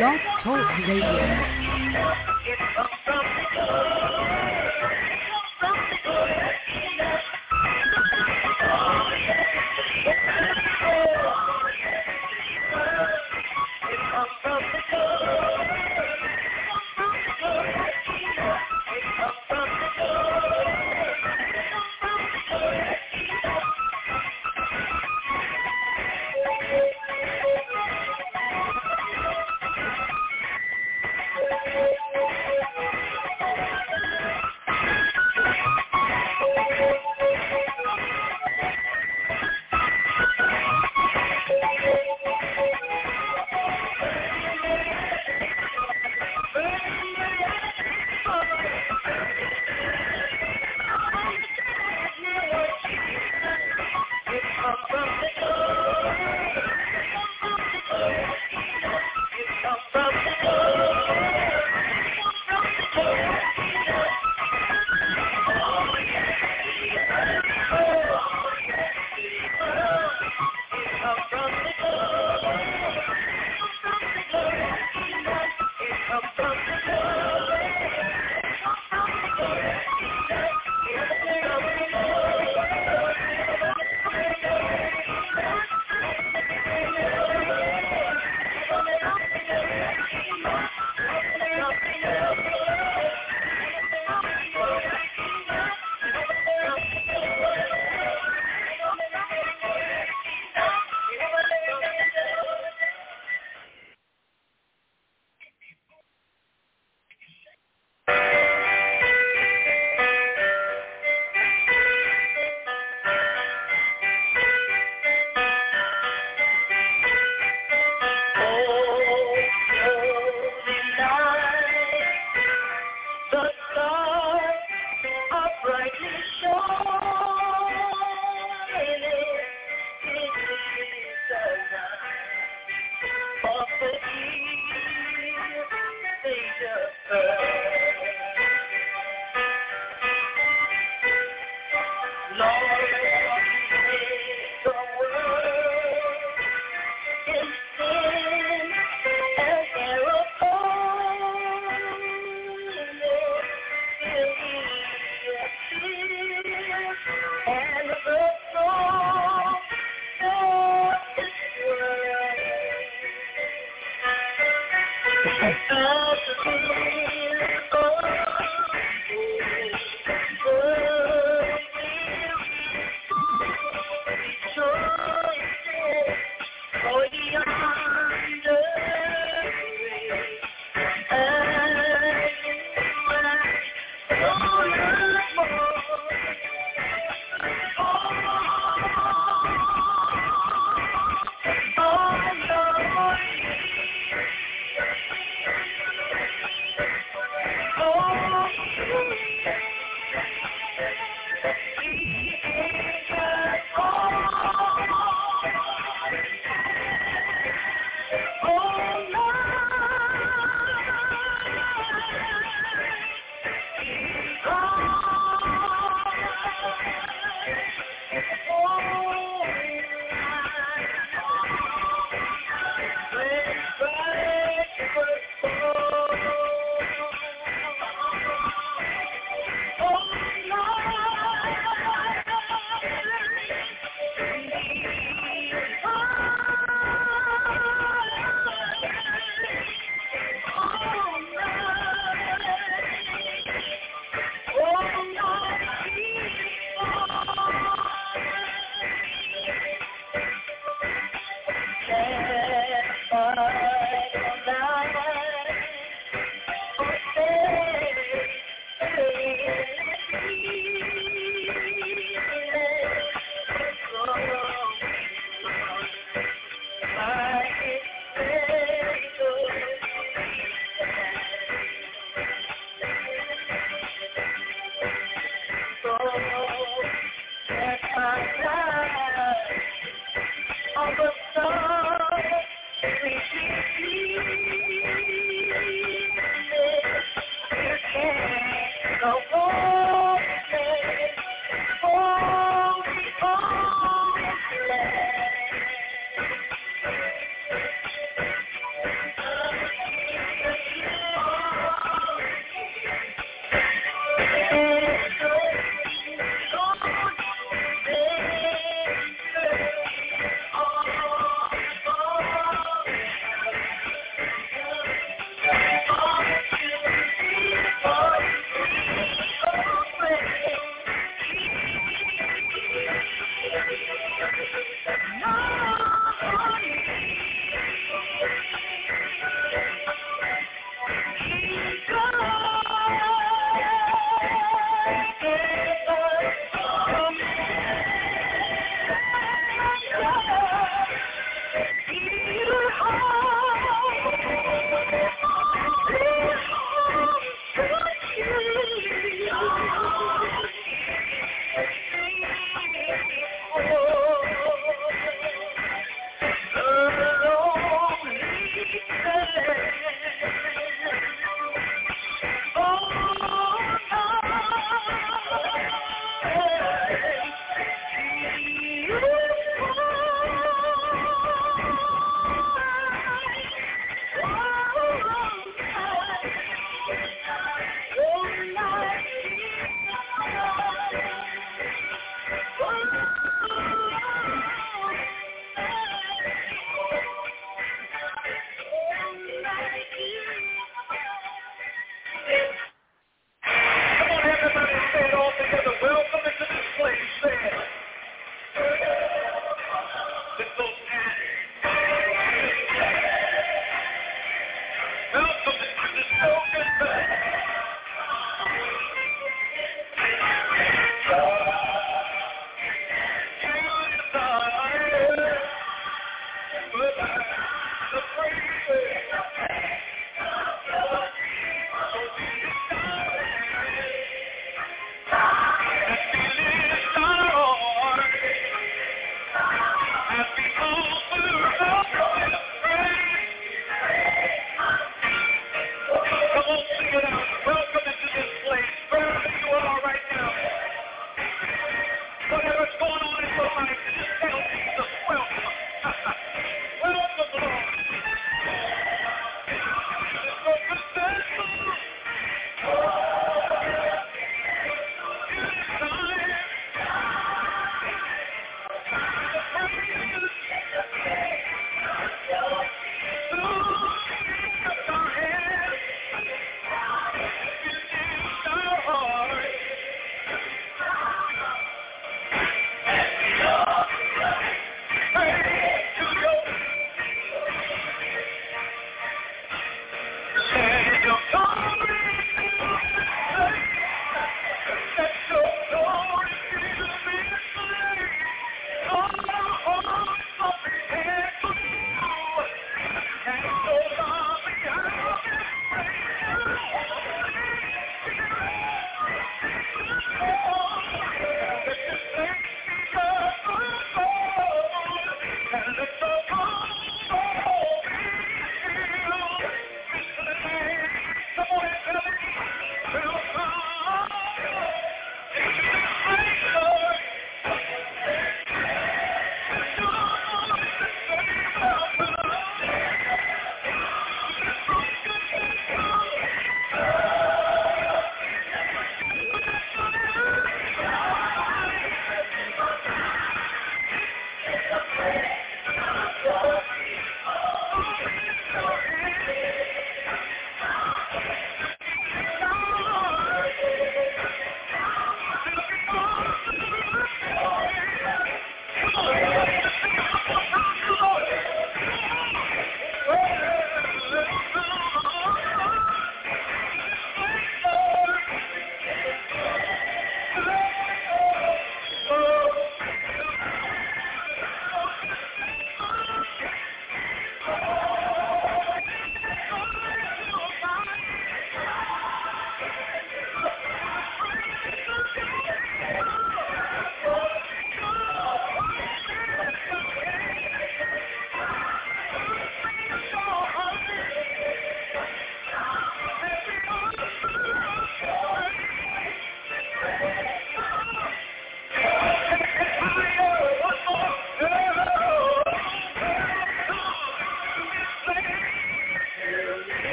Blog Talk Radio.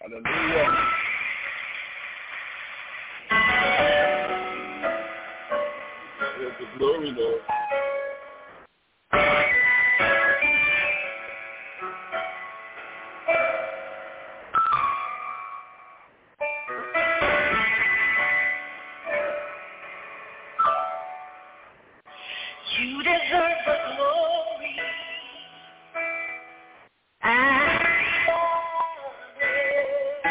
Hallelujah. There's the glory, Lord. You deserve the glory and the honor.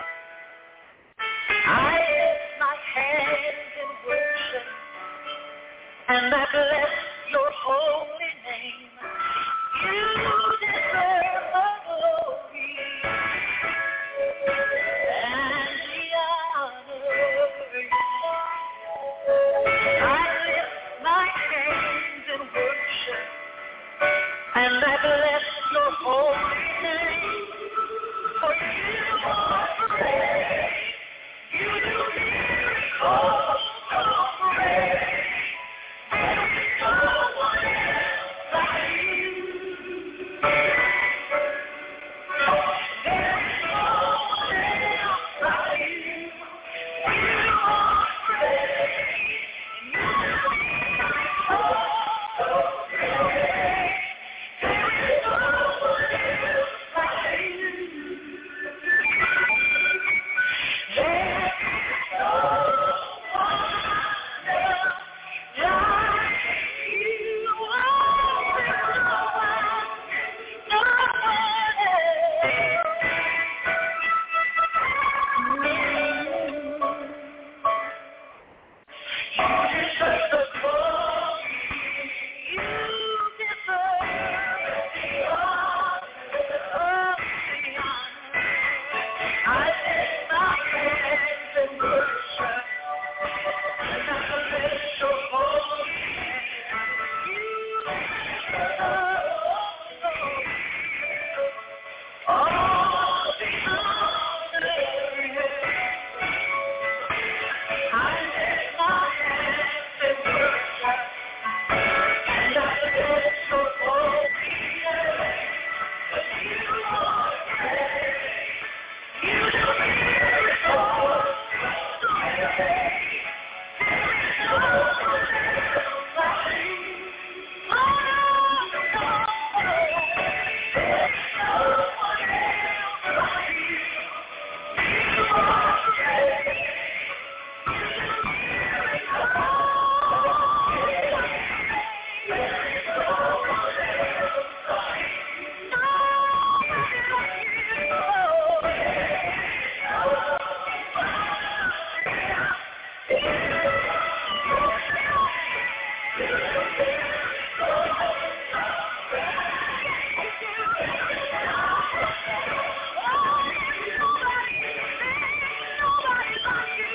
I lift my hands in worship and I bless your holy name. You deserve the glory and the honor. I lift my hands in worship and I bless your holy name. For you are great. You do miracles so great. There is no one else like you. There is no one else like you. You are great. You do miracles so great. There is no one else like you. There is no one else like you. Oh, there's no one else. You deserve the glory. You deserve the honor. I lift my hands in worship and I bless your holy name. You deserve all the honor. I lift my hands in worship and I bless your holy name. You are great. You do miracles so great. There is no one else like you. Oh, no, there is no one else like you. You are great. You do miracles so great. There is no one else like you. Nobody like you.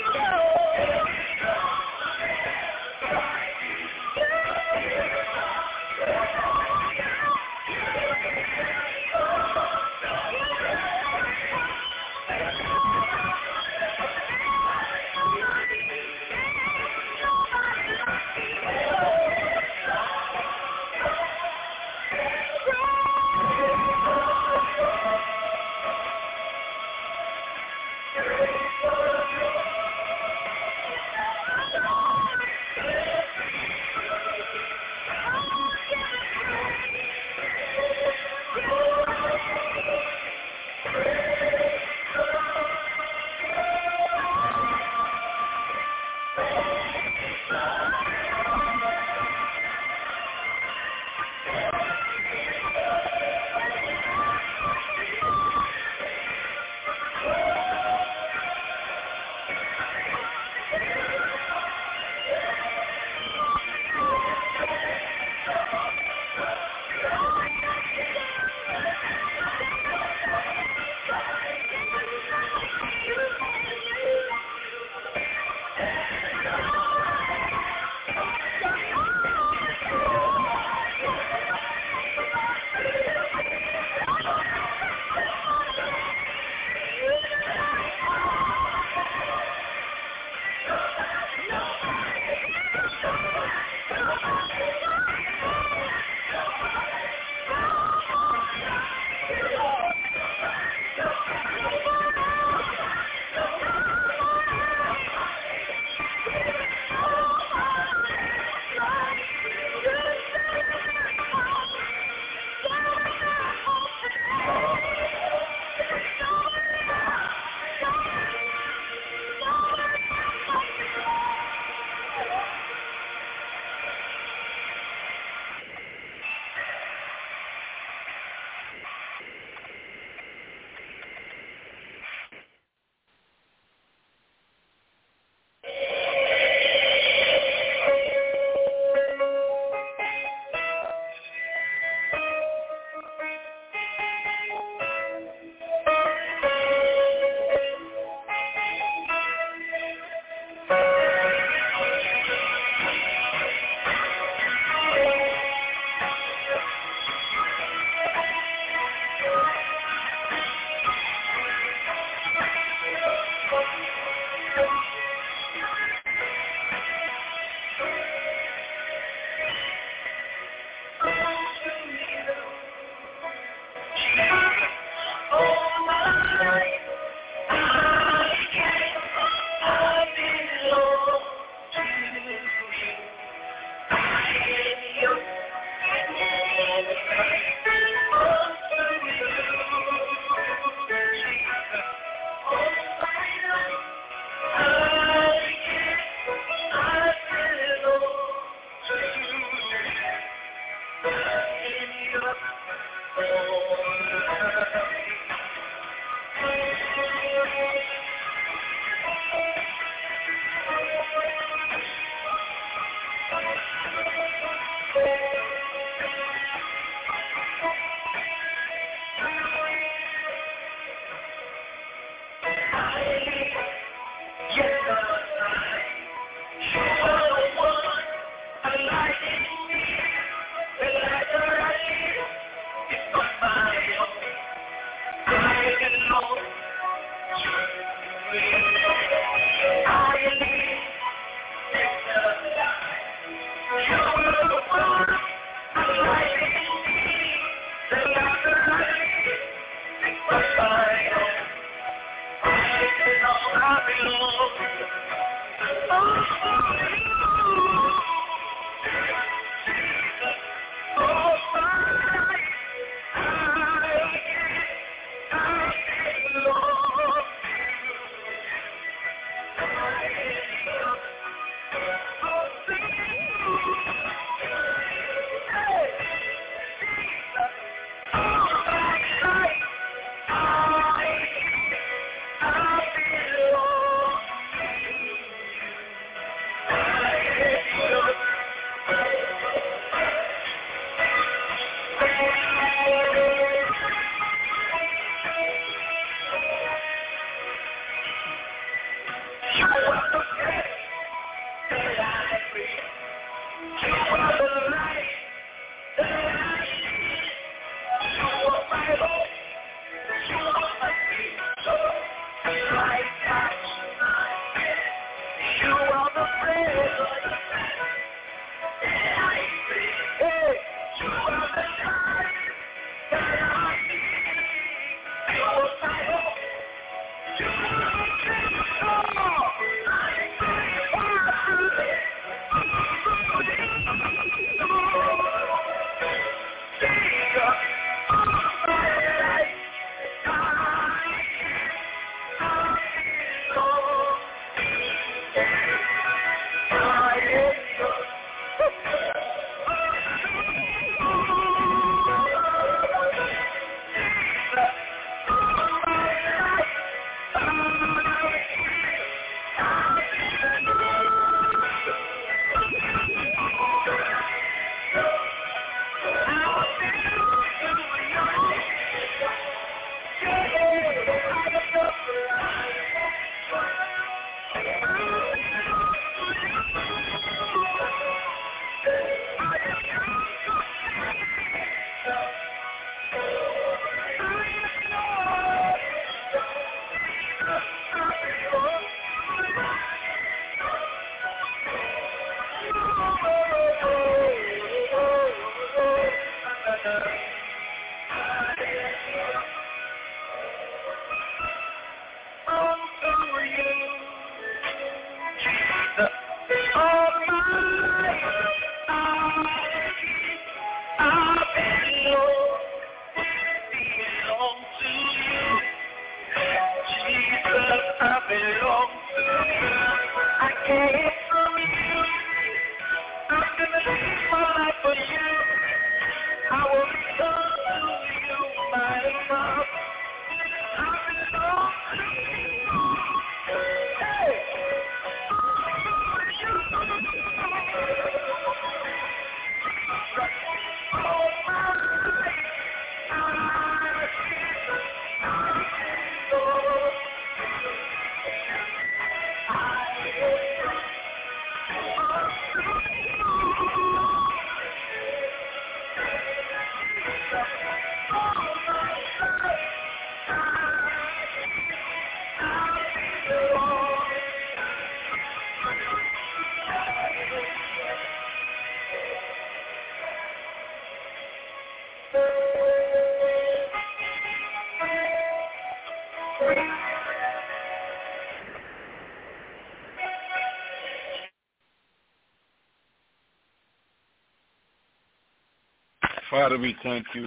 Father, we thank you.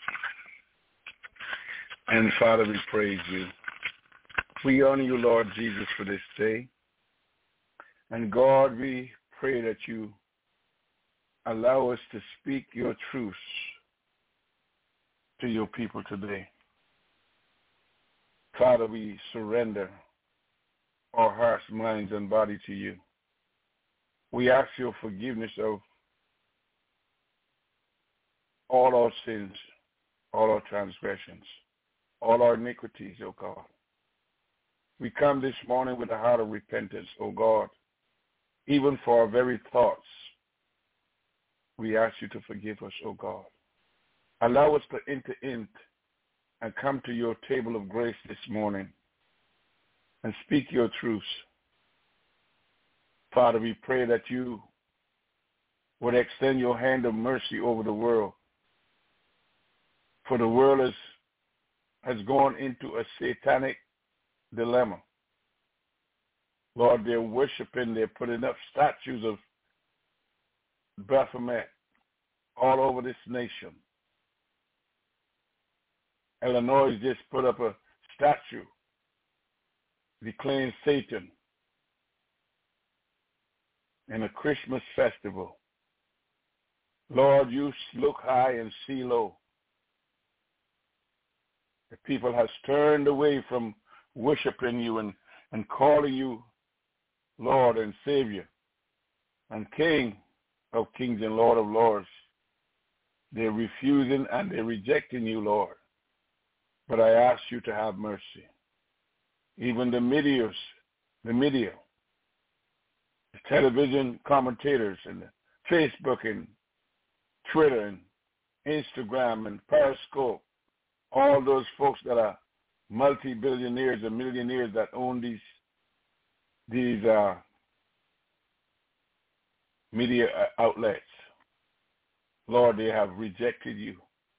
And Father, we praise you. We honor you, Lord Jesus, for this day. And God, we pray that you allow us to speak your truths to your people today. Father, we surrender our hearts, minds, and body to you. We ask your forgiveness of all our sins, all our transgressions, all our iniquities, O God. We come this morning with a heart of repentance, O God, even for our very thoughts. We ask you to forgive us, O God. Allow us to enter in and come to your table of grace this morning and speak your truths. Father, we pray that you would extend your hand of mercy over the world. For the world has gone into a satanic dilemma. Lord, they're worshiping, they're putting up statues of Baphomet all over this nation. Illinois just put up a statue declaring Satan in a Christmas festival. Lord, you look high and see low. The people has turned away from worshiping you and calling you Lord and Savior and King of kings and Lord of lords. They're refusing and they're rejecting you, Lord. But I ask you to have mercy. Even the media, the television commentators, and the Facebook and Twitter and Instagram and Periscope, all those folks that are multi-billionaires and millionaires that own these media outlets. Lord, they have rejected you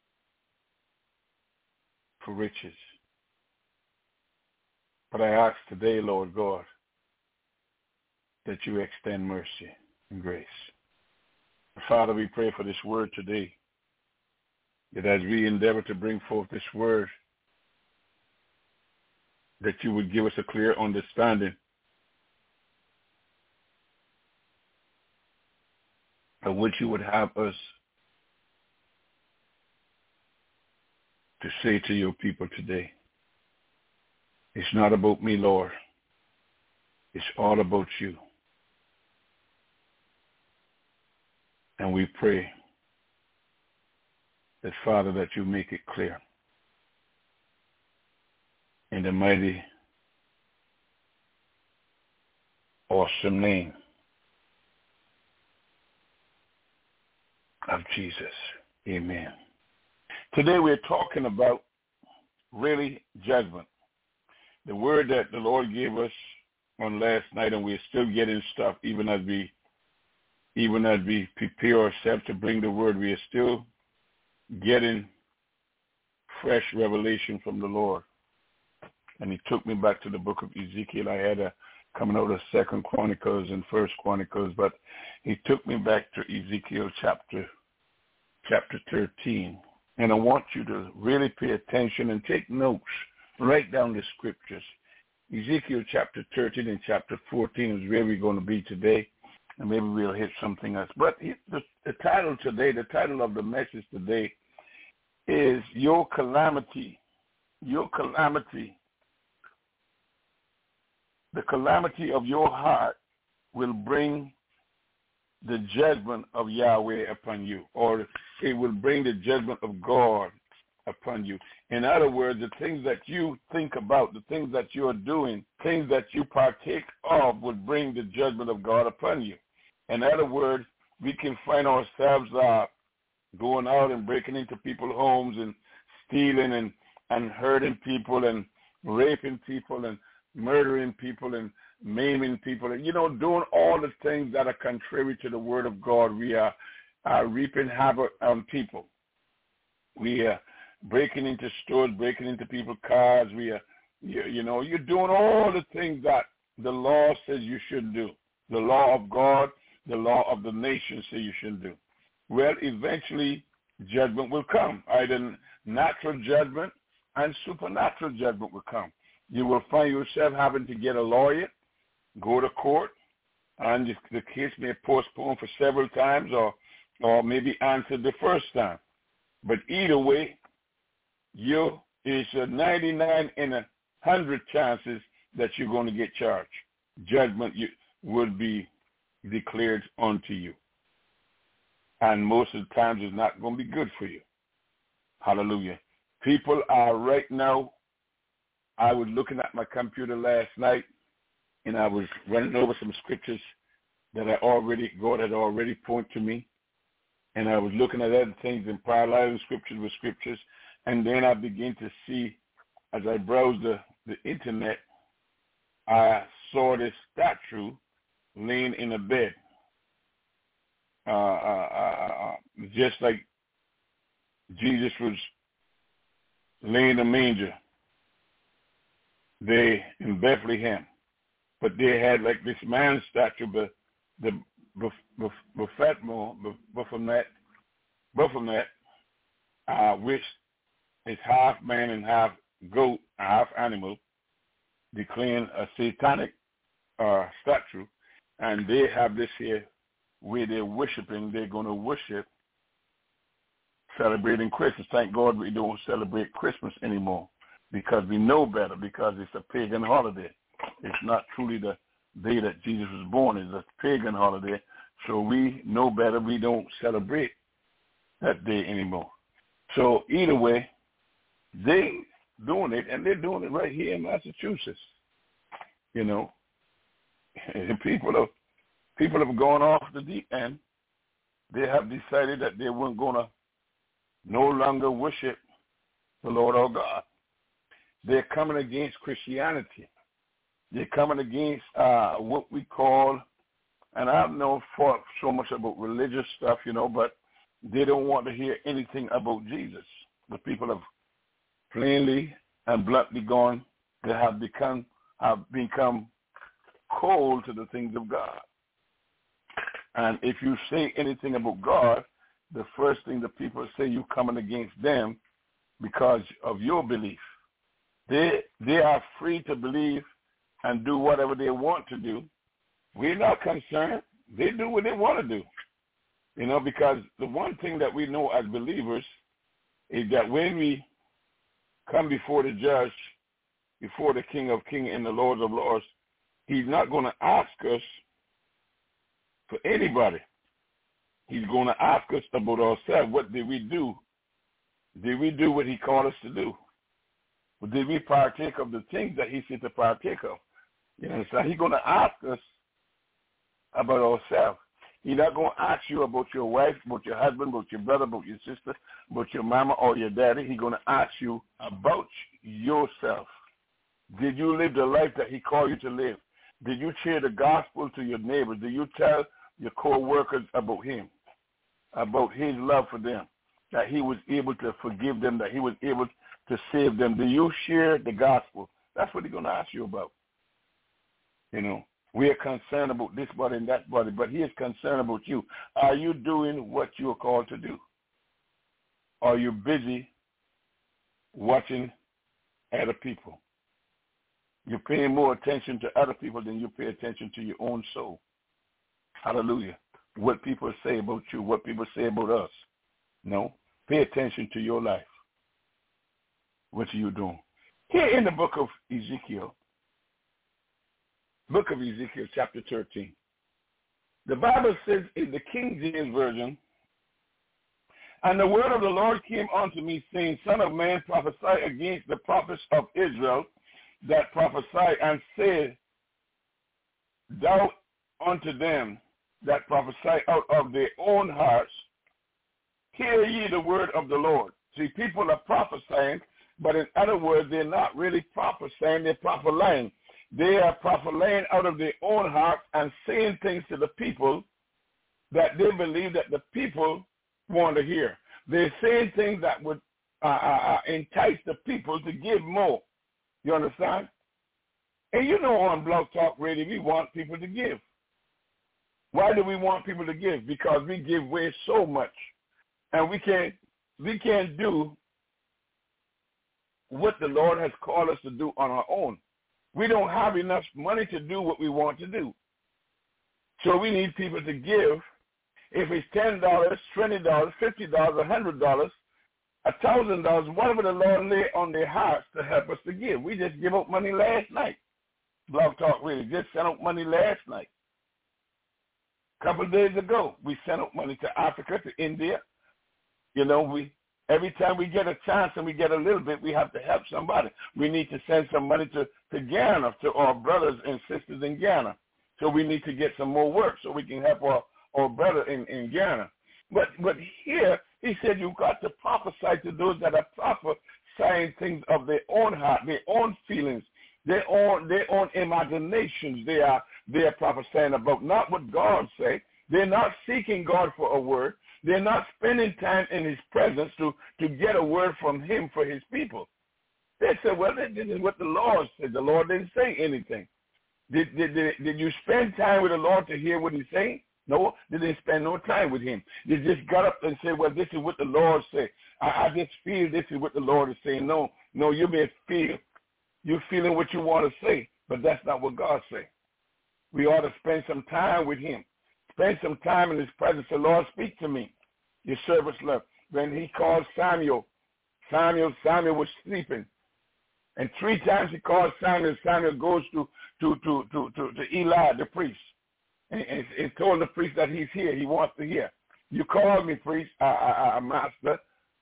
for riches. But I ask today, Lord God, that you extend mercy and grace. Father, we pray for this word today, that as we endeavor to bring forth this word, that you would give us a clear understanding of what you would have us to say to your people today. It's not about me, Lord. It's all about you. And we pray that, Father, that you make it clear. In the mighty, awesome name of Jesus. Amen. Today we're talking about really judgment. The word that the Lord gave us on last night, and we're still getting stuff even as we prepare ourselves to bring the word, we are still getting fresh revelation from the Lord. And he took me back to the book of Ezekiel. I had coming out of 2 Chronicles and 1 Chronicles, but he took me back to Ezekiel chapter 13. And I want you to really pay attention and take notes. Write down the scriptures. Ezekiel chapter 13 and chapter 14 is where we're going to be today, and maybe we'll hit something else. But the title today, the title of the message today is Your Calamity. Your calamity. The calamity of your heart will bring the judgment of Yahweh upon you, or it will bring the judgment of God upon you. In other words, the things that you think about, the things that you are doing, things that you partake of will bring the judgment of God upon you. In other words, we can find ourselves going out and breaking into people's homes and stealing and hurting people and raping people and murdering people and maiming people and, doing all the things that are contrary to the word of God. We are reaping havoc on people. We are breaking into stores, breaking into people's cars. You're doing all the things that the law says you shouldn't do. The law of God, the law of the nation say you shouldn't do. Well, eventually judgment will come. Either natural judgment and supernatural judgment will come. You will find yourself having to get a lawyer, go to court, and the case may postpone for several times or maybe answer the first time. But either way, it's a 99 in 100 chances that you're going to get charged. Judgment will be declared unto you. And most of the times it's not going to be good for you. Hallelujah. People are right now, I was looking at my computer last night, and I was running over some scriptures that God had already pointed to me. And I was looking at other things and paralleling scriptures with scriptures. And then I began to see, as I browsed the internet, I saw this statue laying in a bed, just like Jesus was laying in a manger there in Bethlehem. But they had like this man statue, the Baphomet, which is half man and half goat, half animal, declaring a satanic statue. And they have this here where they're worshiping. They're going to worship, celebrating Christmas. Thank God we don't celebrate Christmas anymore because we know better, because it's a pagan holiday. It's not truly the day that Jesus was born. It's a pagan holiday. So we know better. We don't celebrate that day anymore. So either way, they doing it, and they're doing it right here in Massachusetts. You know, and people have gone off the deep end. They have decided that they weren't going to no longer worship the Lord our God. They're coming against Christianity. They're coming against what we call, and I don't know so much about religious stuff, you know, but they don't want to hear anything about Jesus. The people have plainly and bluntly gone. They have become cold to the things of God. And if you say anything about God, the first thing the people say, you coming against them because of your belief. They are free to believe and do whatever they want to do. We're not concerned. They do what they want to do. You know, because the one thing that we know as believers is that when we come before the judge, before the King of Kings and the Lord of Lords, he's not going to ask us for anybody. He's going to ask us about ourselves. What did we do? Did we do what he called us to do? Or did we partake of the things that he said to partake of? You know, so he's going to ask us about ourselves. He's not going to ask you about your wife, about your husband, about your brother, about your sister, about your mama or your daddy. He's going to ask you about yourself. Did you live the life that he called you to live? Did you share the gospel to your neighbors? Did you tell your co-workers about him, about his love for them, that he was able to forgive them, that he was able to save them? Do you share the gospel? That's what he's going to ask you about. You know, we are concerned about this body and that body, but he is concerned about you. Are you doing what you are called to do? Are you busy watching other people? You're paying more attention to other people than you pay attention to your own soul. Hallelujah. What people say about you, what people say about us. No. Pay attention to your life. What are you doing? Here in the book of Ezekiel, chapter 13, the Bible says in the King James Version, and the word of the Lord came unto me, saying, Son of man, prophesy against the prophets of Israel that prophesy, and say thou unto them that prophesy out of their own hearts, hear ye the word of the Lord. See, people are prophesying, but in other words, they're not really prophesying, they're prophesying. They are prophesying out of their own heart and saying things to the people that they believe that the people want to hear. They're saying things that would entice the people to give more. You understand? And you know, on Blog Talk Radio, we want people to give. Why do we want people to give? Because we give away so much. And we can't do what the Lord has called us to do on our own. We don't have enough money to do what we want to do. So we need people to give. If it's $10, $20, $50, $100, $1,000, whatever the Lord lay on their hearts to help us to give. We just give out money last night. Blog Talk Radio just sent out money last night. A couple of days ago, we sent out money to Africa, to India. You know, every time we get a chance and we get a little bit, we have to help somebody. We need to send some money to Ghana, to our brothers and sisters in Ghana. So we need to get some more work so we can help our brother in Ghana. But here, he said you've got to prophesy to those that are prophesying things of their own heart, their own feelings, Their own imaginations they are prophesying about, not what God say. They're not seeking God for a word. They're not spending time in his presence to get a word from him for his people. They said, well, this is what the Lord said. The Lord didn't say anything. Did you spend time with the Lord to hear what he's saying? No, they didn't spend no time with him. They just got up and said, well, this is what the Lord said. I just feel this is what the Lord is saying. No, you may feel. You're feeling what you want to say, but that's not what God said. We ought to spend some time with him. Spend some time in his presence. The Lord, speak to me. Your servants left. When he called Samuel was sleeping. And 3 times he called Samuel. Samuel goes to Eli, the priest. And told the priest that he's here. He wants to hear. You called me, priest, master.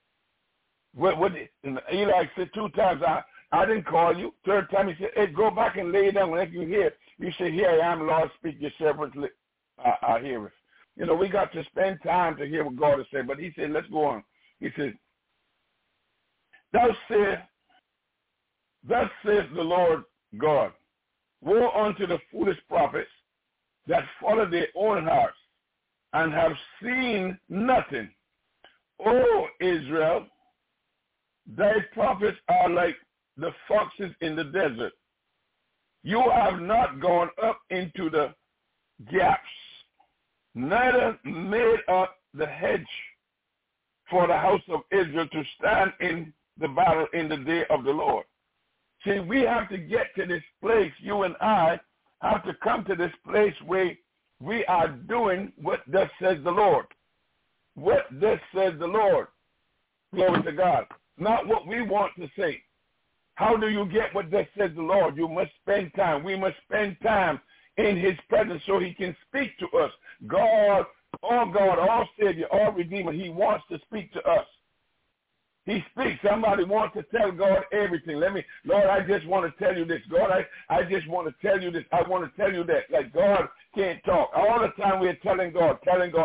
And Eli said 2 times, I didn't call you. 3rd time he said, hey, go back and lay down. Whenever you hear, you say, here I am, Lord, speak, your servants hear it. You know, we got to spend time to hear what God has said. But he said, let's go on. He said, thus says the Lord God, woe unto the foolish prophets that follow their own hearts and have seen nothing. O Israel, thy prophets are like the foxes in the desert. You have not gone up into the gaps, neither made up the hedge for the house of Israel to stand in the battle in the day of the Lord. See, we have to get to this place. You and I have to come to this place where we are doing what thus says the Lord. What thus says the Lord. Glory to God. Not what we want to say. How do you get what thus says the Lord? You must spend time. We must spend time in his presence so he can speak to us. God, all Savior, all Redeemer, he wants to speak to us. He speaks. Somebody wants to tell God everything. Lord, I just want to tell you this. God, I just want to tell you this. I want to tell you that. Like God can't talk. All the time we're telling God.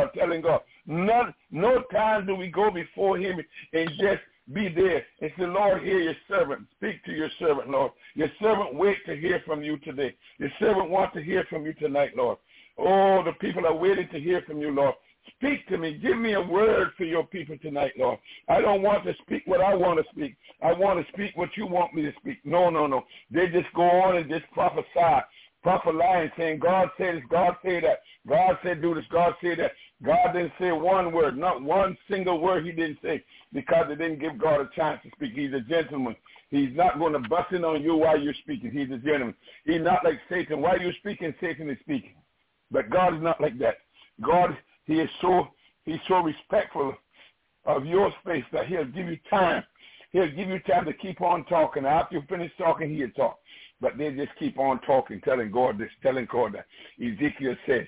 No time do we go before him and just be there and say, Lord, hear your servant. Speak to your servant, Lord. Your servant wait to hear from you today. Your servant wants to hear from you tonight, Lord. Oh, the people are waiting to hear from you, Lord. Speak to me. Give me a word for your people tonight, Lord. I don't want to speak what I want to speak. I want to speak what you want me to speak. No. They just go on and just prophesy lying, saying, God said this, God said that. God said do this, God said that. God didn't say one word, not one single word he didn't say, because they didn't give God a chance to speak. He's a gentleman. He's not going to bust in on you while you're speaking. He's a gentleman. He's not like Satan. While you're speaking, Satan is speaking. But God is not like that. God, he's so respectful of your space that he'll give you time. He'll give you time to keep on talking. After you finish talking, he'll talk. But they just keep on talking, telling God this, telling God that. Ezekiel says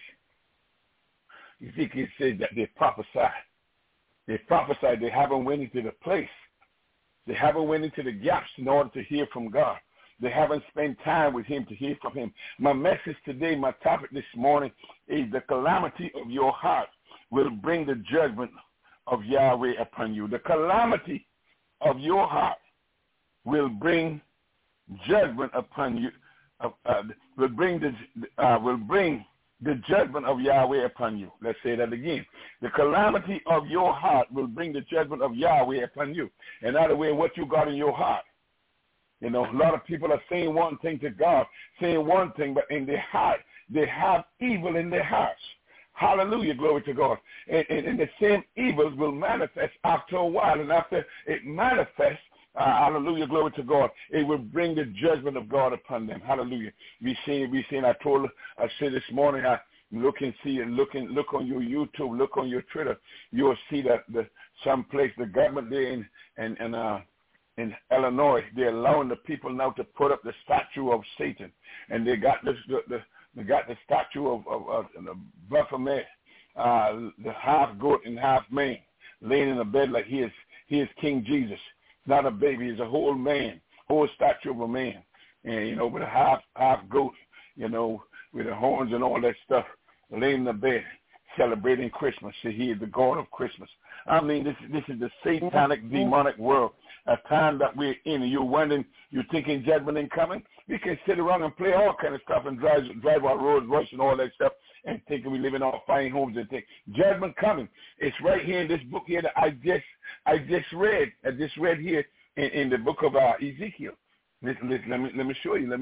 that they prophesy. They prophesy. They haven't went into the place. They haven't went into the gaps in order to hear from God. They haven't spent time with him to hear from him. My message today, my topic this morning is the calamity of your heart will bring the judgment of Yahweh upon you. The calamity of your heart will bring judgment upon you. Will bring the judgment of Yahweh upon you. Let's say that again. The calamity of your heart will bring the judgment of Yahweh upon you. In other words, what you got in your heart. You know, a lot of people are saying one thing to God, saying one thing, but in their heart, they have evil in their hearts. Hallelujah, glory to God. And the same evils will manifest after a while. And after it manifests, hallelujah, glory to God, it will bring the judgment of God upon them. Hallelujah. We seen, I said this morning, look on your YouTube, look on your Twitter, you'll see that someplace the government there in Illinois, they're allowing the people now to put up the statue of Satan, and they got the statue of Baphomet, the half goat and half man, laying in a bed like he is King Jesus. Not a baby, he's a whole man, whole statue of a man, and with a half goat, with the horns and all that stuff, laying in the bed, celebrating Christmas. See, he is the God of Christmas. I mean, this is the satanic, demonic world. a time that we're in, and you're wondering, you're thinking judgment ain't coming, we can sit around and play all kind of stuff and drive our roads, rush and all that stuff, and thinking we live in our fine homes and think judgment coming. It's right here in this book here that I just read here in the book of Ezekiel. Listen, let me show you.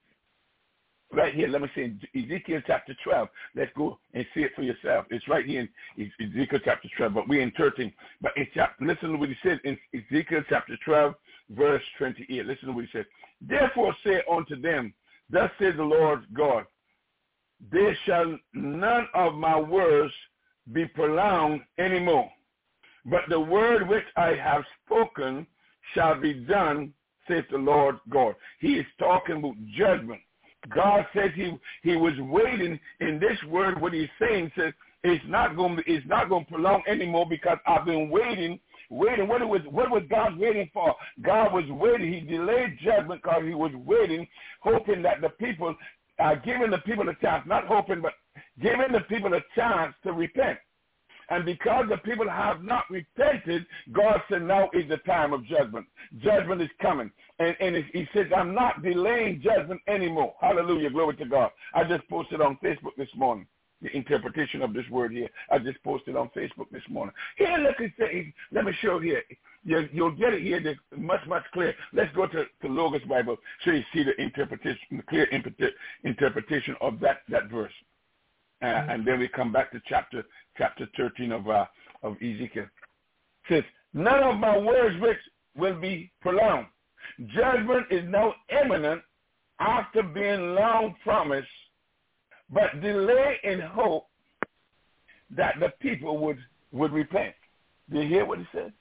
Right here, let me see, Ezekiel chapter 12. Let's go and see it for yourself. It's right here in Ezekiel chapter 12, but we're in 13. But listen to what he said in Ezekiel chapter 12, verse 28. Listen to what he said. Therefore say unto them, thus says the Lord God, there shall none of my words be prolonged anymore, but the word which I have spoken shall be done, says the Lord God. He is talking about judgment. God says he was waiting in this word. What he's saying says it's not going to prolong anymore because I've been waiting. What was God waiting for? God was waiting. He delayed judgment because he was waiting, hoping that the people, giving the people a chance, not hoping, but giving the people a chance to repent. And because the people have not repented, God said, now is the time of judgment. Judgment is coming. And he says, I'm not delaying judgment anymore. Hallelujah. Glory to God. I just posted on Facebook this morning the interpretation of this word here. I just posted on Facebook this morning. Here, look, let me show here. You'll get it here. It's much clearer. Let's go to Logos Bible so you see the interpretation, the clear interpretation of that verse. And then we come back to chapter 13 of Ezekiel. It says, none of my words which will be prolonged. Judgment is now imminent after being long promised, but delay in hope that the people would repent. Do you hear what he said?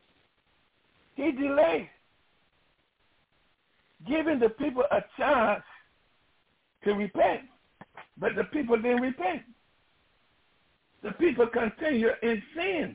He delayed, giving the people a chance to repent. But the people didn't repent. The people continue in sin.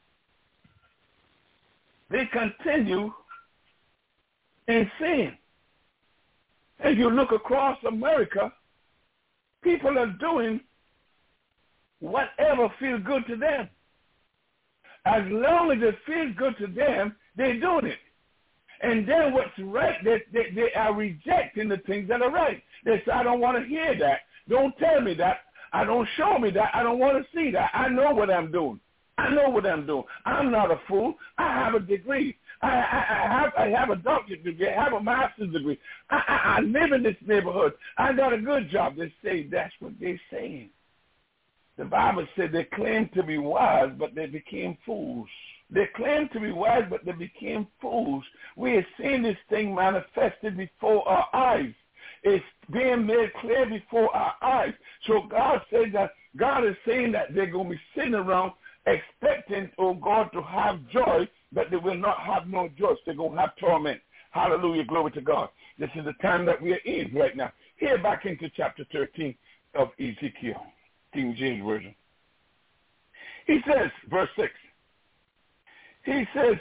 They continue in sin. As you look across America, people are doing whatever feels good to them. As long as it feels good to them, they're doing it. And then what's right, they are rejecting the things that are right. They say, I don't want to hear that. Don't tell me that. Don't show me that. I don't want to see that. I know what I'm doing. I'm not a fool. I have a degree. I have a doctorate degree. I have a master's degree. I live in this neighborhood. I got a good job. They say that's what they're saying. The Bible said they claimed to be wise, but they became fools. They claimed to be wise, but they became fools. We are seeing this thing manifested before our eyes. It's being made clear before our eyes. So God said that God is saying that they're going to be sitting around expecting, God, to have joy, but they will not have no joy. They're going to have torment. Hallelujah. Glory to God. This is the time that we are in right now. Here back into chapter 13 of Ezekiel, King James Version. He says, verse 6, he says,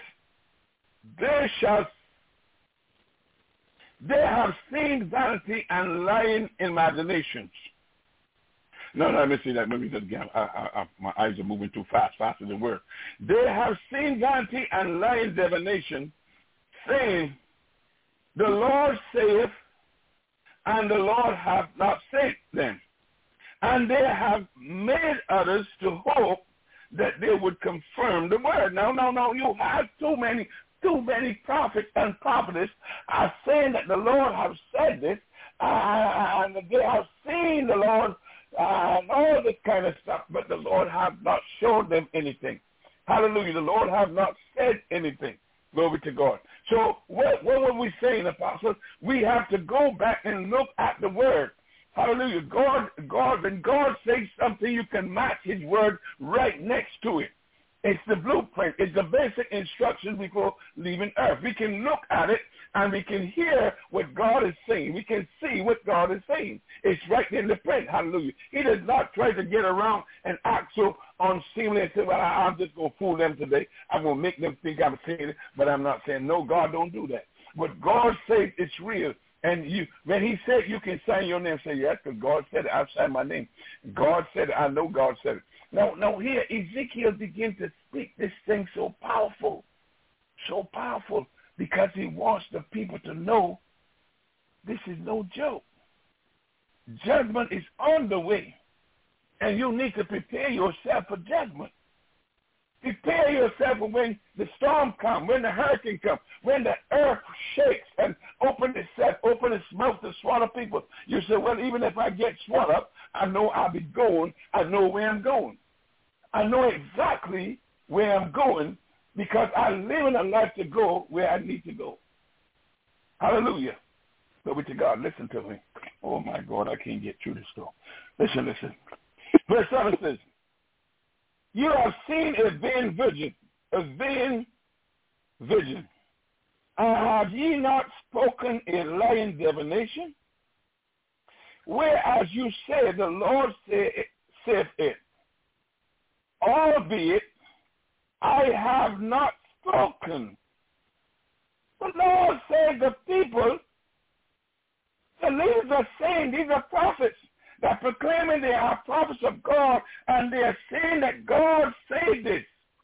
they have seen vanity and lying imaginations. No, let me see that. Let me just again. My eyes are moving too fast, faster than words. They have seen vanity and lying divination, saying, the Lord saith, and the Lord hath not sent them. And they have made others to hope that they would confirm the word. No. You have too many prophets and prophetess are saying that the Lord has said this, and they have seen the Lord and all this kind of stuff, but the Lord have not shown them anything. Hallelujah. The Lord have not said anything. Glory to God. So what were we saying, Apostle? We have to go back and look at the word. Hallelujah. When God says something, you can match his word right next to it. It's the blueprint. It's the basic instructions before leaving earth. We can look at it and we can hear what God is saying. We can see what God is saying. It's right in the print. Hallelujah. He does not try to get around and act so unseemly and say, well, I'm just going to fool them today. I'm going to make them think I'm saying it, but I'm not saying, no, God don't do that. What God says, it's real. And when he said you can sign your name, say, yes, because God said it. I've signed my name. God said it. I know God said it. Now here, Ezekiel began to speak this thing so powerful. because he wants the people to know this is no joke. Judgment is on the way, and you need to prepare yourself for judgment. Prepare yourself for when the storm comes, when the hurricane comes, when the earth shakes and opens its mouth to swallow people. You say, well, even if I get swallowed, I know I'll be going. I know where I'm going. I know exactly where I'm going because I'm living a life to go where I need to go. Hallelujah. Glory to God. Listen to me. Oh, my God, I can't get through this storm. Listen. Verse 7 says, you have seen a vain vision. Have ye not spoken a lying divination? Whereas you say, the Lord saith it, albeit I have not spoken. The Lord said the people, the leaders are saying, these are prophets, that proclaiming they are prophets of God, and they are saying that God said this.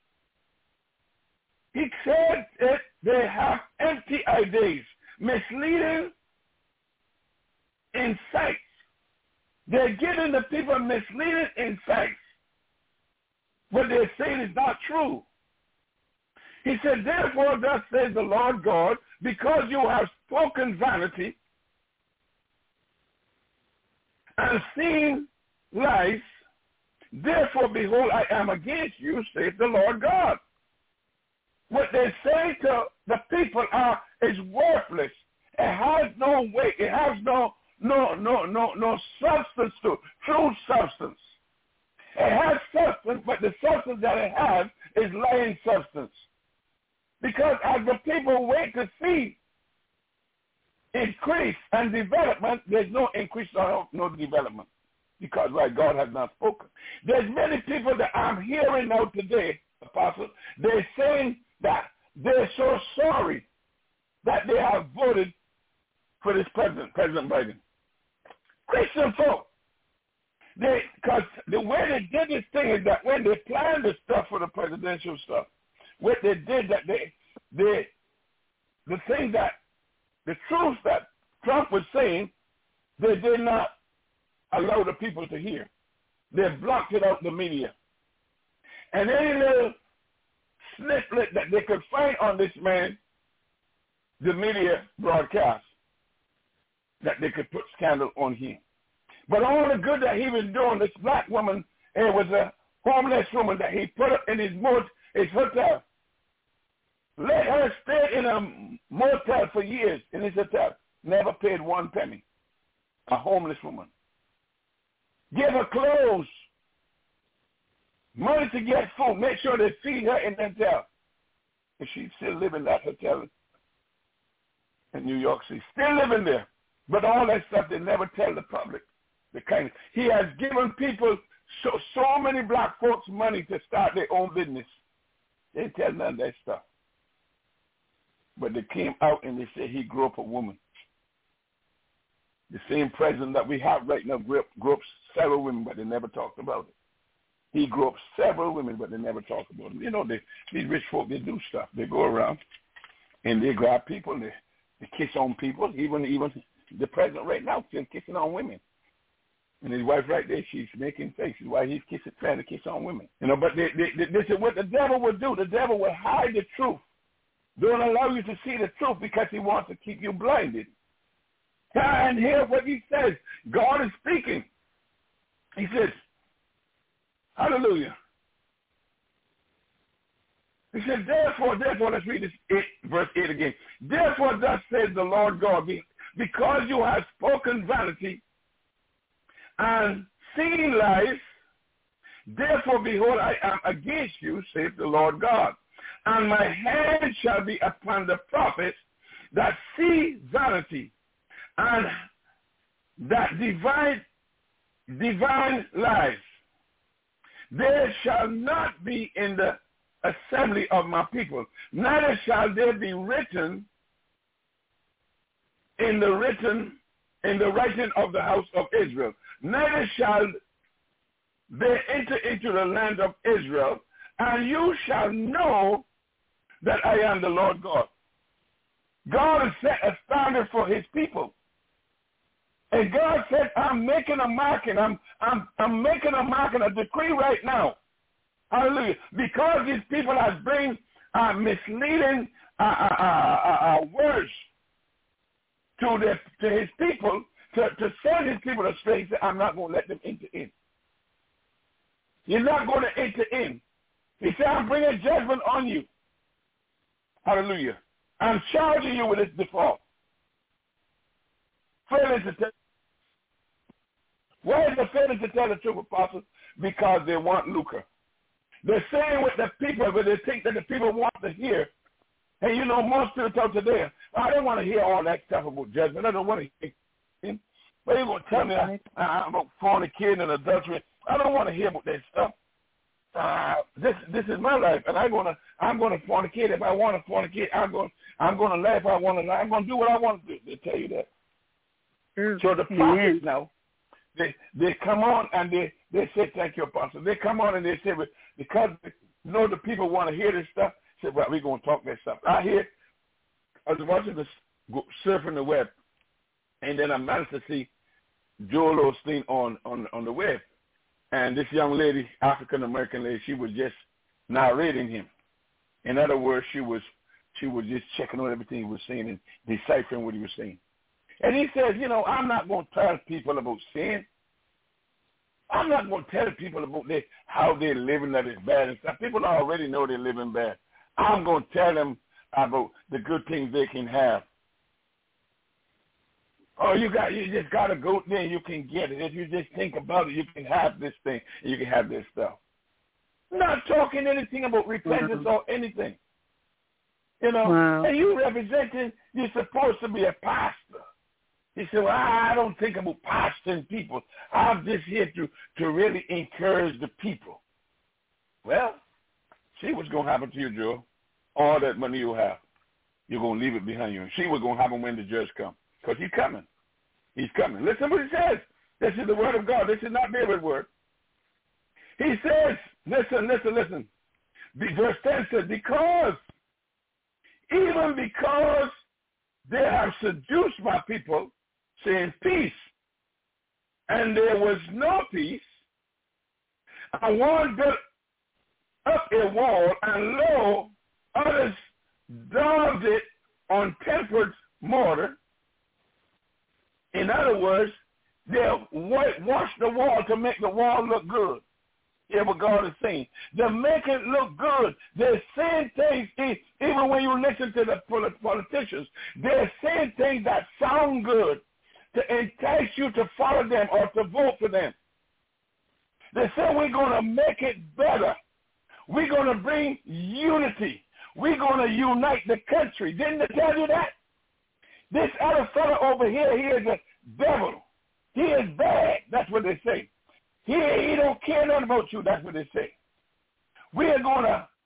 He said that they have empty ideas, misleading insights. They're giving the people misleading insights. What they're saying is not true. He said, therefore, thus says the Lord God, because you have spoken vanity, and seen lies, therefore, behold, I am against you, saith the Lord God. What they say to the people is worthless. It has no weight. It has no substance to it, true substance. It has substance, but the substance that it has is lying substance. Because as the people wait to see increase and development, there's no increase or no development because God has not spoken. There's many people that I'm hearing now today, Apostle, they're saying that they're so sorry that they have voted for this President Biden. Christian folk, because the way they did this thing is that when they planned the stuff for the presidential stuff, what they did that the thing that the truth that Trump was saying, they did not allow the people to hear. They blocked it out the media. And any little snippet that they could find on this man, the media broadcast, that they could put scandal on him. But all the good that he was doing, this black woman, it was a homeless woman that he put up in his hotel. Let her stay in a motel for years in his hotel. Never paid one penny. A homeless woman. Give her clothes. Money to get food. Make sure they feed her in the hotel. And she's still living in that hotel in New York City. Still living there. But all that stuff they never tell the public. He has given people so many black folks money to start their own business. They tell none of that stuff. But they came out and they said he grew up a woman. The same president that we have right now grew up several women, but they never talked about it. He grew up several women, but they never talked about it. You know, these rich folk, they do stuff. They go around and they grab people, they kiss on people. Even the president right now still kissing on women. And his wife right there, she's making faces while he's trying to kiss on women. You know, but they said what the devil would do. The devil will hide the truth. Don't allow you to see the truth because he wants to keep you blinded. And hear what he says. God is speaking. He says, hallelujah. He said, therefore, let's read this verse 8 again. Therefore, thus says the Lord God, because you have spoken vanity and seen lies, therefore, behold, I am against you, saith the Lord God. And my hand shall be upon the prophets that see vanity and that divine lies. There shall not be in the assembly of my people, neither shall there be written in the writing of the house of Israel, neither shall they enter into the land of Israel, and you shall know that I am the Lord God. God has set a standard for his people. And God said, I'm making a marking. I'm making a marking, a decree right now. Hallelujah. Because these people are bringing misleading words to his people, to send his people astray. He said, I'm not going to let them enter in. You're not going to enter in. He said, I'm bringing judgment on you. Hallelujah. I'm charging you with this default. Failing to tell. Why is it failing to tell the truth, Apostle? Because they want lucre. They're saying with the people, but they think that the people want to hear. And you know, most people talk today, I don't want to hear all that stuff about judgment. I don't want to hear. But you're going to tell me about fornicating and adultery. I don't want to hear about that stuff. This is my life, and I'm gonna fornicate if I want to fornicate. I'm gonna laugh if I want to laugh. I'm gonna do what I want to do. They tell you that. So the prophets now, they come on and they say, thank you, Apostle. They come on and they say, because you know the people want to hear this stuff. Say, well, we're gonna talk that stuff. I was watching this, surfing the web, and then I managed to see Joel Osteen on the web. And this young lady, African-American lady, she was just narrating him. In other words, she was just checking on everything he was saying and deciphering what he was saying. And he says, you know, I'm not going to tell people about sin. I'm not going to tell people about how they're living that is bad and stuff. People already know they're living bad. I'm going to tell them about the good things they can have. Oh, you just got to go there and you can get it. If you just think about it, you can have this thing and you can have this stuff. Not talking anything about repentance or anything. You know, and you representing, you're supposed to be a pastor. He said, well, I don't think about pastoring people. I'm just here to really encourage the people. Well, see what's going to happen to you, Joe. All that money you have, you're going to leave it behind you. And see what's going to happen when the judge comes. Because he's coming. He's coming. Listen what he says. This is the word of God. This is not David's word. He says, listen. Verse 10 says, even because they have seduced my people, saying peace, and there was no peace, I one built up a wall, and lo, others daubed it on tempered mortar. In other words, they'll wash the wall to make the wall look good. Hear what God is saying. They make it look good. They're saying things, even when you listen to the politicians, they're saying things that sound good to entice you to follow them or to vote for them. They say we're going to make it better. We're going to bring unity. We're going to unite the country. Didn't they tell you that? This other fellow over here, he is a devil. He is bad. That's what they say. He don't care nothing about you. That's what they say. We are going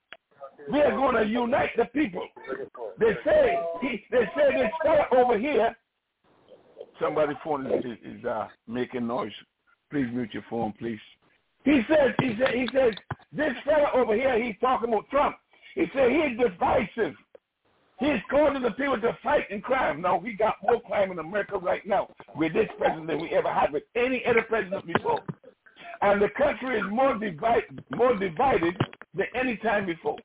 to unite the people. They say this fellow over here. Somebody's phone is making noise. Please mute your phone, please. He says this fellow over here. He's talking about Trump. He said he's divisive. He's causing the people to fight and crime. Now, we got more crime in America right now with this president than we ever had with any other president before. And the country is more divided than any time before.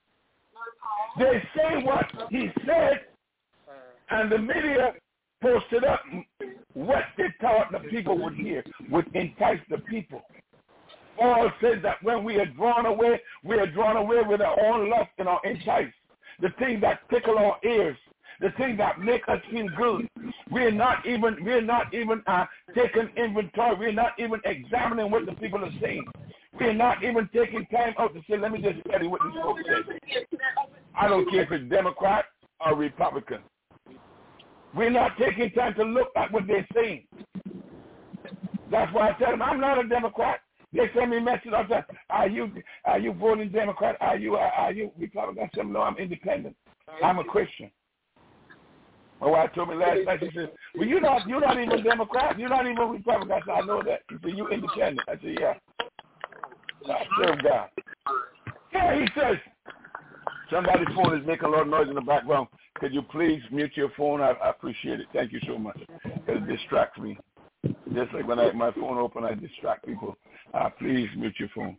They say what he said, and the media posted up what they thought the people would hear, would entice the people. Paul says that when we are drawn away with our own lust and our entice. The things that tickle our ears, the things that make us feel good. We're not even taking inventory. We're not even examining what the people are saying. We're not even taking time out to say, let me just study what these folks say. I don't care if it's Democrat or Republican. We're not taking time to look at what they're saying. That's why I tell them, I'm not a Democrat. They send me messages all the time. Are you voting Democrat? Are you Republican? I said, no, I'm independent. I'm a Christian. My wife told me last night, she said, well, you're not even Democrat. You're not even Republican. I said, I know that. She said, you independent. I said, yeah. I serve God. Yeah, he says, somebody's phone is making a lot of noise in the background. Could you please mute your phone? I appreciate it. Thank you so much. It distracts me. Just like when my phone open, I distract people. Please mute your phone.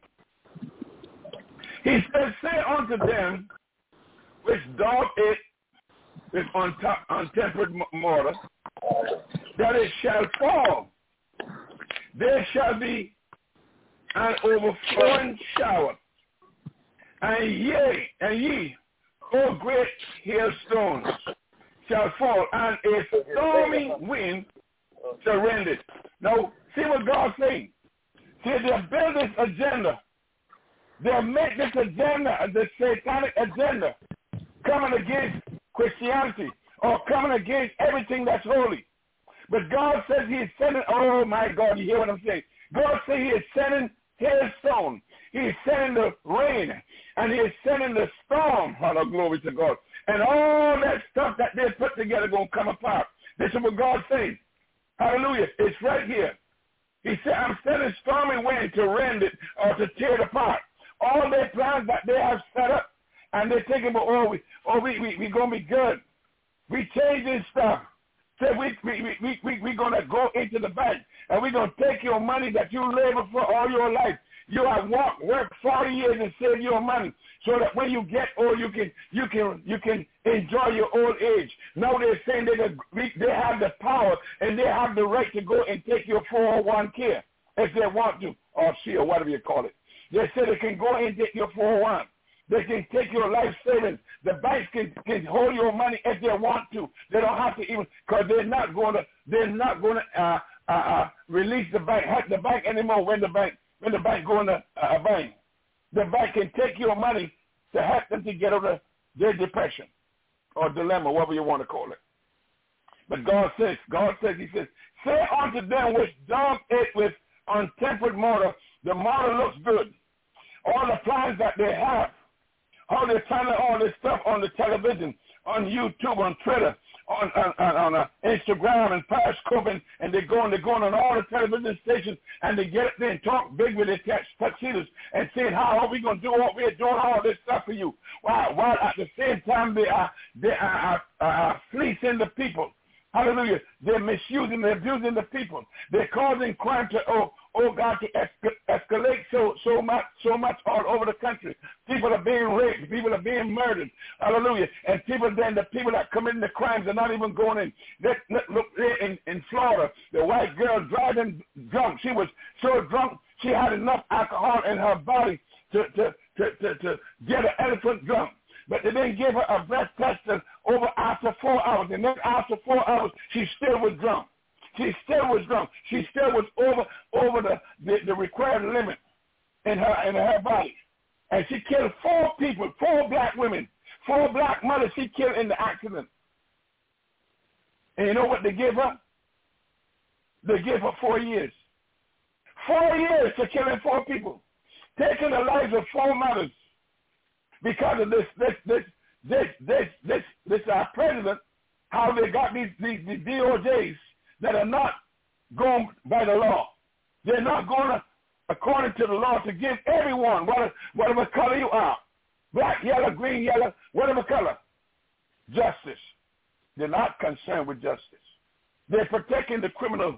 He says, say unto them, which daub it with untempered mortar, that it shall fall. There shall be an overflowing shower. And ye, O great hailstones, shall fall, and a stormy wind shall rend it. Now, see what God's saying. See, they build this agenda. They make this agenda, the satanic agenda, coming against Christianity or coming against everything that's holy. But God says he is sending, oh my God, you hear what I'm saying? God says he is sending hailstone. He is sending the rain, and he is sending the storm. Hallelujah, glory to God. And all that stuff that they put together going to come apart. This is what God says. Hallelujah. It's right here. He said, I'm sending stormy wind to rend it or to tear it apart. All their plans that they have set up, and they're thinking about, we're going to be good. We changing stuff. So we're going to go into the bank, and we're going to take your money that you labor for all your life. You have worked 40 years and save your money so that when you get old, you can enjoy your old age. Now they're saying they have the power and they have the right to go and take your 401k if they want to, or C, or whatever you call it. They say they can go and take your 401. They can take your life savings. The banks can hold your money if they want to. They don't have to even, because they're not going to release the bank anymore when the bank go into a bank. The bank can take your money to help them to get out of their depression or dilemma, whatever you want to call it. But God says, he says, say unto them which daub it with untempered mortar, the mortar looks good. All the plans that they have, how they're trying all this stuff on the television, on YouTube, on Twitter, on Instagram and Periscope, and they're going on all the television stations, and they get up there and talk big with their tuxedos and saying, how are we going to do what we're doing all this stuff for you? While at the same time they are fleecing the people. Hallelujah. They're misusing, they're abusing the people. They're causing crime to, God, to escalate so much all over the country. People are being raped. People are being murdered. Hallelujah. And the people that committing the crimes are not even going in. Look there in Florida, the white girl driving drunk. She was so drunk, she had enough alcohol in her body to get an elephant drunk. But they didn't give her a breath test over after 4 hours. And then after 4 hours, she still was drunk. She still was drunk. She still was over the required limit in her body. And she killed 4 people, 4 black women, 4 black mothers she killed in the accident. And you know what they gave her? They gave her 4 years. 4 years for killing 4 people, taking the lives of 4 mothers. Because of this president, how they got these DOJs that are not going by the law. They're not going according to the law to give everyone, whatever color you are, black, yellow, green, yellow, whatever color, justice. They're not concerned with justice. They're protecting the criminal.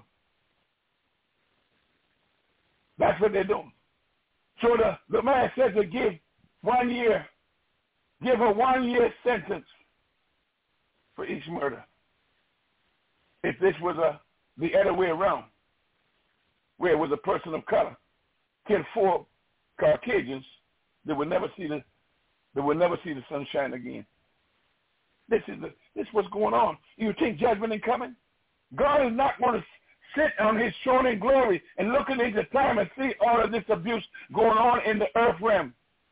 That's what they're doing. So the man says to give 1 year. Give her 1 year sentence for each murder. If this was the other way around, where it was a person of color, killed 4 Caucasians, they would never see the sunshine again. This is what's going on. You think judgment is coming? God is not going to sit on his throne in glory and look into the time and see all of this abuse going on in the earth realm.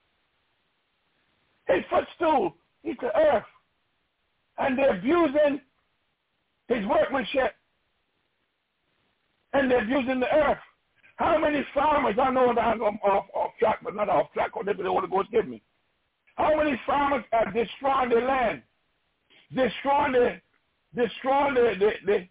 His footstool is the earth. And they're abusing his workmanship. And they're abusing the earth. How many farmers, I know that I'm off track, but not off track, whatever the Holy Ghost give me. How many farmers are destroying their land? Destroying the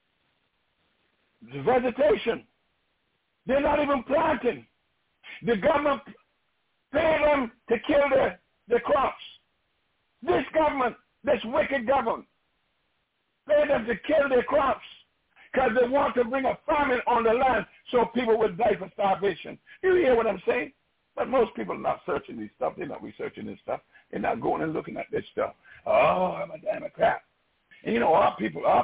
vegetation. They're not even planting. The government pay them to kill the crops. This government this wicked government. Pay them to kill their crops because they want to bring a famine on the land so people will die for starvation. You hear what I'm saying? But most people are not searching these stuff. They're not researching this stuff. They're not going and looking at this stuff. Oh, I'm a damn crap. And you know, our people are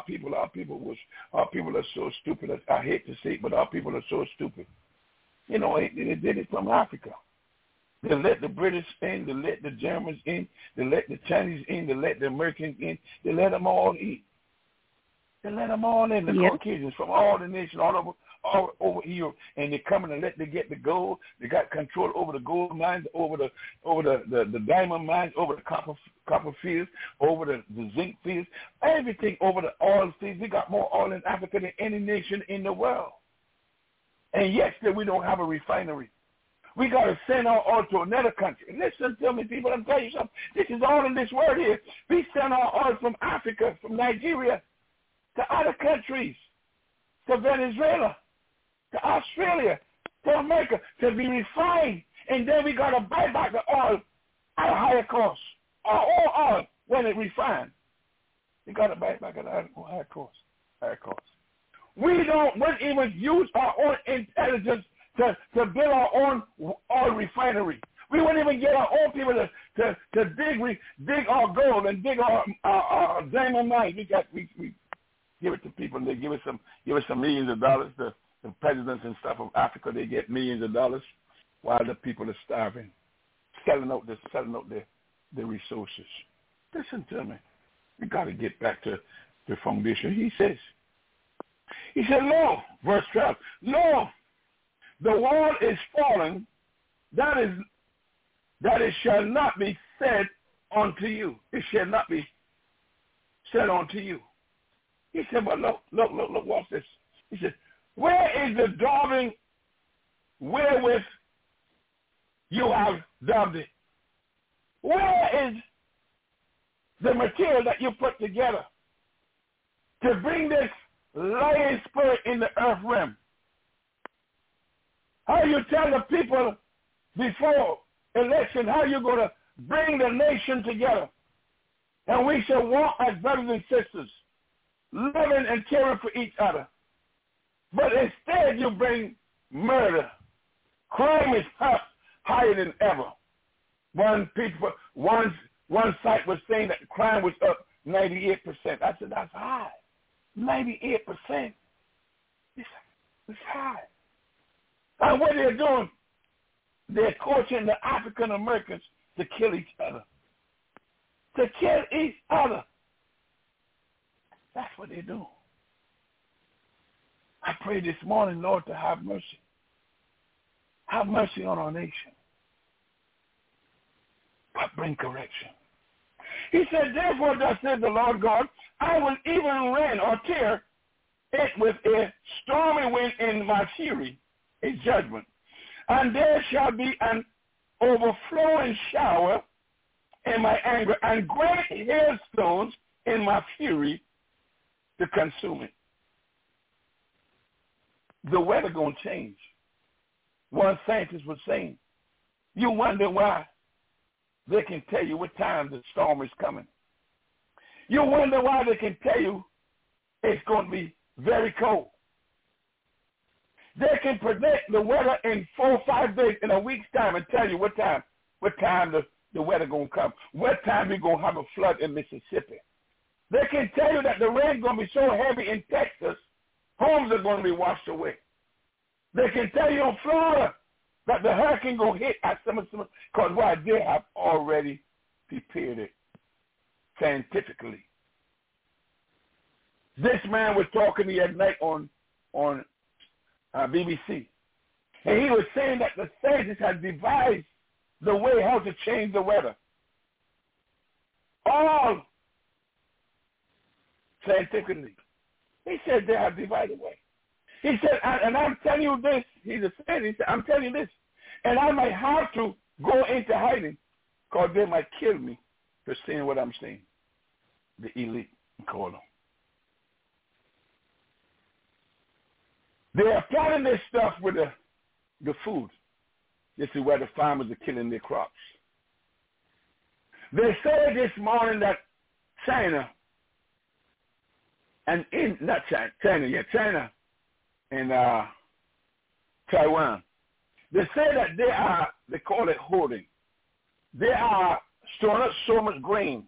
so stupid. I hate to say it, but our people are so stupid. You know, they did it from Africa. They let the British in, they let the Germans in, they let the Chinese in, they let the Americans in, they let them all in. They let them all in, the Caucasians from all the nations, all over Europe, and they come in and they get the gold. They got control over the gold mines, over the diamond mines, over the copper fields, over the zinc fields, everything over the oil fields. We got more oil in Africa than any nation in the world. And yet still we don't have a refinery. We got to send our oil to another country. Listen to me, people. I'm telling you something. This is all in this world here. We send our oil from Africa, from Nigeria, to other countries, to Venezuela, to Australia, to America, to be refined. And then we got to buy back the oil at a higher cost. Our own oil, when it refined, we got to buy it back at a higher cost. We wouldn't even use our own intelligence to build our own oil refinery. We wouldn't even get our own people to dig our gold and dig our diamond mines. We give it to people. They give us some millions of dollars. The presidents and stuff of Africa, they get millions of dollars while the people are starving, selling out their resources. Listen to me. We got to get back to the foundation. He said, "Lo," verse 12, "Lo, the wall is fallen, that it shall not be said unto you. It shall not be said unto you." He said, "But look, watch this." He said, "Where is the daubing wherewith you have daubed it? Where is the material that you put together to bring this lying spirit in the earth realm? How you tell the people before election how you're going to bring the nation together, and we shall walk as brothers and sisters, loving and caring for each other. But instead you bring murder. Crime is up higher than ever. One site was saying that crime was up 98%. I said, that's high. 98%. It's high. And what they're doing, they're coaching the African Americans to kill each other. To kill each other. That's what they're doing. I pray this morning, Lord, to have mercy. Have mercy on our nation. But bring correction. He said, therefore, thus says the Lord God, I will even rend or tear it with a stormy wind in my fury, a judgment. And there shall be an overflowing shower in my anger, and great hailstones in my fury to consume it. The weather going to change. One scientist was saying, you wonder why they can tell you what time the storm is coming. You wonder why they can tell you it's going to be very cold. They can predict the weather in 4 or 5 days, in a week's time, and tell you what time the weather going to come, what time we're going to have a flood in Mississippi. They can tell you that the rain's going to be so heavy in Texas, homes are going to be washed away. They can tell you in Florida that the hurricane going to hit at some, because why? They have already prepared it scientifically. This man was talking the other night on BBC, and he was saying that the scientists had devised the way how to change the weather. All scientifically. He said they have divided way. He said, and I'm telling you this, he said, I'm telling you this, and I might have to go into hiding because they might kill me for saying what I'm saying. The elite, call them. They are planning this stuff with the food. This is where the farmers are killing their crops. They said this morning that China and China and Taiwan. They say that they call it hoarding. They are storing up so much grain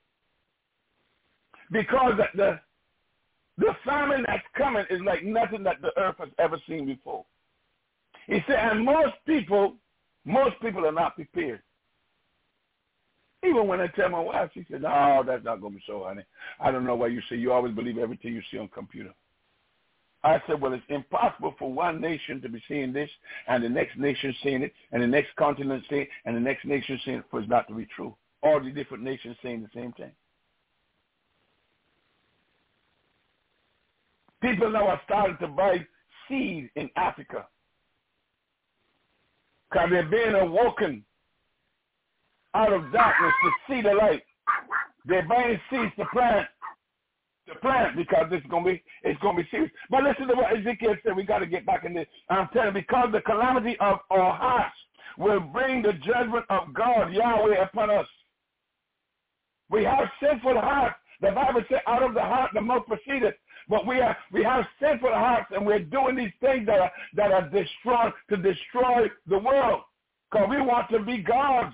because the famine that's coming is like nothing that the earth has ever seen before. He said, and most people are not prepared. Even when I tell my wife, she said, no, that's not going to be so, honey. I don't know why you say you always believe everything you see on computer. I said, well, it's impossible for one nation to be seeing this and the next nation seeing it and the next continent seeing it and the next nation seeing it for it not to be true. All the different nations saying the same thing. People now are starting to buy seed in Africa because they're being awoken out of darkness to see the light. They're buying seeds to plant because it's gonna be serious. But listen to what Ezekiel said. We got to get back in this. I'm telling you, because the calamity of our hearts will bring the judgment of God, Yahweh, upon us. We have sinful hearts. The Bible says, out of the heart the mouth proceedeth. But we have sinful hearts, and we're doing these things that are to destroy the world. Because we want to be gods.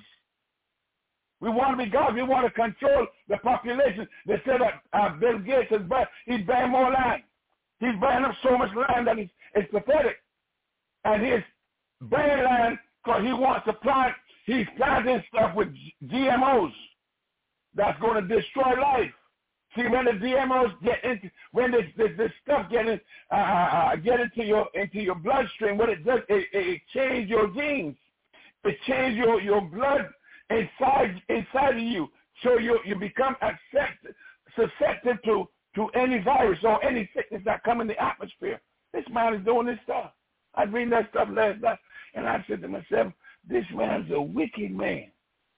We want to be God. We want to control the population. They said that Bill Gates he's buying more land. He's buying up so much land that it's pathetic. And he's buying land because he wants to plant. He's planting stuff with GMOs that's going to destroy life. See, when the GMOs when this stuff get into your bloodstream, what it does, it changes your genes. It changes your blood inside of you, so you become susceptible to any virus or any sickness that come in the atmosphere. This man is doing this stuff. I was reading that stuff last night, and I said to myself, this man's a wicked man.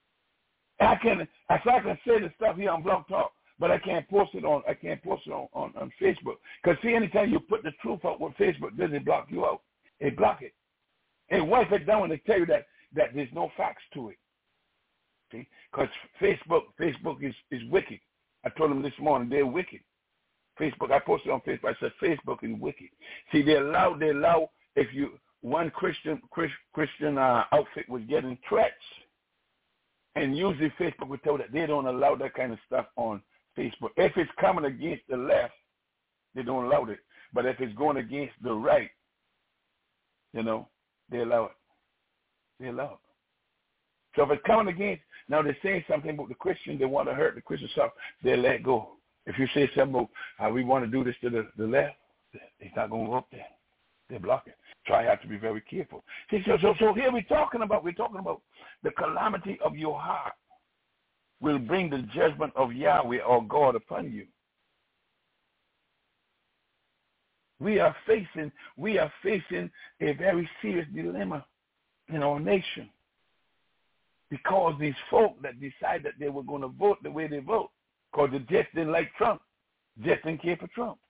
I can say the stuff here on Blog Talk, but I can't post it on Facebook. Because see, anytime you put the truth out with Facebook, does it block you out? It block it. It wipe it down and they tell you that there's no facts to it. See, because Facebook is wicked. I told them this morning they're wicked. Facebook, I posted on Facebook. I said Facebook is wicked. See, they allow if one Christian outfit was getting threats, and usually Facebook would tell that they don't allow that kind of stuff on Facebook. If it's coming against the left, they don't allow it. But if it's going against the right, they allow it. They allow it. So if it's coming against, now they're saying something about the Christian, they want to hurt the Christian stuff, they let go. If you say something about how we want to do this to the left, it's not going to go up there. They block it. So I have to be very careful. See, so here we're talking about the calamity of your heart will bring the judgment of Yahweh or God upon you. We are facing a very serious dilemma in our nation. Because these folk that decide that they were going to vote the way they vote, because they just didn't like Trump, just didn't care for Trump.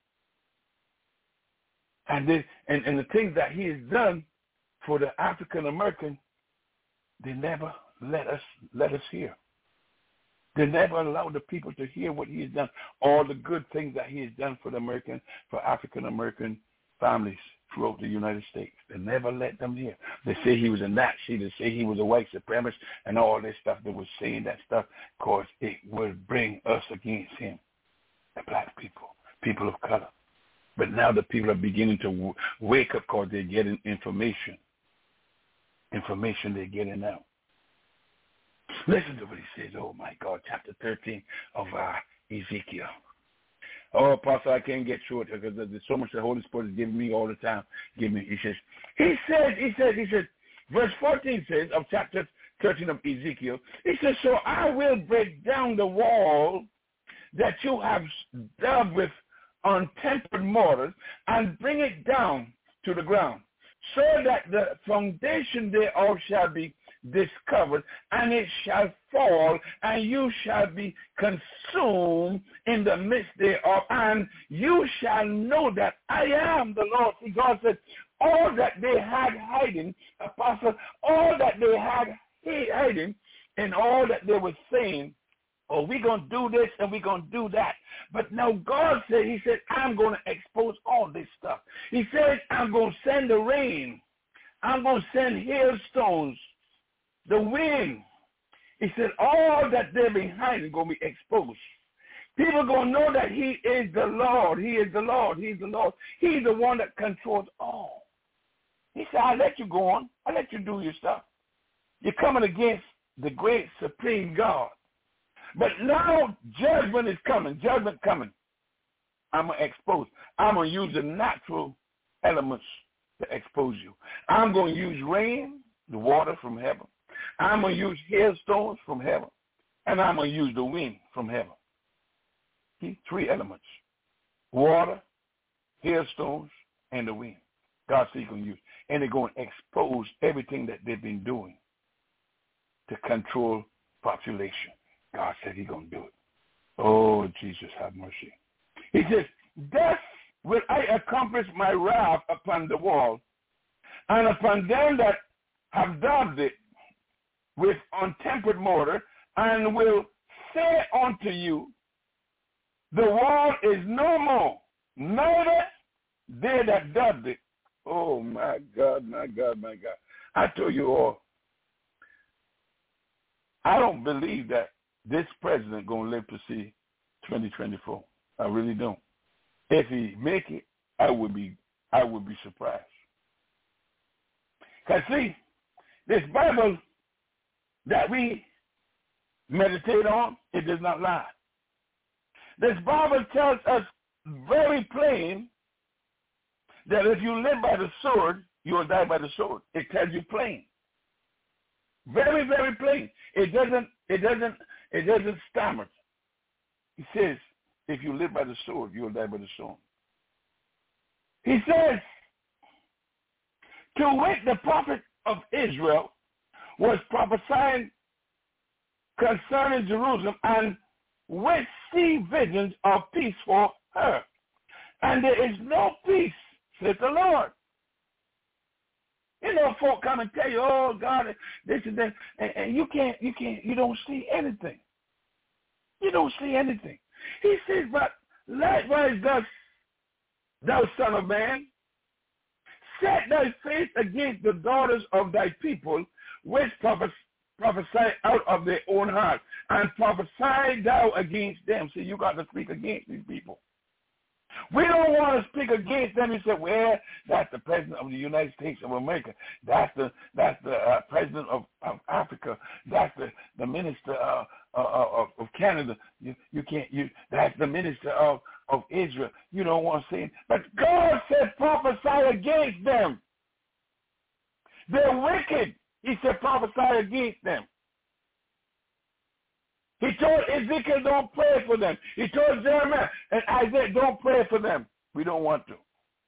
And the things that he has done for the African American, they never let us hear. They never allowed the people to hear what he has done, all the good things that he has done for African American families throughout the United States. They never let them hear. They say he was a Nazi. They say he was a white supremacist and all this stuff. They were saying that stuff because it would bring us against him, the black people of color. But now the people are beginning to wake up because they're getting information. Information they're getting out. Listen to what he says. Oh, my God, chapter 13 of Ezekiel. Oh, Apostle, I can't get through it because there's so much the Holy Spirit is giving me all the time. He said, verse 14 says of chapter 13 of Ezekiel, he says, so I will break down the wall that you have dug with untempered mortars and bring it down to the ground, so that the foundation thereof shall be discovered, and it shall fall, and you shall be consumed in the midst thereof, and you shall know that I am the Lord. See, God said, all that they had hiding, Apostle, all that they had hiding, and all that they were saying or we're going to do this and we're going to do that. But now God said, he said, I'm going to expose all this stuff. He said, I'm going to send the rain. I'm going to send hailstones, the wind. He said, all that they're behind is going to be exposed. People are going to know that he is the Lord. He is the Lord. He's the Lord. He's the one that controls all. He said, I'll let you go on. I'll let you do your stuff. You're coming against the great supreme God. But now judgment is coming. Judgment coming. I'm going to expose. I'm going to use the natural elements to expose you. I'm going to use rain, the water from heaven. I'm going to use hailstones from heaven. And I'm going to use the wind from heaven. See, 3 elements. Water, hailstones, and the wind. God said he's going to use. And they're going to expose everything that they've been doing to control population. God said he's going to do it. Oh, Jesus, have mercy. He says, thus will I accomplish my wrath upon the wall, and upon them that have daubed it with untempered mortar, and will say unto you, the wall is no more, neither they that daubed it. Oh, my God, my God, my God. I tell you all, I don't believe that this president going to live to see 2024. I really don't. If he make it, I would be surprised. Because see, this Bible that we meditate on, it does not lie. This Bible tells us very plain that if you live by the sword, you will die by the sword. It tells you plain. Very, very plain. It doesn't stammer. He says, if you live by the sword, you will die by the sword. He says, to which the prophet of Israel was prophesying concerning Jerusalem, and which see visions of peace for her. And there is no peace, says the Lord. You know, folk come and tell you, oh, God, this and that, and you don't see anything. You don't see anything. He says, but likewise thou son of man, set thy face against the daughters of thy people, which prophesy out of their own heart, and prophesy thou against them. See, you got to speak against these people. We don't want to speak against them. You say, well, that's the president of the United States of America. That's the president of Africa. That's the minister of Canada. That's the minister of Israel. You don't want to say it. But God said prophesy against them. They're wicked. He said prophesy against them. He told Ezekiel, don't pray for them. He told Jeremiah and Isaiah, don't pray for them. We don't want to.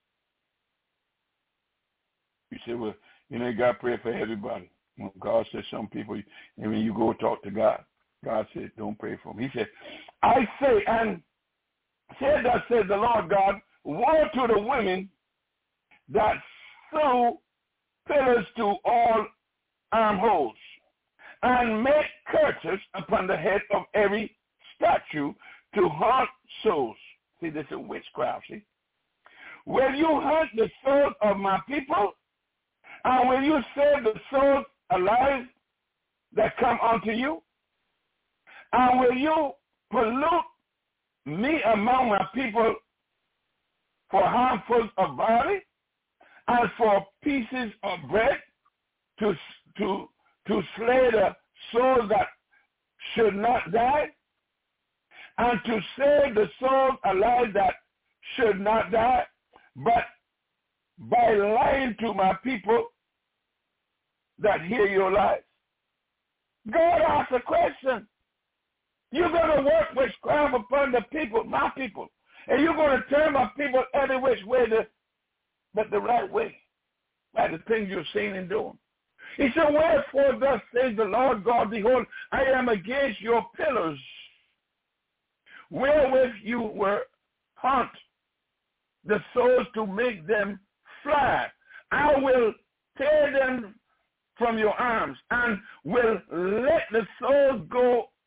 You say, well, you got to pray for everybody. Well, God said some people, and when you go talk to God, God said, don't pray for them. He said, I say, and said thus says the Lord God, woe to the women that sew pillars to all armholes, and make curses upon the head of every statue to haunt souls. See, this is witchcraft, see? Will you hunt the souls of my people? And will you save the souls alive that come unto you? And will you pollute me among my people for harmful of body and for pieces of bread to slay the souls that should not die, and to save the souls alive that should not die, but by lying to my people that hear your lies? God asked a question. You're going to work witchcraft upon the people, my people, and you're going to turn my people every which way but the right way, by the things you're saying and doing. He said, wherefore thus says the Lord God, behold, I am against your pillars, wherewith you were hunt the souls to make them fly. I will tear them from your arms, and will let the souls go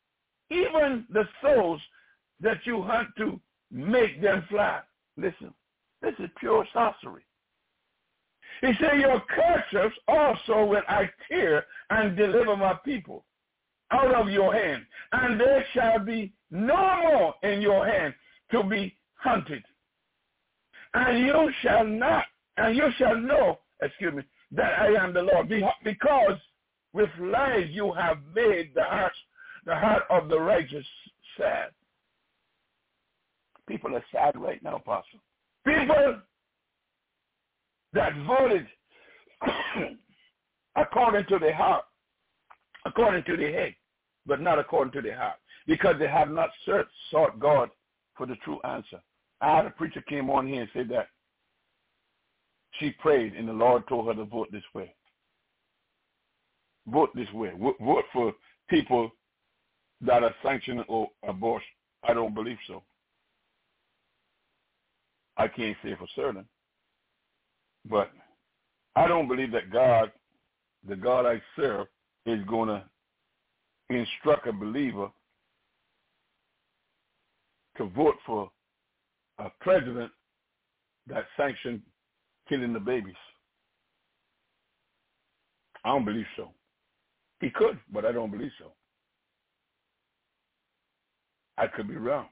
even the souls that you hunt to make them fly. Listen, this is pure sorcery. He said, your curses also will I tear and deliver my people out of your hand, and there shall be no more in your hand to be hunted. And you shall know, that I am the Lord, because with lies you have made the heart of the righteous sad. People are sad right now, Apostle. People that voted according to their heart, according to their head, but not according to their heart, because they have not sought God for the true answer. I had a preacher came on here and said that she prayed and the Lord told her to vote this way. Vote this way. Vote for people that are sanctioning abortion. I don't believe so. I can't say for certain. But I don't believe that God, the God I serve, is going to instruct a believer to vote for a president that sanctioned killing the babies. I don't believe so. He could, but I don't believe so. I could be wrong.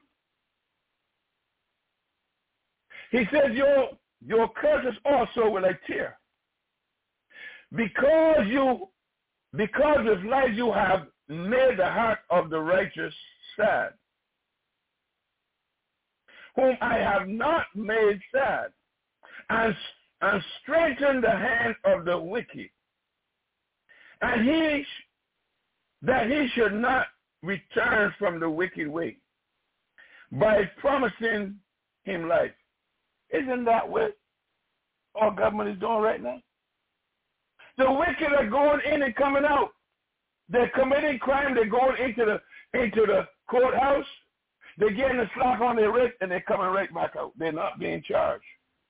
He says, your curses also will I tear. Because of lies you have made the heart of the righteous sad, whom I have not made sad, and strengthened the hand of the wicked, and that he should not return from the wicked way, by promising him life. Isn't that what our government is doing right now? The wicked are going in and coming out. They're committing crime. They're going into the courthouse. They're getting a slap on their wrist, and they're coming right back out. They're not being charged.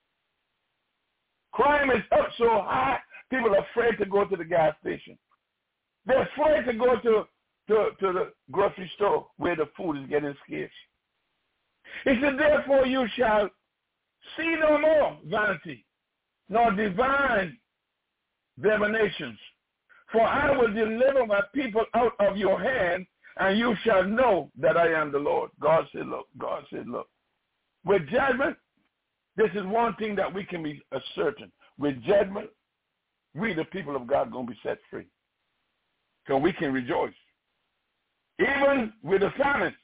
Crime is up so high, people are afraid to go to the gas station. They're afraid to go to the grocery store where the food is getting scarce. He said, therefore you shall see no more vanity, nor divine divinations. For I will deliver my people out of your hand, and you shall know that I am the Lord. God said, look. With judgment, this is one thing that we can be certain. With judgment, we, the people of God, are going to be set free. So we can rejoice. Even with the famine,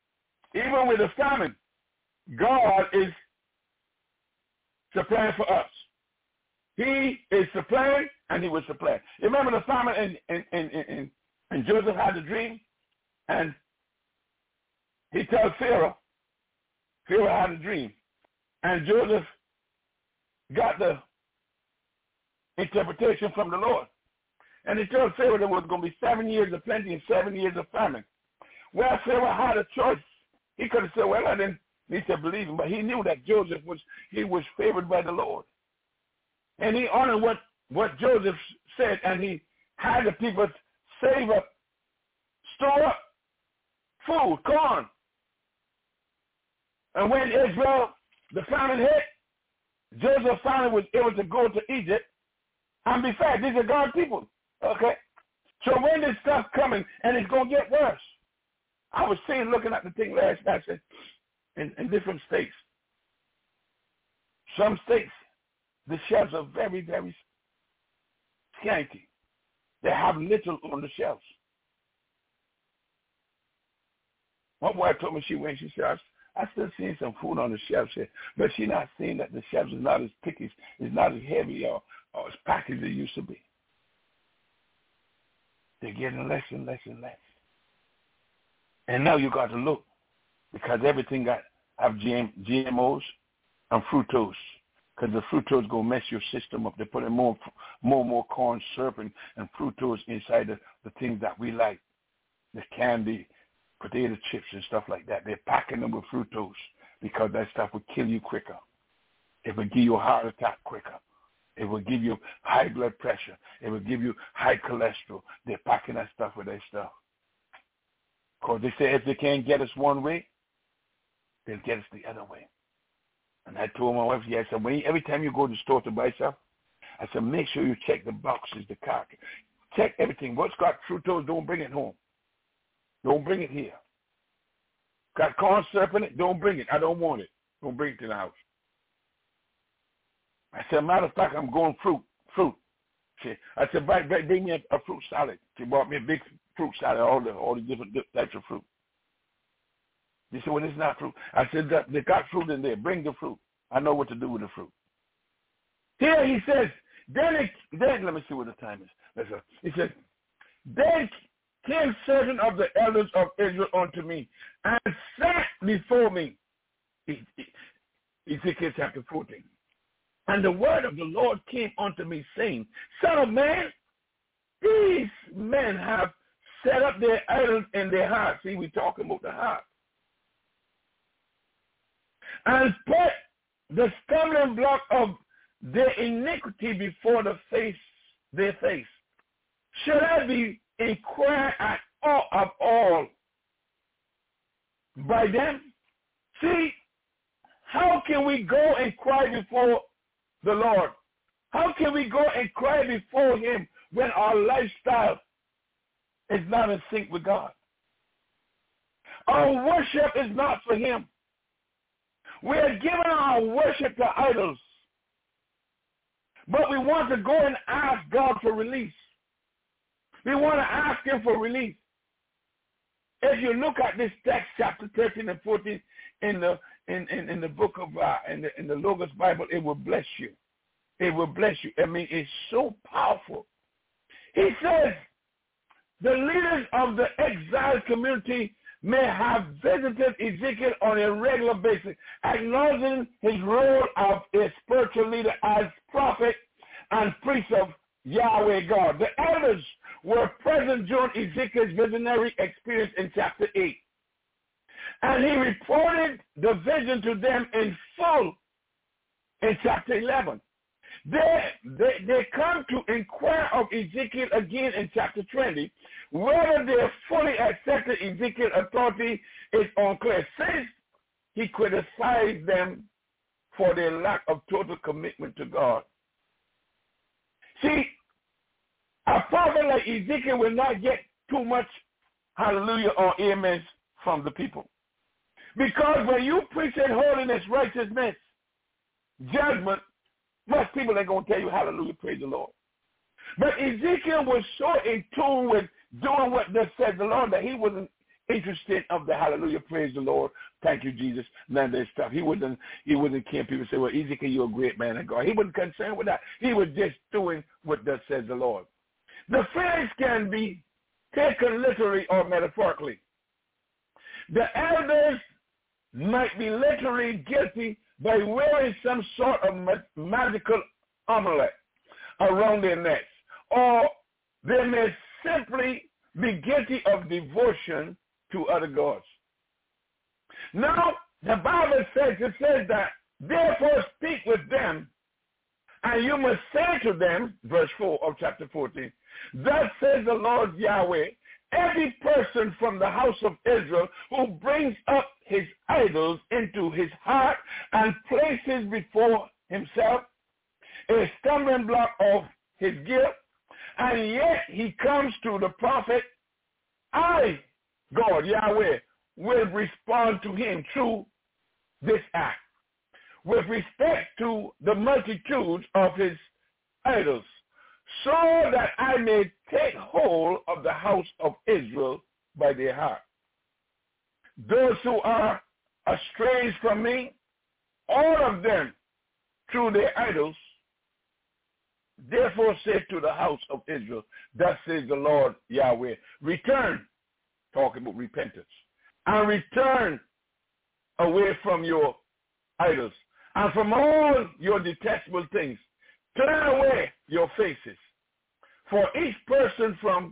God is supplying for us. He is supplying, and he will supply. Remember the famine, and Joseph had a dream, and he tells Pharaoh had a dream, and Joseph got the interpretation from the Lord. And he told Pharaoh there was going to be 7 years of plenty and 7 years of famine. Well, Pharaoh had a choice. He could have said, well, I didn't need to believe him, but he knew that Joseph was favored by the Lord. And he honored what Joseph said, and he had the people save up, store up food, corn. And when Israel, the famine hit, Joseph finally was able to go to Egypt and be fed. These are God's people, okay? So when this stuff coming, and it's going to get worse. I was looking at the thing last night, in different states. Some states, the shelves are very, very scanty. They have little on the shelves. My wife told me she said, I still seeing some food on the shelves here, but she's not seeing that the shelves is not as thick, it's not as heavy or as packed as it used to be. They're getting less and less and less. And now you got to look, because everything have GMOs and fructose, because the fructose is going to mess your system up. They're putting more corn syrup and fructose inside the things that we like, the candy, potato chips and stuff like that. They're packing them with fructose because that stuff will kill you quicker. It will give you a heart attack quicker. It will give you high blood pressure. It will give you high cholesterol. They're packing that stuff with their stuff. Because they say if they can't get us one way, they'll get us the other way. And I told my wife, I said, every time you go to the store to buy stuff, I said, make sure you check the boxes, the cart. Check everything. What's got fructose, don't bring it home. Don't bring it here. Got corn syrup in it, don't bring it. I don't want it. Don't bring it to the house. I said, matter of fact, I'm going fruit. I said, bring me a fruit salad. She bought me a big fruit salad, all the different types of fruit. They said, well, it's not fruit. I said, they got fruit in there. Bring the fruit. I know what to do with the fruit. Here he says, then let me see what the time is. Listen. He said, then came certain of the elders of Israel unto me and sat before me. Ezekiel chapter 14. And the word of the Lord came unto me, saying, Son of man, these men have set up their idols in their hearts. See, we're talking about the heart. And put the stumbling block of their iniquity before their face. Should I be inquired at all by them? See, how can we go and cry before the Lord? How can we go and cry before him when our lifestyle is not in sync with God? Our worship is not for him. We are giving our worship to idols. But we want to go and ask God for release. We want to ask him for release. If you look at this text, chapter 13 and 14 in the book of in the Logos Bible, it will bless you. It will bless you. I mean, it's so powerful. He says, the leaders of the exiled community may have visited Ezekiel on a regular basis, acknowledging his role of a spiritual leader as prophet and priest of Yahweh God. The elders were present during Ezekiel's visionary experience in chapter 8. And he reported the vision to them in full in chapter 11. They come to inquire of Ezekiel again in chapter 20. Whether they fully accepted Ezekiel's authority is unclear, since he criticized them for their lack of total commitment to God. See, a prophet like Ezekiel will not get too much hallelujah or amen from the people. Because when you preach in holiness, righteousness, judgment, most people ain't going to tell you hallelujah, praise the Lord. But Ezekiel was so in tune with doing what thus said the Lord that he wasn't interested of the hallelujah, praise the Lord, thank you, Jesus, none of that stuff. He wasn't care. People say, well, Ezekiel, you're a great man of God. He wasn't concerned with that. He was just doing what thus said the Lord. The phrase can be taken literally or metaphorically. The elders might be literally guilty by wearing some sort of magical amulet around their necks, or they may simply be guilty of devotion to other gods. Now, the Bible says that, therefore speak with them, and you must say to them, verse 4 of chapter 14, thus says the Lord Yahweh, every person from the house of Israel who brings up his idols into his heart and places before himself a stumbling block of his guilt, and yet he comes to the prophet, I, God, Yahweh, will respond to him through this act with respect to the multitudes of his idols, so that I may take hold of the house of Israel by their heart. Those who are estranged from me, all of them through their idols, therefore say to the house of Israel, thus says the Lord Yahweh, return, talking about repentance, and return away from your idols and from all your detestable things. Turn away your faces. For each person from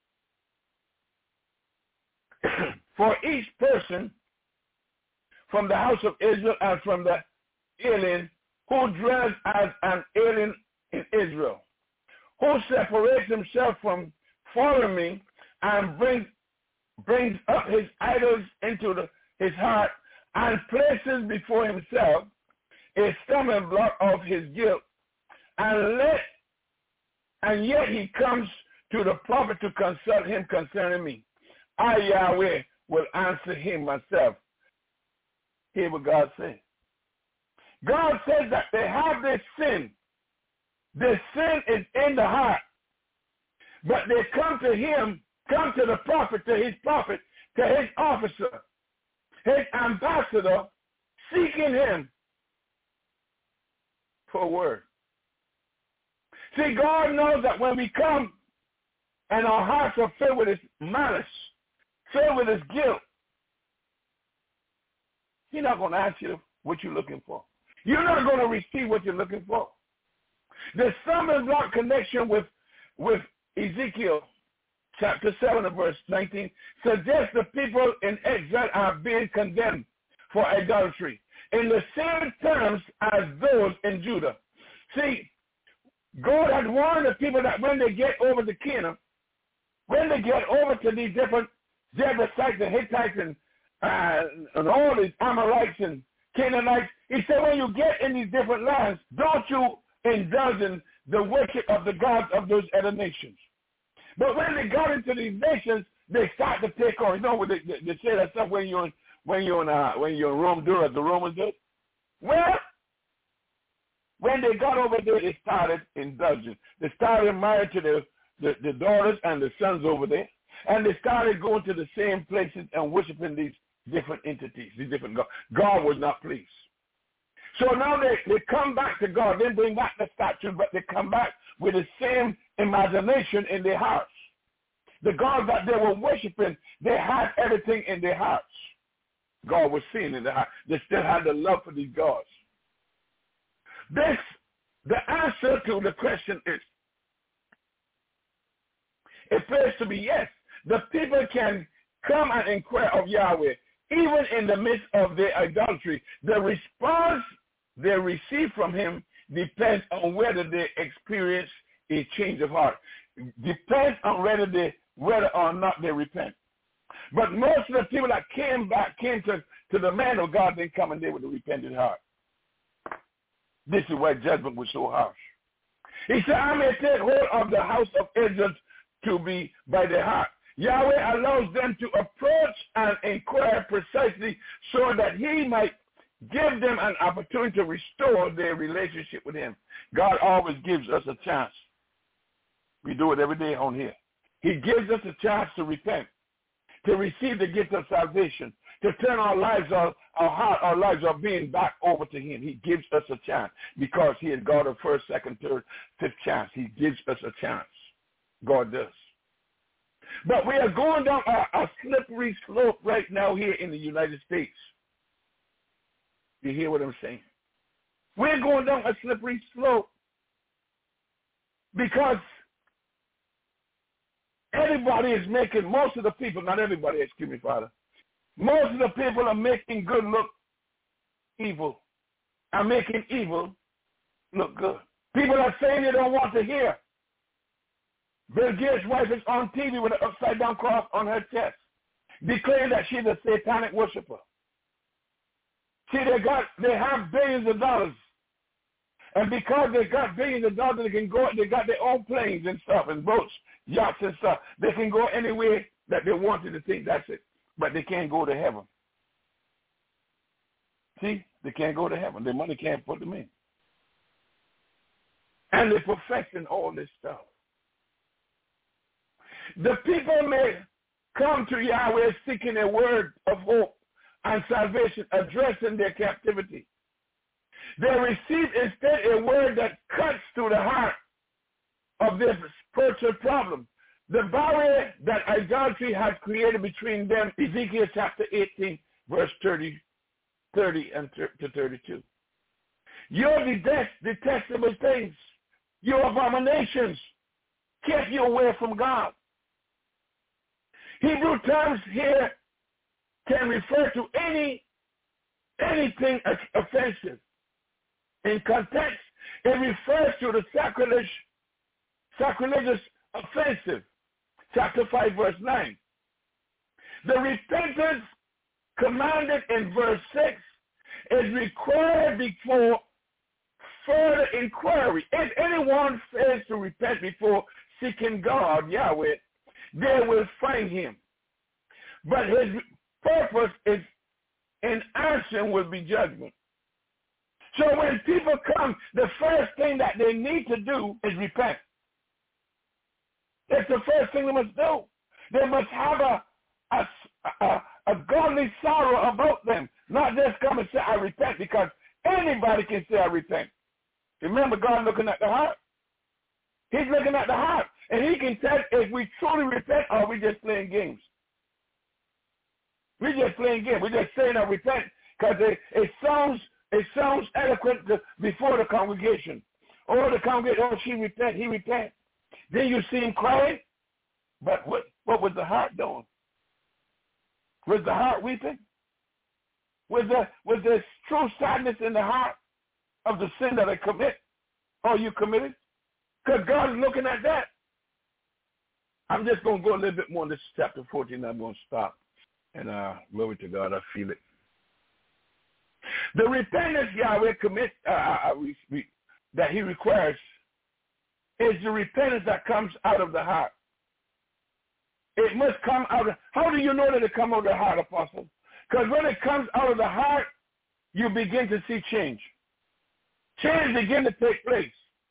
the house of Israel and from the alien who dwells as an alien in Israel, who separates himself from following me and brings brings up his idols into his heart and places before himself a stumbling block of his guilt, and yet he comes to the prophet to consult him concerning me. I, Yahweh, will answer him myself. Hear what God says. God says that they have this sin. The sin is in the heart. But they come to him, come to the prophet, to his officer, his ambassador, seeking him for a word. See, God knows that when we come and our hearts are filled with his malice, filled with his guilt, he's not going to ask you what you're looking for. You're not going to receive what you're looking for. The stumbling block connection with Ezekiel chapter 7 and verse 19 suggests the people in exile are being condemned for idolatry in the same terms as those in Judah. See, God had warned the people that when they get over to Canaan, when they get over to these different Jebusites and Hittites and all these Amorites and Canaanites, he said, when you get in these different lands, don't you indulge in the worship of the gods of those other nations. But when they got into these nations, they start to take on. You know, they say that stuff when you're in Rome, do as the Romans did. Well, when they got over there, they started indulging. They started married to the daughters and the sons over there, and they started going to the same places and worshiping these different entities, these different gods. God was not pleased. So now they come back to God. They bring back the statue, but they come back with the same imagination in their hearts. The gods that they were worshiping, they had everything in their hearts. God was seeing in their heart. They still had the love for these gods. The answer to the question is, it appears to be yes. The people can come and inquire of Yahweh, even in the midst of their idolatry. The response they receive from him depends on whether they experience a change of heart. Depends on whether or not they repent. But most of the people that came to the man of God, they come and they with a repentant heart. This is why judgment was so harsh. He said, I may take hold of the house of Israel to be by their heart. Yahweh allows them to approach and inquire precisely so that he might give them an opportunity to restore their relationship with him. God always gives us a chance. We do it every day on here. He gives us a chance to repent, to receive the gift of salvation, to turn our lives, our heart, our lives, our being back over to him. He gives us a chance because he is God of first, second, third, fifth chance. He gives us a chance. God does. But we are going down a slippery slope right now here in the United States. You hear what I'm saying? We're going down a slippery slope because everybody is making, most of the people, not everybody, excuse me, Father, most of the people are making good look evil, are making evil look good. People are saying they don't want to hear. Bill Gates' wife is on TV with an upside-down cross on her chest, declaring that she's a satanic worshiper. See, they have billions of dollars. And because they got billions of dollars, they got their own planes and stuff and boats, yachts and stuff. They can go anywhere that they wanted to think that's it. But they can't go to heaven. See, they can't go to heaven. Their money can't put them in. And they're perfecting all this stuff. The people may come to Yahweh seeking a word of hope and salvation, addressing their captivity. They receive instead a word that cuts through the heart of their spiritual problem. The barrier that idolatry has created between them, Ezekiel chapter 18, verse 30 and to 32. Your detestable things, your abominations, kept you away from God. Hebrew terms here can refer to anything offensive. In context, it refers to the sacrilegious offensive. Chapter 5, verse 9. The repentance commanded in verse 6 is required before further inquiry. If anyone fails to repent before seeking God, Yahweh, they will find him. But his purpose is in action will be judgment. So when people come, the first thing that they need to do is repent. That's the first thing they must do. They must have a godly sorrow about them, not just come and say, I repent, because anybody can say, I repent. Remember, God looking at the heart. He's looking at the heart, and he can tell if we truly repent or we just playing games. We're just playing games. We're just saying I repent because it sounds eloquent before the congregation. Oh, the congregation, oh, she repent, he repent. Then you see him crying, but what was the heart doing? Was the heart weeping? Was there true sadness in the heart of the sin that I commit or you committed? Because God is looking at that. I'm just going to go a little bit more in this chapter 14. I'm going to stop. And glory to God, I feel it. The repentance Yahweh commits that he requires is the repentance that comes out of the heart. It must come out of, how do you know that it comes out of the heart, Apostle? Because when it comes out of the heart, you begin to see change. Change begin to take place.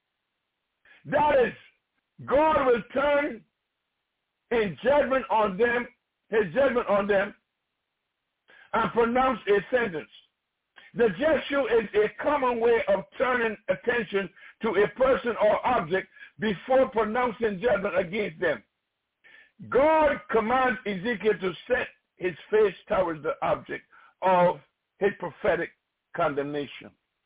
That is, God will turn in judgment on them, his judgment on them, and pronounce a sentence. The gesture is a common way of turning attention to a person or object before pronouncing judgment against them. God commands Ezekiel to set his face towards the object of his prophetic condemnation.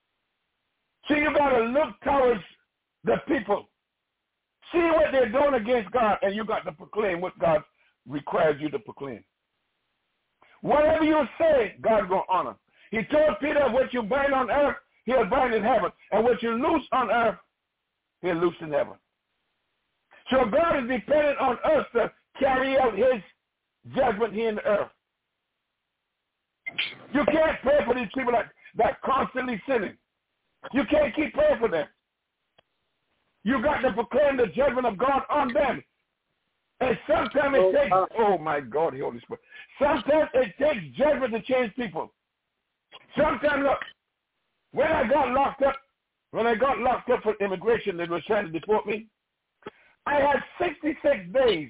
So you got to look towards the people. See what they're doing against God, and you got to proclaim what God requires you to proclaim. Whatever you say, God's going to honor. He told Peter, what you bind on earth, he'll bind in heaven. And what you loose on earth, he'll loose in heaven. So God is dependent on us to carry out his judgment here in the earth. You can't pray for these people that constantly sinning. You can't keep praying for them. You got to proclaim the judgment of God on them. And sometimes it takes, oh my God, the Holy Spirit. Sometimes it takes judgment to change people. Sometimes, look, when I got locked up for immigration, they were trying to deport me, I had 66 days.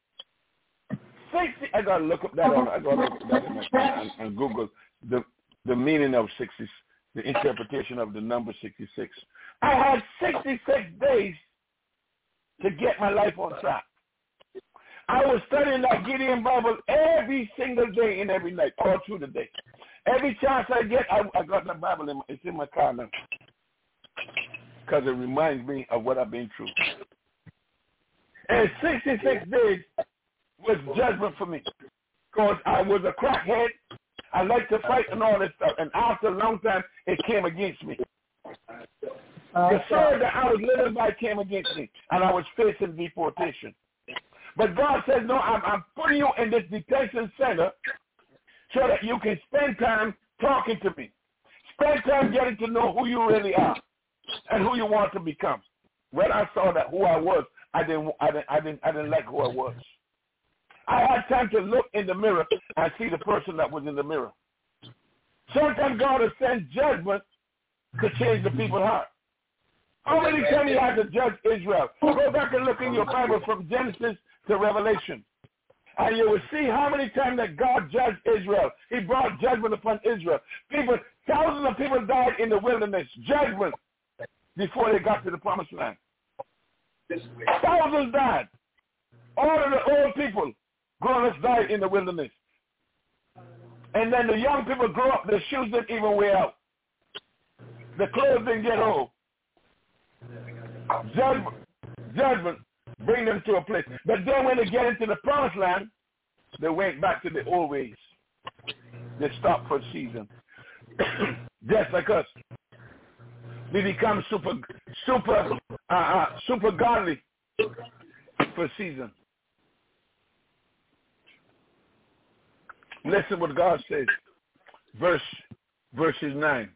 I got to look up that on. I got to look up that and Google the meaning of 60, the interpretation of the number 66. I had 66 days to get my life on track. I was studying that Gideon Bible every single day and every night, all through the day. Every chance I get, I got the Bible. It's in my car now because it reminds me of what I've been through. And 66 days was judgment for me because I was a crackhead. I liked to fight and all this stuff. And after a long time, it came against me. The sword that I was living by came against me, and I was facing deportation. But God said, no, I'm putting you in this detention center so that you can spend time talking to me. Spend time getting to know who you really are and who you want to become. When I saw that who I was, I didn't like who I was. I had time to look in the mirror and see the person that was in the mirror. Sometimes God will send judgment to change the people's heart. How many times he had to judge Israel? Go back and look in your Bible from Genesis to Revelation. And you will see how many times that God judged Israel. He brought judgment upon Israel. Thousands of people died in the wilderness. Judgment before they got to the promised land. Thousands died. All of the old people, grown-ups, died in the wilderness. And then the young people grew up, their shoes didn't even wear out. The clothes didn't get old. Judgment bring them to a place. But then when they get into the promised land, they went back to the old ways. They stopped for a season. Just like us. We become super godly for a season. Listen what God says. Verses 9.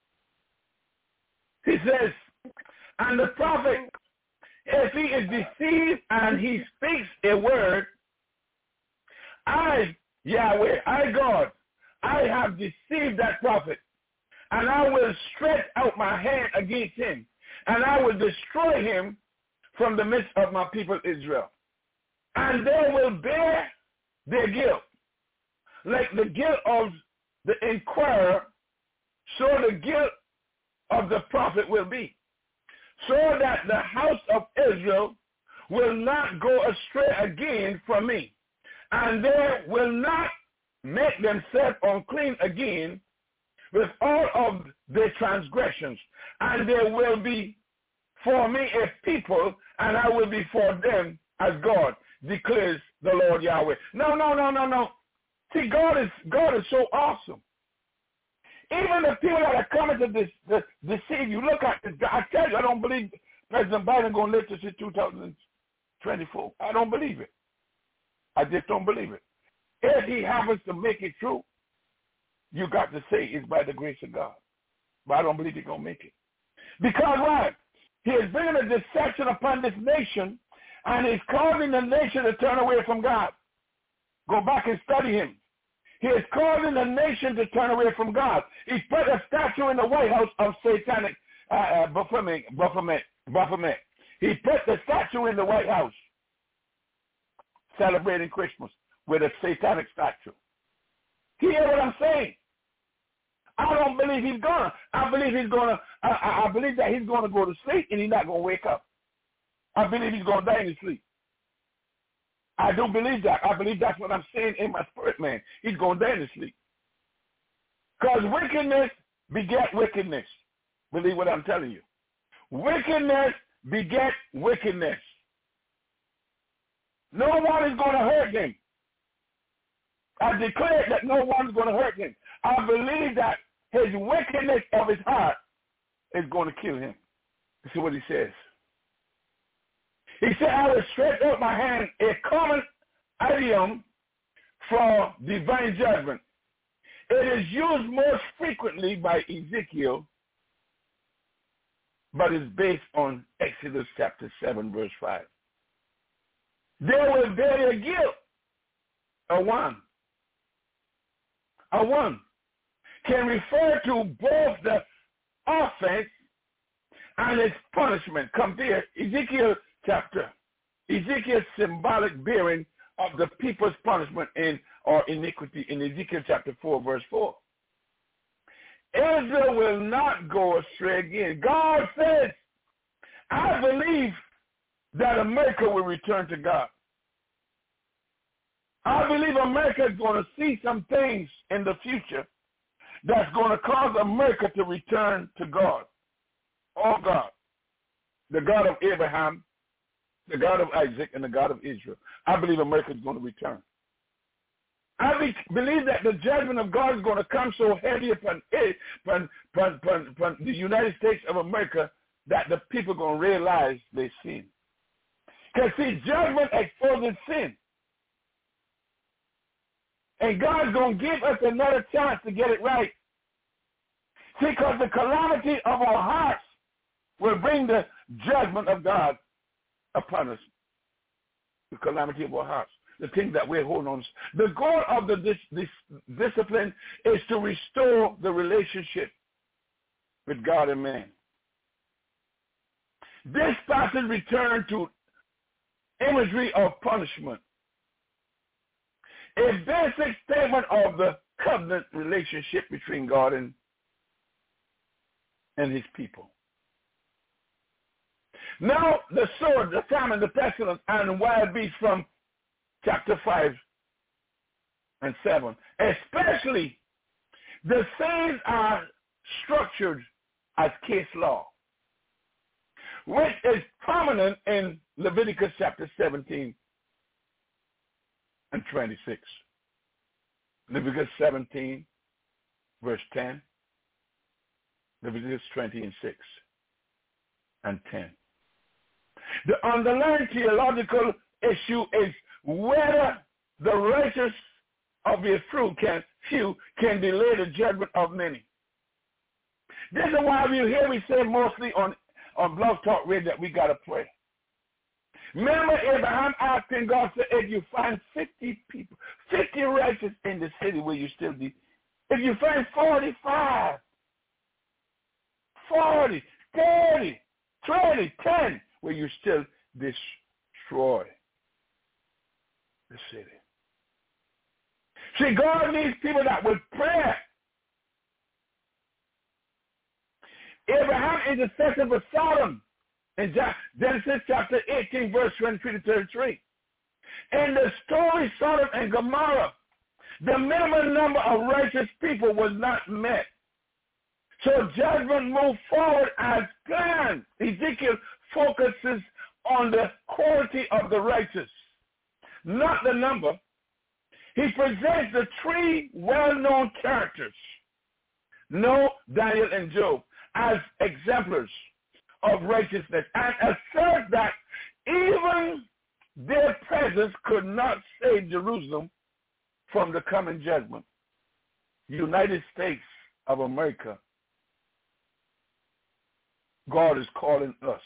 He says, and the prophet, if he is deceived and he speaks a word, I, Yahweh, I, God, I have deceived that prophet, and I will stretch out my hand against him, and I will destroy him from the midst of my people Israel. And they will bear their guilt, like the guilt of the inquirer, so the guilt of the prophet will be, so that the house of Israel will not go astray again from me, and they will not make themselves unclean again with all of their transgressions, and they will be for me a people, and I will be for them as God, declares the Lord Yahweh. No. See, God is so awesome. Even the people that are coming to deceive you, look at this. I tell you, I don't believe President Biden going to live to see 2024. I don't believe it. I just don't believe it. If he happens to make it true, you got to say it's by the grace of God. But I don't believe he's going to make it. Because why? He is bringing a deception upon this nation, and he's causing the nation to turn away from God. Go back and study him. He is causing the nation to turn away from God. He put a statue in the White House of satanic Baphomet. He put the statue in the White House celebrating Christmas with a satanic statue. Hear what I'm saying? I don't believe he's gonna. I believe that he's gonna go to sleep and he's not gonna wake up. I believe he's gonna die in his sleep. I don't believe that. I believe that's what I'm saying in my spirit, man. He's going down to sleep. Because wickedness beget wickedness. Believe what I'm telling you. Wickedness beget wickedness. No one is going to hurt him. I declare that no one is going to hurt him. I believe that his wickedness of his heart is going to kill him. This is what he says. He said, I will stretch out my hand, a common idiom for divine judgment. It is used most frequently by Ezekiel, but is based on Exodus chapter 7, verse 5. They will bear their guilt. A one can refer to both the offense and its punishment. Compare Ezekiel's symbolic bearing of the people's punishment or iniquity in Ezekiel chapter 4, verse 4. Israel will not go astray again. God says, I believe that America will return to God. I believe America is going to see some things in the future that's going to cause America to return to God. Oh God, the God of Abraham, the God of Isaac, and the God of Israel. I believe America is going to return. I believe that the judgment of God is going to come so heavy upon the United States of America that the people are going to realize they sin. Because, see, judgment exposes sin. And God's going to give us another chance to get it right. See, because the calamity of our hearts will bring the judgment of God upon us. The calamity of our hearts, the things that we're holding on. The goal of this discipline is to restore the relationship with God and man. This passage returns to imagery of punishment, a basic statement of the covenant relationship between God and his people. Now, the sword, the famine, the pestilence, and wild beasts from chapter 5 and 7. Especially, the sins are structured as case law, which is prominent in Leviticus chapter 17 and 26. Leviticus 17, verse 10. Leviticus 20 and 6 and 10. The underlying theological issue is whether the righteous of his few can delay the judgment of many. This is why we say mostly on Blog Talk Radio that we got to pray. Remember Abraham asking God, said, if you find 50 people, 50 righteous in the city, will you still be? If you find 45, 40, 30, 20, 10, will you still destroy the city? See, God needs people that will pray. Abraham interceded for Sodom in Genesis chapter 18, verse 23 to 33. In the story Sodom and Gomorrah, the minimum number of righteous people was not met. So judgment moved forward as planned. Ezekiel focuses on the quality of the righteous, not the number. He presents the three well-known characters, Noah, Daniel, and Job, as exemplars of righteousness, and asserts that even their presence could not save Jerusalem from the coming judgment. United States of America, God is calling us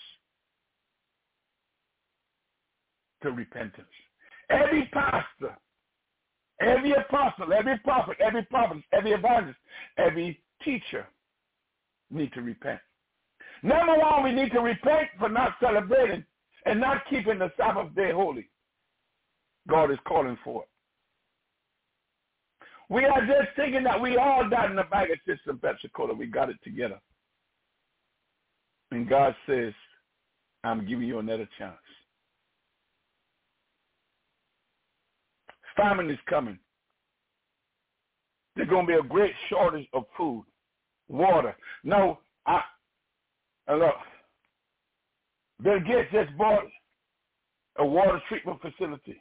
to repentance. Every pastor, every apostle, every prophet, every prophet, every evangelist, every teacher need to repent. Number one, we need to repent for not celebrating and not keeping the Sabbath day holy. God is calling for it. We are just thinking that we all died in a bag of chips and Pepsi Cola. We got it together. And God says, I'm giving you another chance. Famine is coming. There's going to be a great shortage of food, water. Now, look, Bill Gates just bought a water treatment facility.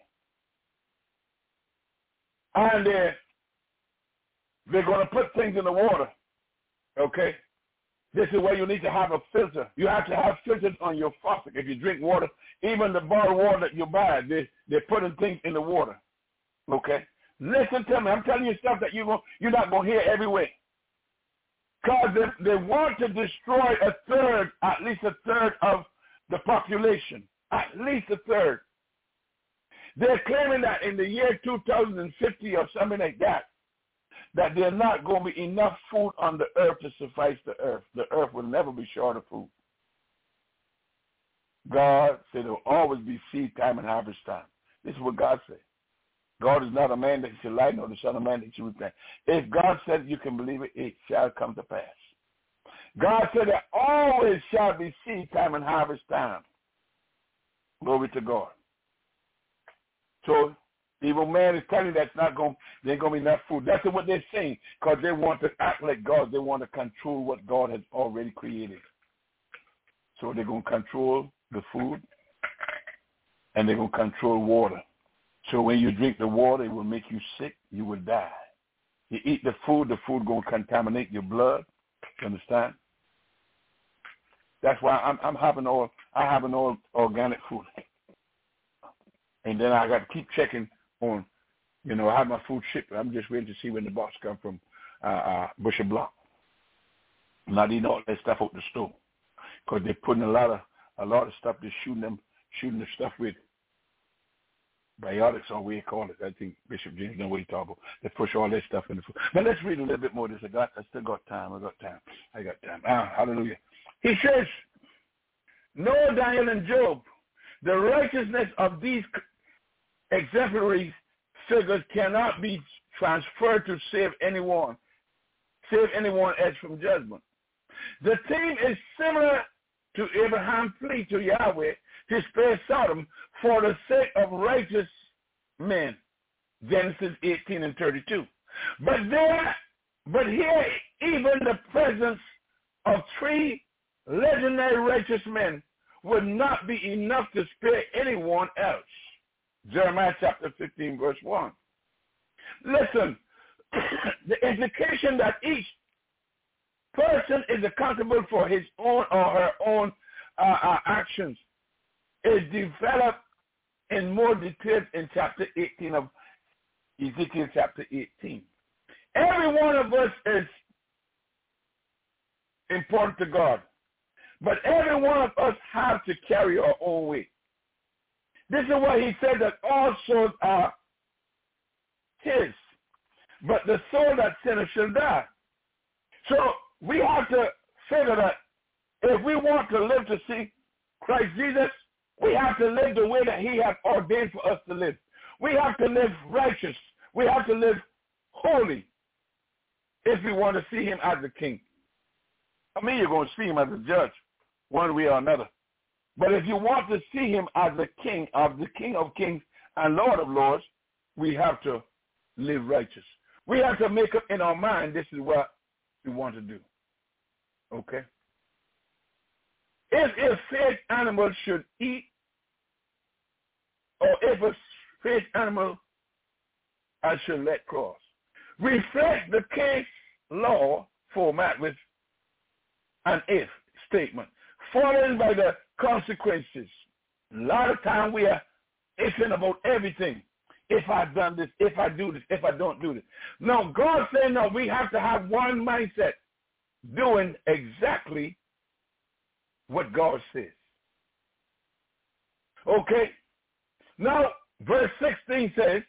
And they're going to put things in the water, okay? This is where you need to have a filter. You have to have filters on your faucet. If you drink water, even the bottled water that you buy, they're putting things in the water, okay? Listen to me. I'm telling you stuff that you're not going to hear everywhere. Because they want to destroy at least a third of the population, at least a third. They're claiming that in the year 2050 or something like that there's not going to be enough food on the earth to suffice the earth. The earth will never be short of food. God said there will always be seed time and harvest time. This is what God said. God is not a man that he should lie, nor the son of man that he should repent. If God said you can believe it, it shall come to pass. God said there always shall be seed time and harvest time. Glory to God. So evil man is telling you that there ain't going to be enough food. That's what they're saying, because they want to act like God. They want to control what God has already created. So they're going to control the food, and they're going to control water. So when you drink the water, it will make you sick. You will die. You eat the food going to contaminate your blood. You understand? That's why I'm having all organic food. And then I got to keep checking on, I have my food shipped. I'm just waiting to see when the box comes from Bush and Block. I'm not eating all that stuff out the store, because they're putting a lot of stuff. They're shooting the stuff with biotics, or what you call it. I think Bishop James knows what he's talking about. They push all that stuff in the food. Now let's read a little bit more of this. I still got time. I got time. Hallelujah. He says, Noah, Daniel, and Job, the righteousness of these exemplary figures cannot be transferred to save anyone else from judgment. The theme is similar to Abraham's plea to Yahweh to spare Sodom for the sake of righteous men, Genesis 18 and 32. But here, even the presence of three legendary righteous men would not be enough to spare anyone else. Jeremiah chapter 15, verse 1. Listen, the implication that each person is accountable for his own or her own actions is developed in more detail in chapter 18 of Ezekiel chapter 18. Every one of us is important to God. But every one of us have to carry our own weight. This is why he said that all souls are his, but the soul that sinneth shall die. So we have to figure that if we want to live to see Christ Jesus, we have to live the way that he has ordained for us to live. We have to live righteous. We have to live holy if we want to see him as the king. I mean, you're going to see him as a judge, one way or another. But if you want to see him as the King of Kings and Lord of Lords, we have to live righteous. We have to make up in our mind this is what we want to do. Okay? If a fed animal should eat, or if a fed animal I should let cross, reflect the case law format with an if statement, followed by the consequences. A lot of time we are ifing about everything. If I've done this, if I do this, if I don't do this. No, God said no, we have to have one mindset, doing exactly what God says. Okay? Now, verse 16 says,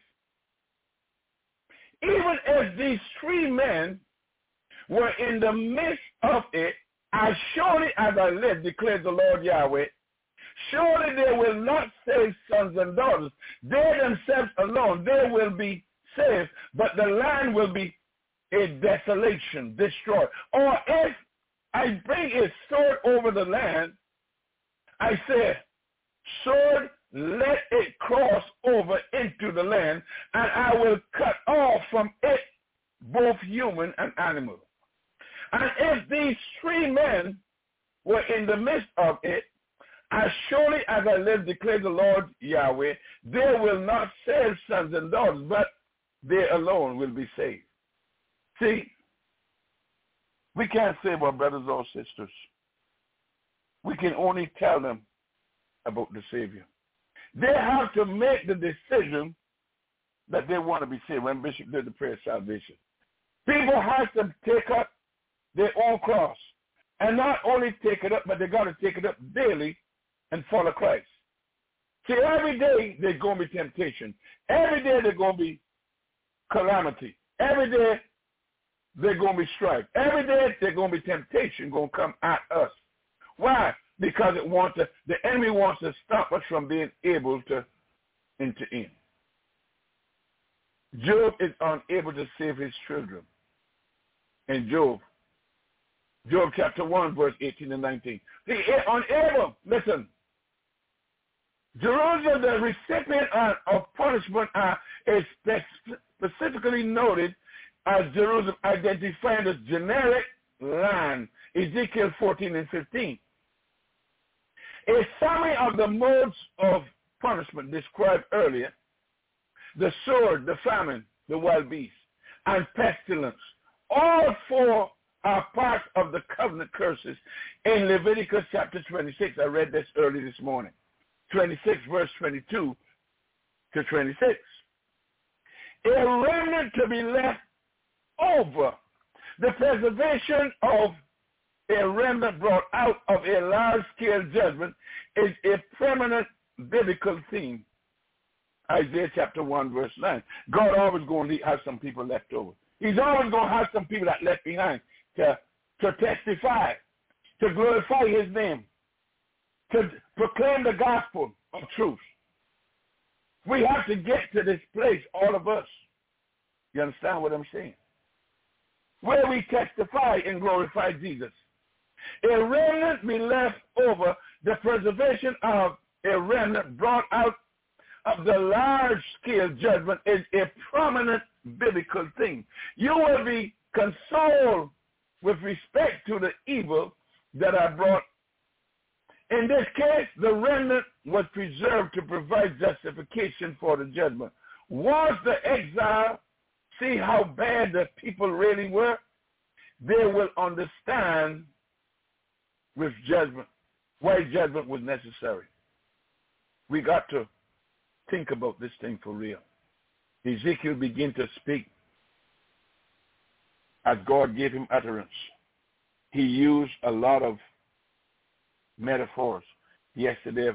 even as these three men were in the midst of it, as surely as I live, declares the Lord Yahweh, surely they will not save sons and daughters. They themselves alone, they will be saved, but the land will be a desolation, destroyed. Or if I bring a sword over the land, I say, sword, let it cross over into the land, and I will cut off from it both human and animal. And if these three men were in the midst of it, as surely as I live, declares the Lord Yahweh, they will not save sons and daughters, but they alone will be saved. See, we can't save our brothers or sisters. We can only tell them about the Savior. They have to make the decision that they want to be saved. When Bishop did the prayer of salvation, people have to take up their own cross. And not only take it up, but they got to take it up daily and follow Christ. See, every day there's going to be temptation. Every day there's going to be calamity. Every day there's going to be strife. Every day there's going to be temptation going to come at us. Why? Because the enemy wants to stop us from being able to enter in. Job is unable to save his children. And Job chapter 1, verse 18 and 19. See, unable, listen, Jerusalem, the recipient of punishment, is specifically noted as Jerusalem, identified as generic land, Ezekiel 14 and 15. A summary of the modes of punishment described earlier, the sword, the famine, the wild beast, and pestilence, all four are parts of the covenant curses in Leviticus chapter 26. I read this early this morning. 26 verse 22 to 26. A remnant to be left over. The preservation of a remnant brought out of a large-scale judgment is a permanent biblical theme. Isaiah chapter 1 verse 9. God always going to have some people left over. He's always going to have some people that left behind to testify, to glorify his name, to proclaim the gospel of truth. We have to get to this place, all of us. You understand what I'm saying? Where we testify and glorify Jesus. A remnant be left over, the preservation of a remnant brought out of the large-scale judgment is a prominent biblical thing. You will be consoled with respect to the evil that are brought. In this case, the remnant was preserved to provide justification for the judgment. Once the exile see how bad the people really were, they will understand with judgment why judgment was necessary. We got to think about this thing for real. Ezekiel began to speak as God gave him utterance. He used a lot of metaphors. Yesterday,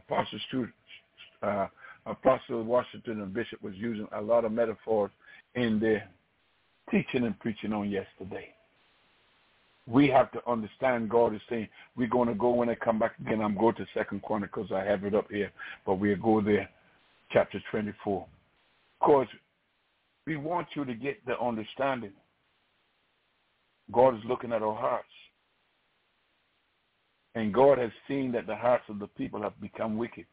Apostle Washington and Bishop was using a lot of metaphors in their teaching and preaching on yesterday. We have to understand God is saying, we're going to go when I come back again. I'm going to 2 Chronicles. I have it up here, but we'll go there, chapter 24. Because we want you to get the understanding. God is looking at our hearts. And God has seen that the hearts of the people have become wicked.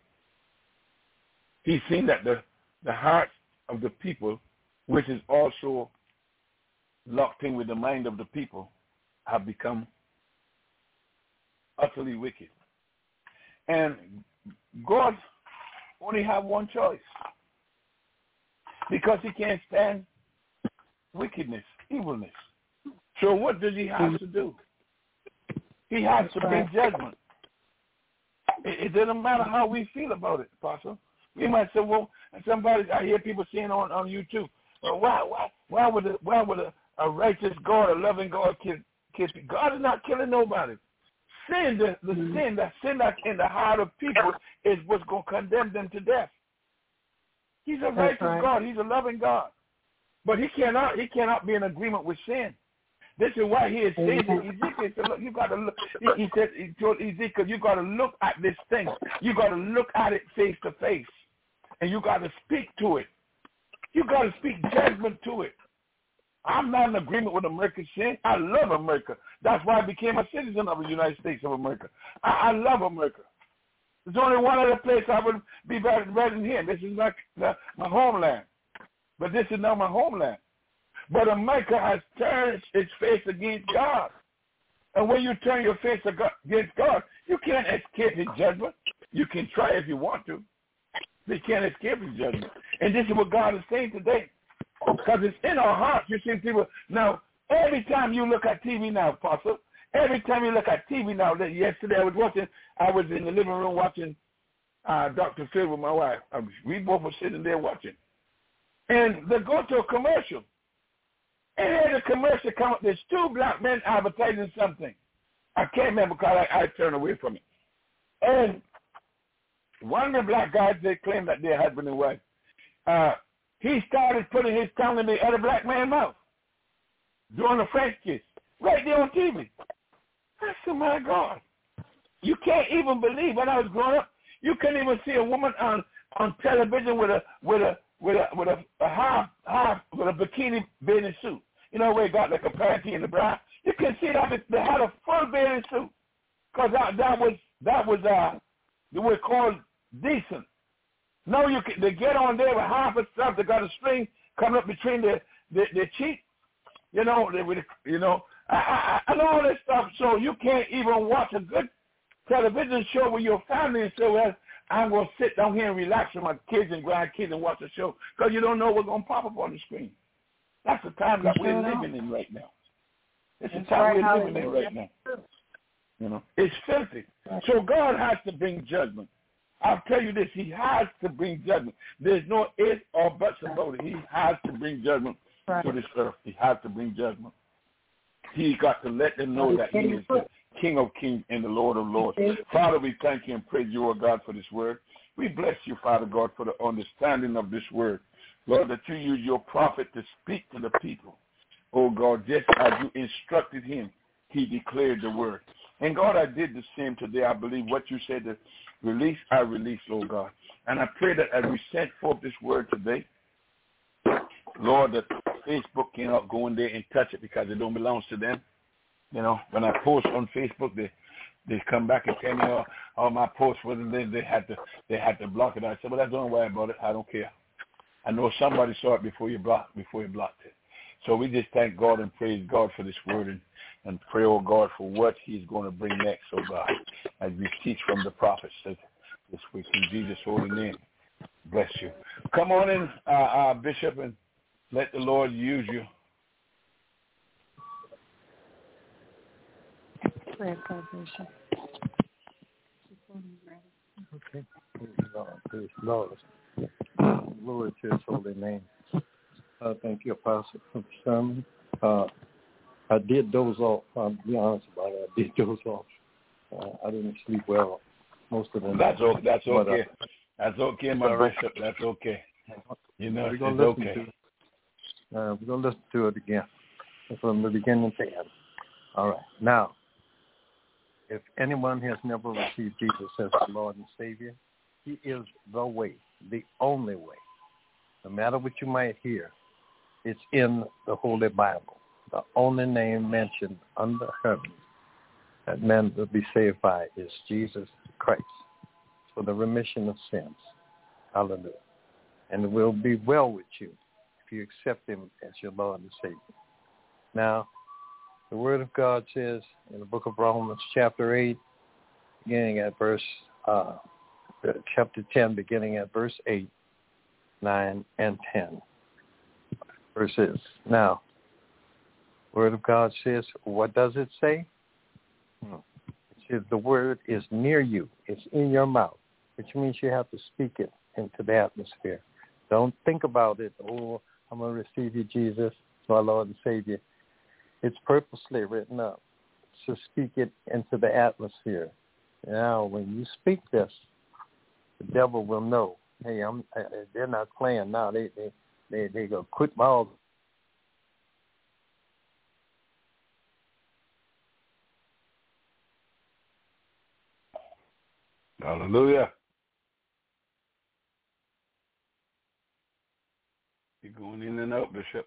He's seen that the hearts of the people, which is also locked in with the mind of the people, have become utterly wicked. And God only have one choice, because he can't stand wickedness, evilness. So what does he have to do? He has to bring judgment. It doesn't matter how we feel about it, Apostle. We might say, well, somebody, I hear people saying on YouTube, well, why would a righteous God, a loving God kill people? God is not killing nobody. Sin, the sin that's in the heart of people is what's going to condemn them to death. He's a righteous God. He's a loving God. But he cannot be in agreement with sin. This is why he is saying to Ezekiel, said, look, you got to look. He told Ezekiel, you got to look at this thing. You got to look at it face to face. And you got to speak to it. You got to speak judgment to it. I'm not in agreement with America's sin. I love America. That's why I became a citizen of the United States of America. I love America. There's only one other place I would be better than here. This is my homeland. But this is not my homeland. But America has turned its face against God. And when you turn your face against God, you can't escape his judgment. You can try if you want to. But you can't escape his judgment. And this is what God is saying today. Because it's in our hearts. You see people. Now, every time you look at TV now, Apostle, every time you look at TV now, yesterday I was in the living room watching Dr. Phil with my wife. We both were sitting there watching. And they go to a commercial. And then the commercial come up, there's two black men advertising something. I can't remember because I turned away from it. And one of the black guys, they claim that they're husband and wife. He started putting his tongue in the other black man's mouth, doing a French kiss, right there on TV. I said, my God. You can't even believe, when I was growing up, you couldn't even see a woman on television with a bikini bathing suit. You know, where it got like a panty in the bra. You can see that they had a full bathing suit, because that was they called decent. No, they get on there with half a stuff. They got a string coming up between their cheek. You know, and all this stuff. So you can't even watch a good television show with your family and say, well, I'm going to sit down here and relax with my kids and grandkids and watch a show, because you don't know what's going to pop up on the screen. That's the time that we're living in right now. It's the time we're living in right now. You know, it's filthy. So God has to bring judgment. I'll tell you this, he has to bring judgment. There's no ifs or buts about it. He has to bring judgment to this earth. He has to bring judgment. He got to let them know that he is the King of kings and the Lord of lords. Father, we thank you and praise you, O God, for this word. We bless you, Father God, for the understanding of this word. Lord, that you use your prophet to speak to the people. Oh God, just as you instructed him, he declared the word. And God, I did the same today. I believe what you said, that release, I release, oh God. And I pray that as we sent forth this word today, Lord, that Facebook cannot go in there and touch it, because it don't belong to them. You know, when I post on Facebook, they come back and tell me all my posts wasn't there. They had to block it. I said, well, don't worry about it. I don't care. I know somebody saw it before you blocked it. So we just thank God and praise God for this word, and pray, oh God, for what he's going to bring next, oh God, as we teach from the prophets this week in Jesus' holy name. Bless you. Come on in, Bishop, and let the Lord use you. Prayer card, Bishop. Okay. Praise the Lord. Praise the Lord. Glory to his holy name. Thank you, Apostle, for the sermon. I did doze off. I'll be honest about it. I did doze off. I didn't sleep well most of the night. That's okay. That's okay, my bishop. That's okay. You know, it's okay. We're going to listen to it again from the beginning to end. All right. Now, if anyone has never received Jesus as the Lord and Savior, he is the way, the only way. No matter what you might hear, it's in the Holy Bible. The only name mentioned under heaven that man will be saved by is Jesus Christ for the remission of sins. Hallelujah. And it will be well with you if you accept him as your Lord and Savior. Now, the Word of God says in the book of Romans, chapter 8, beginning at chapter 10, beginning at verse 8, 9, and 10. Verses. Now, the Word of God says, what does it say? It says the Word is near you. It's in your mouth, which means you have to speak it into the atmosphere. Don't think about it. Oh, I'm going to receive you, Jesus, my Lord and Savior. It's purposely written up to speak it into the atmosphere. Now, when you speak this, the devil will know. Hey, they're not playing now. They go quit my all. Hallelujah. You're going in and out, Bishop.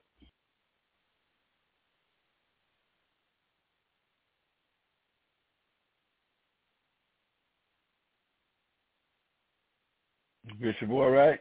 Bishop, all right?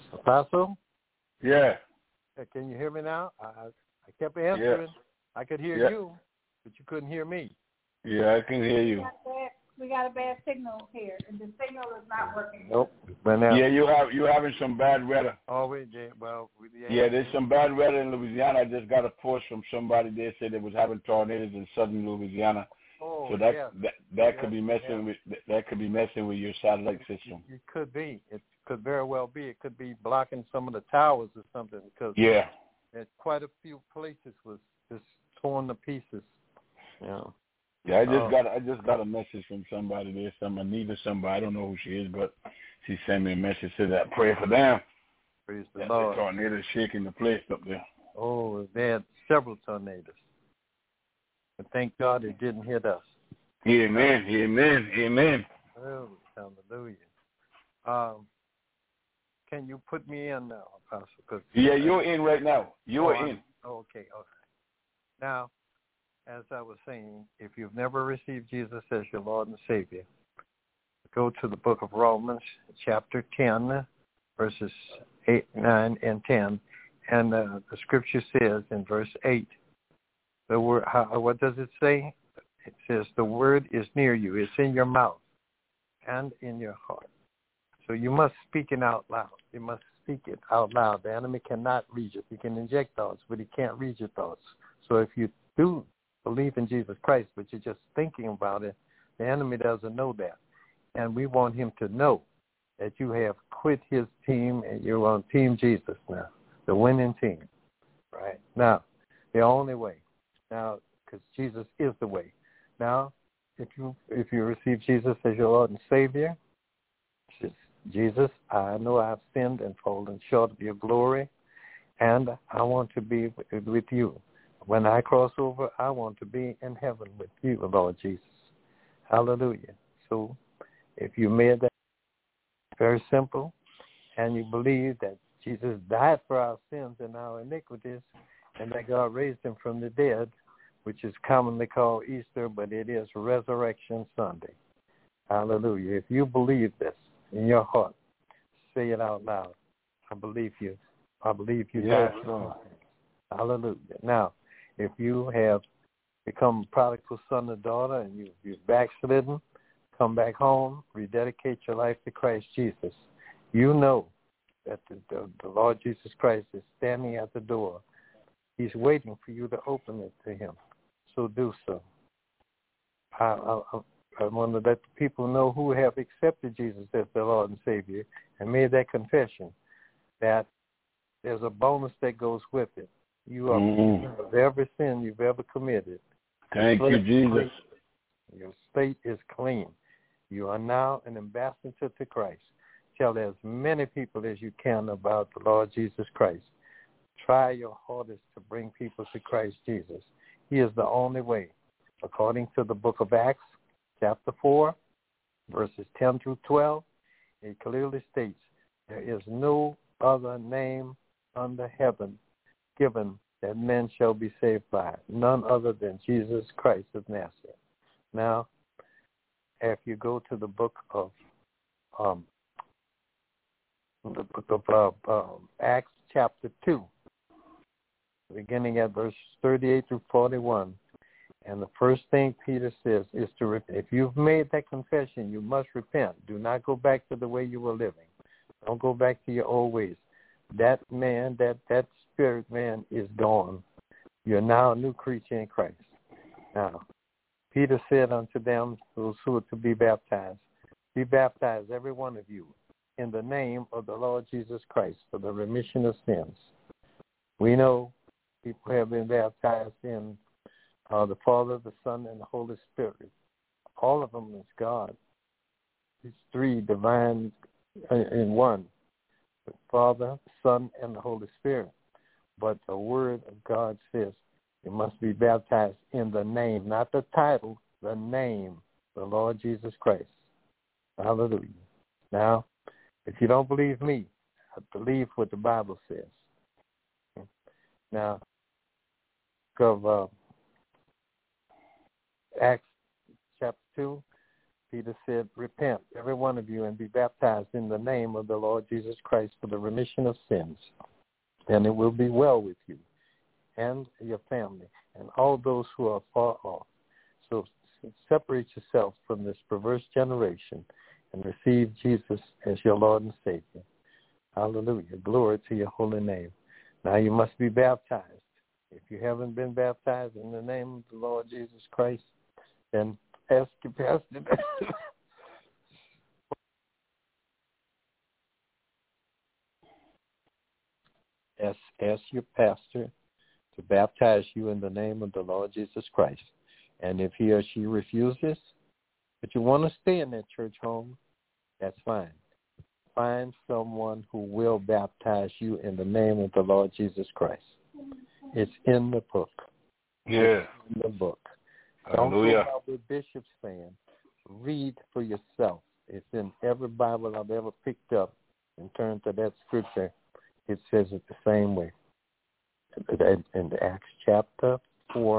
Apostle? Yeah. Can you hear me now? I kept answering. Yes. I could hear Yeah. you, but you couldn't hear me. Yeah, I can hear you. We got a bad signal here, and the signal is not working. Nope. But now, Yeah, you having some bad weather. always, Yeah, there's some bad weather in Louisiana. I just got a post from somebody there said they was having tornadoes in southern Louisiana. Oh, So that yes. that could be messing with your satellite system. It could be. It could very well be. It could be blocking some of the towers or something because Yeah. quite a few places was just torn to pieces. Yeah. Yeah, I just got a message from somebody there, some Anita somebody. I don't know who she is, but she sent me a message said that pray for them. Praise the That Lord. the tornado shaking the place up there. Oh, they had several tornadoes. But thank God it didn't hit us. Amen. Amen. Amen. Oh, hallelujah. Can you put me in now, Apostle? Yeah, you're in right now. You're in. Okay, all right. Now, as I was saying, if you've never received Jesus as your Lord and Savior, go to the book of Romans, chapter 10, verses 8, 9, and 10. And the scripture says in verse 8, the word. What does it say? It says the word is near you. It's in your mouth and in your heart. So you must speak it out loud. You must speak it out loud. The enemy cannot read it. He can inject thoughts, but he can't read your thoughts. So if you do believe in Jesus Christ, but you're just thinking about it, the enemy doesn't know that. And we want him to know that you have quit his team and you're on Team Jesus now, the winning team. Right? Now, the only way. Now, because Jesus is the way. Now, if you receive Jesus as your Lord and Savior, just, Jesus, I know I've sinned and fallen short of your glory, and I want to be with you. When I cross over, I want to be in heaven with you, Lord Jesus. Hallelujah. So if you made that very simple, and you believe that Jesus died for our sins and our iniquities, and that God raised him from the dead, which is commonly called Easter, but it is Resurrection Sunday. Hallelujah. If you believe this in your heart, say it out loud. I believe you. I believe you. Yes, Lord. Hallelujah. Now, if you have become a prodigal son or daughter and you've backslidden, come back home, rededicate your life to Christ Jesus. You know that the Lord Jesus Christ is standing at the door. He's waiting for you to open it to him. So do so. I want to let the people know who have accepted Jesus as their Lord and Savior and made that confession that there's a bonus that goes with it. You are forgiven of every sin you've ever committed. Thank you, Jesus. Your slate is clean. You are now an ambassador to Christ. Tell as many people as you can about the Lord Jesus Christ. Try your hardest to bring people to Christ Jesus. He is the only way. According to the book of Acts, chapter 4, verses 10 through 12, it clearly states, there is no other name under heaven given that men shall be saved by, none other than Jesus Christ of Nazareth. Now, if you go to the book of Acts chapter 2, beginning at verse 38 through 41, and the first thing Peter says is to repent. If you've made that confession, you must repent. Do not go back to the way you were living. Don't go back to your old ways. That man, that spirit man is gone. You're now a new creature in Christ. Now, Peter said unto them, those who are to be baptized, every one of you, in the name of the Lord Jesus Christ for the remission of sins. We know people have been baptized in the Father, the Son, and the Holy Spirit. All of them is God. These three divine in one. The Father, the Son, and the Holy Spirit. But the Word of God says you must be baptized in the name, not the title, the name, the Lord Jesus Christ. Hallelujah. Now, if you don't believe me, believe what the Bible says. Now, of Acts chapter 2, Peter said, repent, every one of you, and be baptized in the name of the Lord Jesus Christ for the remission of sins, and it will be well with you and your family and all those who are far off. So separate yourself from this perverse generation and receive Jesus as your Lord and Savior. Hallelujah. Glory to your holy name. Now you must be baptized. If you haven't been baptized in the name of the Lord Jesus Christ, then ask your pastor. Ask your pastor to baptize you in the name of the Lord Jesus Christ. And if he or she refuses, but you want to stay in that church home, that's fine. Find someone who will baptize you in the name of the Lord Jesus Christ. It's in the book. Yeah. It's in the book. Hallelujah. Don't go about what Bishop's saying. Read for yourself. It's in every Bible I've ever picked up and turned to that scripture. It says it the same way. In Acts chapter 4,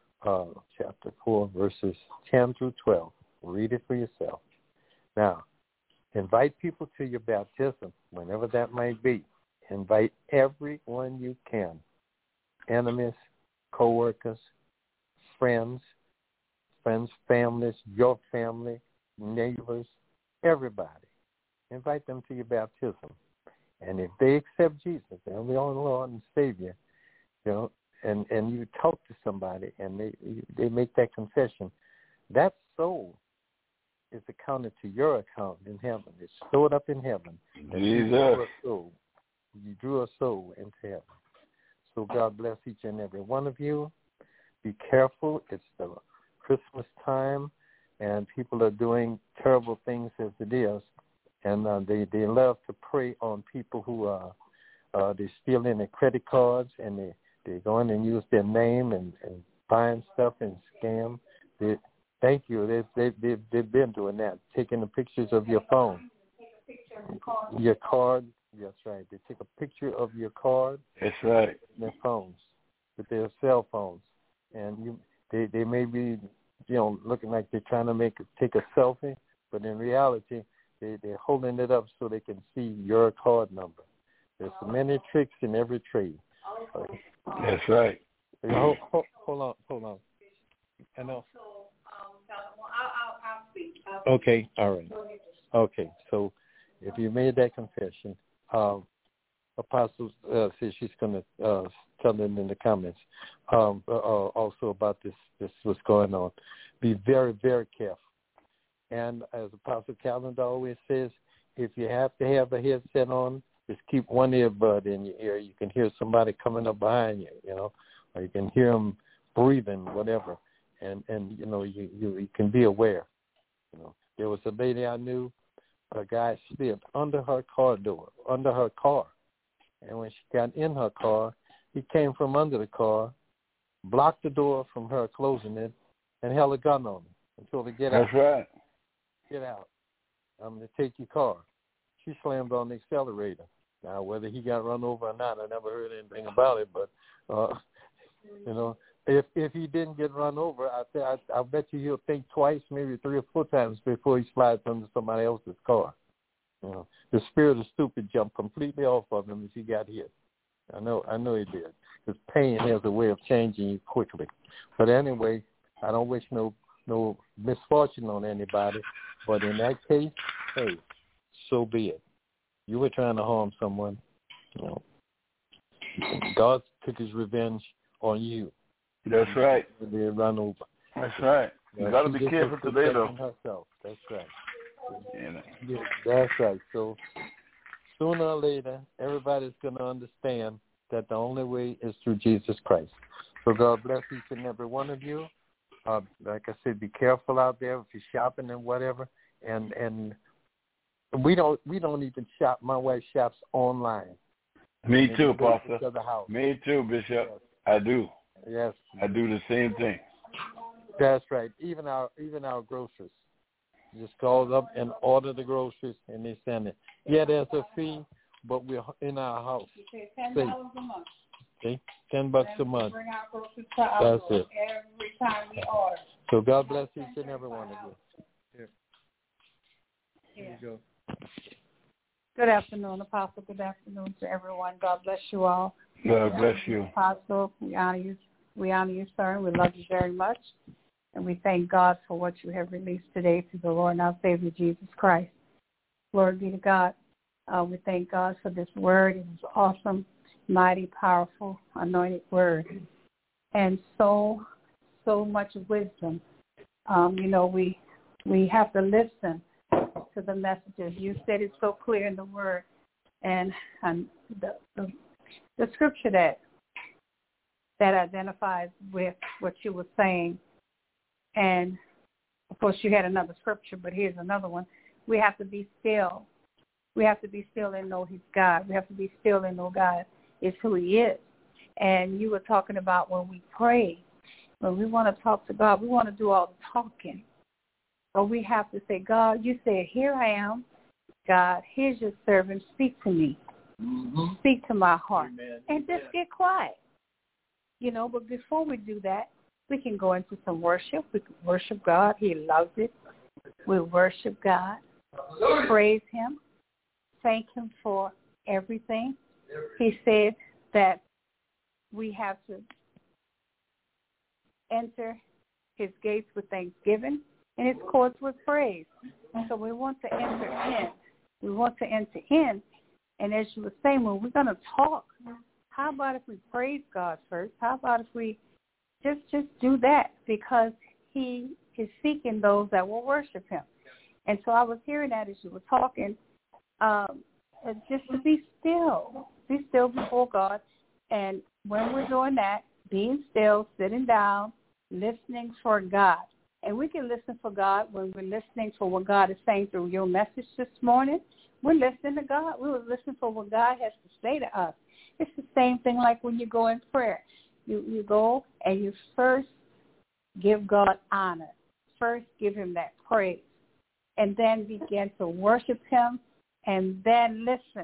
verses 10 through 12. Read it for yourself. Now, invite people to your baptism, whenever that might be. Invite everyone you can. Enemies, co-workers, friends, families, your family, neighbors, everybody. Invite them to your baptism. And if they accept Jesus as their Lord and Savior, you know, and you talk to somebody and they make that confession, that soul is accounted to your account in heaven. It's stored up in heaven. Jesus. You drew a soul into heaven. So God bless each and every one of you. Be careful. It's the Christmas time, and people are doing terrible things as it is. And they love to prey on people who they're stealing their credit cards, and they go in and use their name and buying stuff and scam. Thank you. They've been doing that, taking the pictures of your phone, your card. That's right. They take a picture of your card. That's right. Their phones, with their cell phones, and they may be, you know, looking like they're trying to take a selfie, but in reality, they're holding it up so they can see your card number. There's so many tricks in every trade. That's right. Hold on. I know. Okay, all right. Okay, so if you made that confession, Apostle says she's going to tell them in the comments also about this what's going on. Be very, very careful. And as Apostle Calendar always says, if you have to have a headset on, just keep one earbud in your ear. You can hear somebody coming up behind you, you know, or you can hear them breathing, whatever. And you know, you can be aware. You know, there was a lady I knew, a guy slipped under her car, and when she got in her car, he came from under the car, blocked the door from her closing it, and held a gun on her until they get out. That's right. Get out. I'm going to take your car. She slammed on the accelerator. Now, whether he got run over or not, I never heard anything about it. But, you know, if he didn't get run over, I bet you he'll think twice, maybe 3 or 4 times before he slides under somebody else's car. You know, the spirit of stupid jumped completely off of him as he got hit. I know he did. Because pain has a way of changing you quickly. But anyway, I don't wish no misfortune on anybody. But in that case, hey, so be it. You were trying to harm someone. You know, God took his revenge on you. That's right. They run over. That's right. You got to be careful today, though. Herself. That's right. Yeah. That's right. So sooner or later, everybody's going to understand that the only way is through Jesus Christ. So God bless each and every one of you. Like I said, be careful out there if you're shopping and whatever. And we don't even shop. My wife shops online. Me too, Pastor. Me too, Bishop. Yes. I do. Yes. I do the same thing. That's right. Even our groceries. Just call up and order the groceries, and they send it. Yeah, there's a fee, but we're in our house. $10 a month. Okay, $10 a month. Bring our groceries to our That's it. every time we order. So God bless each and every one of you. Here. Here you go. Good afternoon, Apostle. Good afternoon to everyone. God bless you all. God bless you. Apostle, we honor you. We honor you, sir. We love you very much. And we thank God for what you have released today to the Lord and our Savior, Jesus Christ. Glory be to God. We thank God for this word. It was awesome, mighty, powerful, anointed word. And so much wisdom. We have to listen to the messages. You said it so clear in the word. And the scripture that identifies with what you were saying, and of course you had another scripture, but here's another one. We have to be still. We have to be still and know He's God. We have to be still and know God is who He is. And you were talking about when we pray, when we want to talk to God, we want to do all the talking. But we have to say, God, you said, here I am. God, here's your servant. Speak to me. Mm-hmm. Speak to my heart. Amen. And just get quiet. But before we do that, we can go into some worship. We can worship God. He loves it. We worship God. Praise Him. Thank Him for everything. He said that we have to enter His gates with thanksgiving and His courts with praise. So we want to enter in. We want to enter in. And as you were saying, when we're going to talk, how about if we praise God first? How about if we just do that? Because He is seeking those that will worship Him. And so I was hearing that as you were talking, just to be still before God. And when we're doing that, being still, sitting down, listening for God. And we can listen for God when we're listening for what God is saying through your message this morning. We're listening to God. We will listen for what God has to say to us. It's the same thing like when you go in prayer. You go and you first give God honor. First give Him that praise. And then begin to worship Him. And then listen.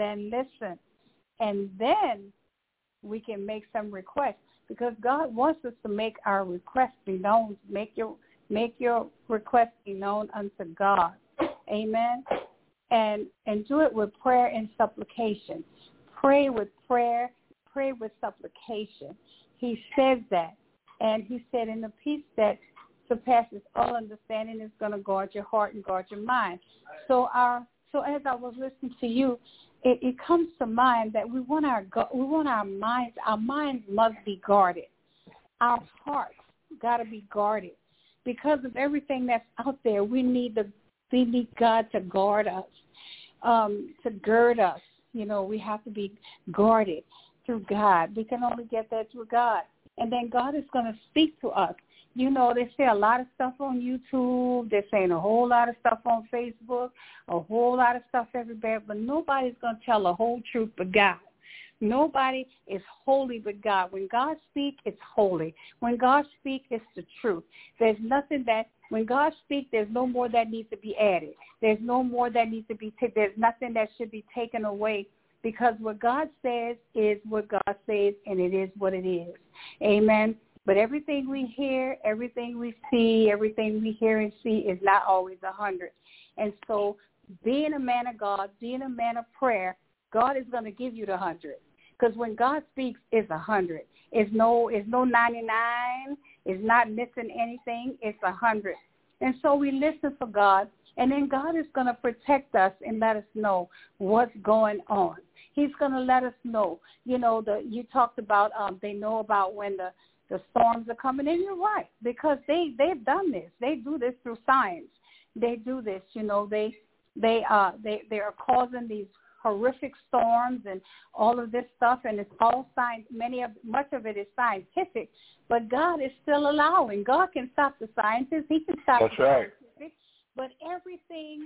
And then we can make some requests. Because God wants us to make our requests be known. Make your requests be known unto God. Amen. And do it with prayer and supplication. Pray with prayer. Pray with supplication. He says that. And He said, in the peace that surpasses all understanding is going to guard your heart and guard your mind. So as I was listening to you, it comes to mind that we want our minds. Our minds must be guarded. Our hearts got to be guarded because of everything that's out there. We need God to guard us, to gird us. We have to be guarded through God. We can only get that through God, and then God is going to speak to us. They say a lot of stuff on YouTube. They're saying a whole lot of stuff on Facebook, a whole lot of stuff everywhere, but nobody's going to tell the whole truth but God. Nobody is holy but God. When God speaks, it's holy. When God speaks, it's the truth. There's nothing when God speaks, there's no more that needs to be added. There's no more that needs to be there's nothing that should be taken away, because what God says is what God says, and it is what it is. Amen. But everything we hear, everything we see, everything we hear and see is not always 100. And so being a man of God, being a man of prayer, God is going to give you the 100. Because when God speaks, it's 100. It's no 99. It's not missing anything. It's 100. And so we listen for God, and then God is going to protect us and let us know what's going on. He's going to let us know. You talked about they know about when the storms are coming, and you're right, because they've done this. They do this through science. They do this, they are causing these horrific storms and all of this stuff, and it's all science. Much of it is scientific, but God is still allowing. God can stop the scientists. He can stop the scientific, but everything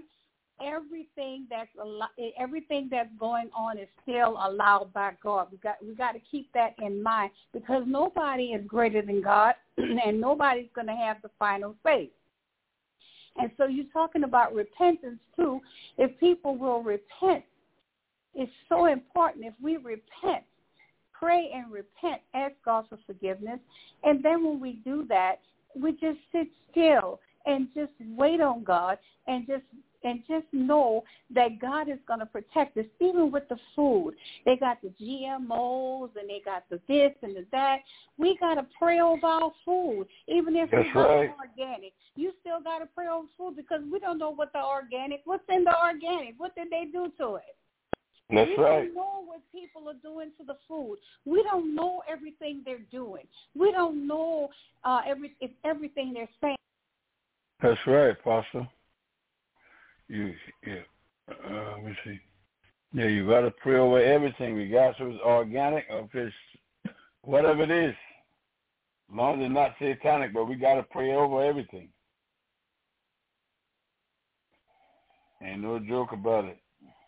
that's going on is still allowed by God. We got to keep that in mind, because nobody is greater than God, and nobody's going to have the final say. And so you're talking about repentance too. If people will repent, it's so important. If we repent, pray and repent, ask God for forgiveness, and then when we do that, we just sit still and just wait on God, and just know that God is going to protect us, even with the food. They got the GMOs and they got the this and the that. We got to pray over our food, even if it's organic. You still got to pray over food because we don't know what's in the organic. What did they do to it? That's we right. don't know what people are doing to the food. We don't know everything they're doing. We don't know everything they're saying. That's right, Apostle. Let me see. Yeah, you got to pray over everything, regardless if it's organic or if it's whatever it is. As long as it's not satanic, but we got to pray over everything. Ain't no joke about it.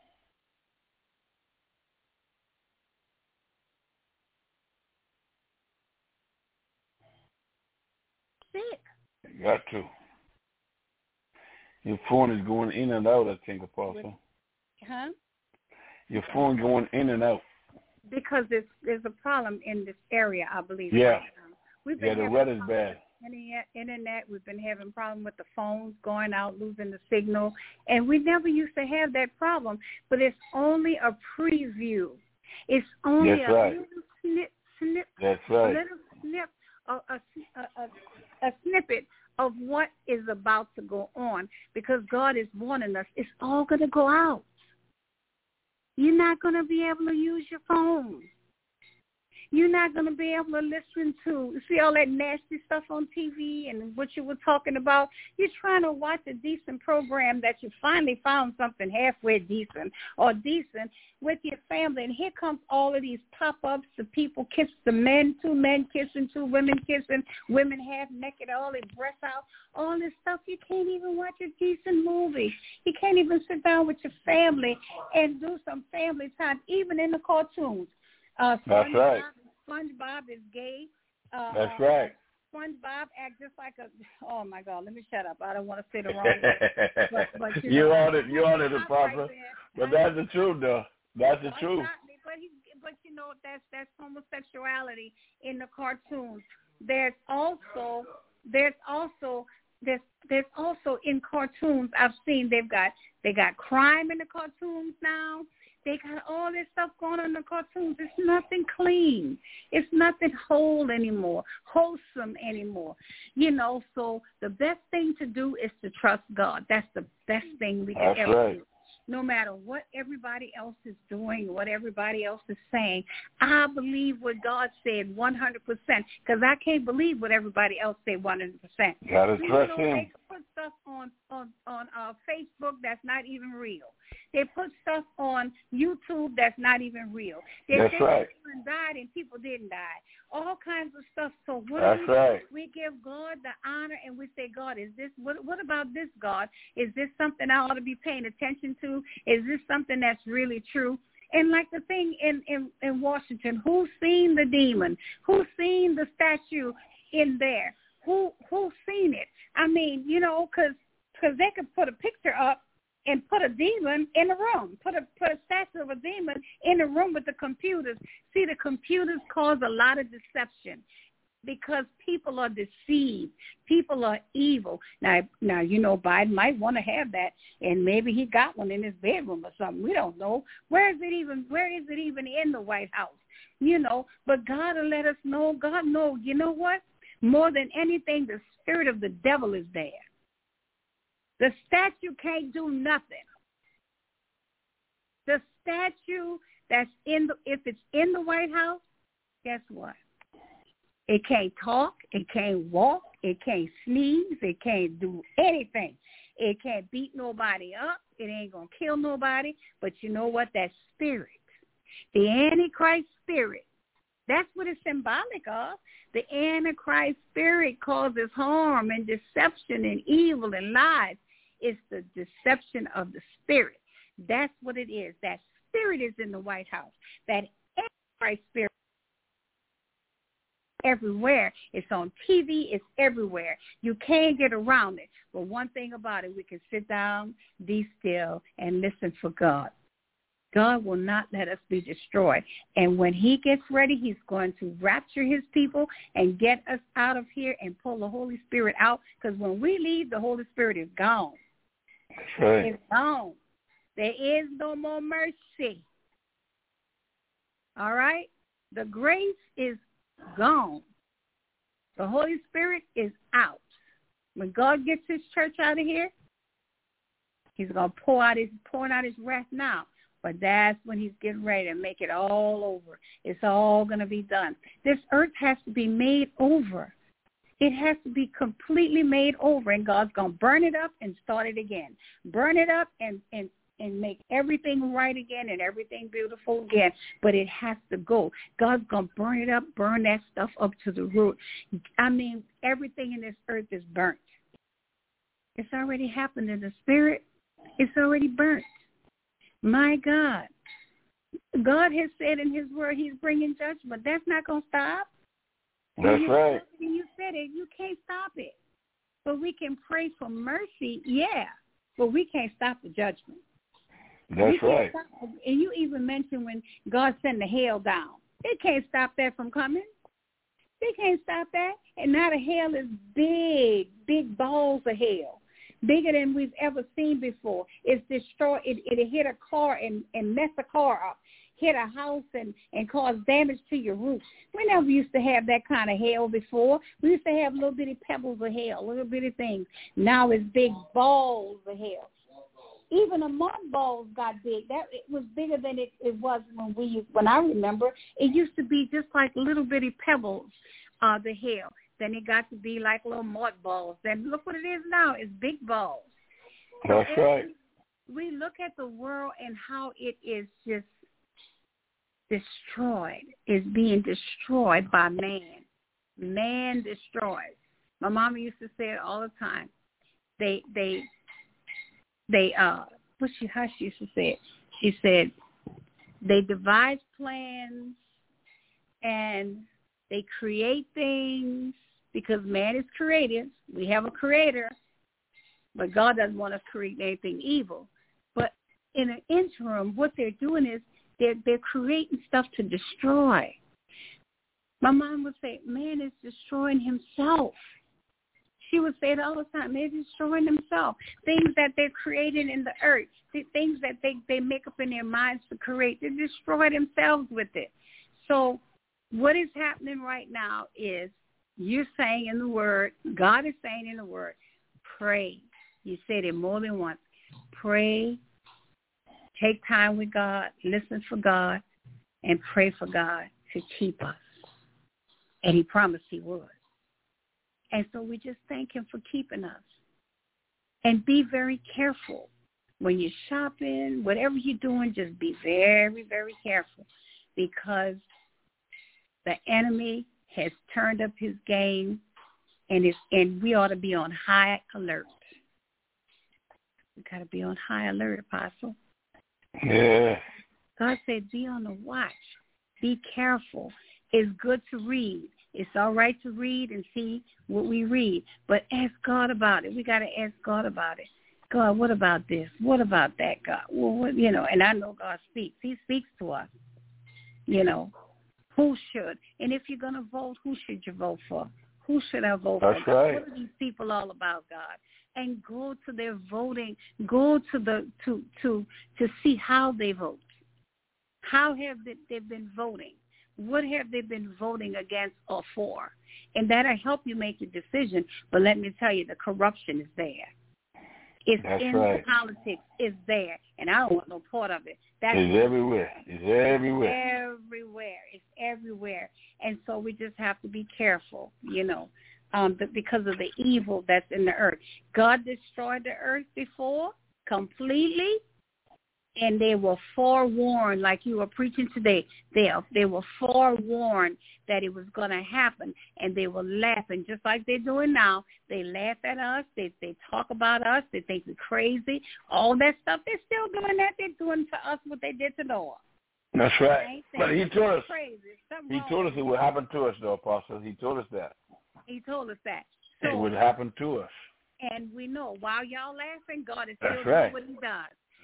Sick. You got to. Your phone is going in and out, I think, Apostle. Huh? Your phone going in and out. Because there's a problem in this area, I believe. Yeah. We've been the weather's bad. Internet, we've been having problems with the phones going out, losing the signal, and we never used to have that problem. But it's only a preview. It's only little snip. That's right. Little snip, a snippet of what is about to go on, because God is warning us. It's all going to go out. You're not going to be able to use your phone. You're not going to be able to listen to, see all that nasty stuff on TV and what you were talking about. You're trying to watch a decent program that you finally found something halfway decent or decent with your family. And here comes all of these pop-ups, the people kiss the men, 2 men kissing, 2 women kissing, women half naked, all their breasts out, all this stuff. You can't even watch a decent movie. You can't even sit down with your family and do some family time, even in the cartoons. That's right. SpongeBob is gay. That's right. SpongeBob acts just like a. Oh my God! Let me shut up. I don't want to say the wrong word. But you're on it, Apostle. But that's the truth, though. That's the truth. But you know that's homosexuality in the cartoons. There's also in cartoons I've seen they got crime in the cartoons now. They got all this stuff going on in the cartoons. It's nothing clean. It's nothing wholesome anymore. You know, so the best thing to do is to trust God. That's the best thing we can ever do. No matter what everybody else is doing, what everybody else is saying, I believe what God said 100%, because I can't believe what everybody else said 100%. Got to trust Him. They put stuff on Facebook that's not even real. They put stuff on YouTube that's not even real. They say people died and people didn't die. All kinds of stuff. So we give God the honor and we say, God, is this what about this, God? Is this something I ought to be paying attention to? Is this something that's really true? And like the thing in Washington, who's seen the demon? Who's seen the statue in there? Who's seen it? I mean, you know, because they could put a picture up and put a demon in the room, put a statue of a demon in the room with the computers. See, the computers cause a lot of deception because people are deceived. People are evil. Now, you know, Biden might want to have that, and maybe he got one in his bedroom or something. We don't know. Where is it even in the White House? You know, but God will let us know. God knows. You know what? More than anything, the spirit of the devil is there. The statue can't do nothing. The statue that's if it's in the White House, guess what? It can't talk. It can't walk. It can't sneeze. It can't do anything. It can't beat nobody up. It ain't going to kill nobody. But you know what? That spirit, the Antichrist spirit, that's what it's symbolic of. The Antichrist spirit causes harm and deception and evil and lies. It's the deception of the spirit. That's what it is. That spirit is in the White House. That Antichrist spirit everywhere. It's on TV. It's everywhere. You can't get around it. But one thing about it, we can sit down, be still, and listen for God. God will not let us be destroyed. And when he gets ready, he's going to rapture his people and get us out of here and pull the Holy Spirit out, because when we leave, the Holy Spirit is gone. That's right. It's gone. There is no more mercy. All right? The grace is gone. The Holy Spirit is out. When God gets his church out of here, he's going to pouring out his wrath now. But that's when he's getting ready to make it all over. It's all going to be done. This earth has to be made over. It has to be completely made over, and God's going to burn it up and start it again. Burn it up and make everything right again and everything beautiful again. But it has to go. God's going to burn it up, burn that stuff up to the root. I mean, everything in this earth is burnt. It's already happened in the spirit. It's already burnt. My God. God has said in his word he's bringing judgment. That's not going to stop. That's right. You said it. You can't stop it. But we can pray for mercy, yeah. But we can't stop the judgment. That's right. And you even mentioned when God sent the hail down. They can't stop that from coming. They can't stop that. And now the hail is big balls of hail. Bigger than we've ever seen before. It's destroyed. It hit a car and mess a car up, hit a house and cause damage to your roof. We never used to have that kind of hail before. We used to have little bitty pebbles of hail, little bitty things. Now it's big balls of hail. Even the mud balls got big. It was bigger than it was when I remember. It used to be just like little bitty pebbles, the hail. Then it got to be like little mud balls. Then look what it is now. It's big balls. That's right. We look at the world and how it is just destroyed. It's being destroyed by man. Man destroys. My mama used to say it all the time. How she used to say it? She said they devise plans and they create things because man is creative. We have a creator, but God doesn't want us to create anything evil. But in an interim, what they're doing is they're creating stuff to destroy. My mom would say, man is destroying himself. She would say it all the time. They're destroying themselves. Things that they're creating in the earth, the things that they make up in their minds to create, they destroy themselves with it. So what is happening right now is you're saying in the Word, God is saying in the Word, pray. You said it more than once. Pray, take time with God, listen for God, and pray for God to keep us. And he promised he would. And so we just thank him for keeping us. And be very careful. When you're shopping, whatever you're doing, just be very, very careful. Because the enemy has turned up his game, and we ought to be on high alert. We got to be on high alert, Apostle. Yeah. God said, be on the watch. Be careful. It's good to read. It's all right to read and see what we read, but ask God about it. We got to ask God about it. God, what about this? What about that, God? Well, and I know God speaks. He speaks to us. Who should? And if you're going to vote, who should you vote for? Who should I vote for? That's right. What are these people all about, God? And go to their voting. Go to to see how they vote. How have they been voting? What have they been voting against or for? And that'll help you make your decision. But let me tell you, the corruption is there. It's That's in right. politics. It's there. And I don't want no part of it. It's everywhere. It's everywhere. Everywhere. It's everywhere. And so we just have to be careful, because of the evil that's in the earth. God destroyed the earth before completely. And they were forewarned, like you were preaching today. They were forewarned that it was going to happen, and they were laughing, just like they're doing now. They laugh at us. They talk about us. They think we're crazy. All that stuff, they're still doing that. They're doing to us what they did to Noah. That's right. But he told us. He told us it would happen to us, though, Apostle. He told us that. He told us that. So, it would happen to us. And we know, while y'all laughing, God is still right. doing what he does.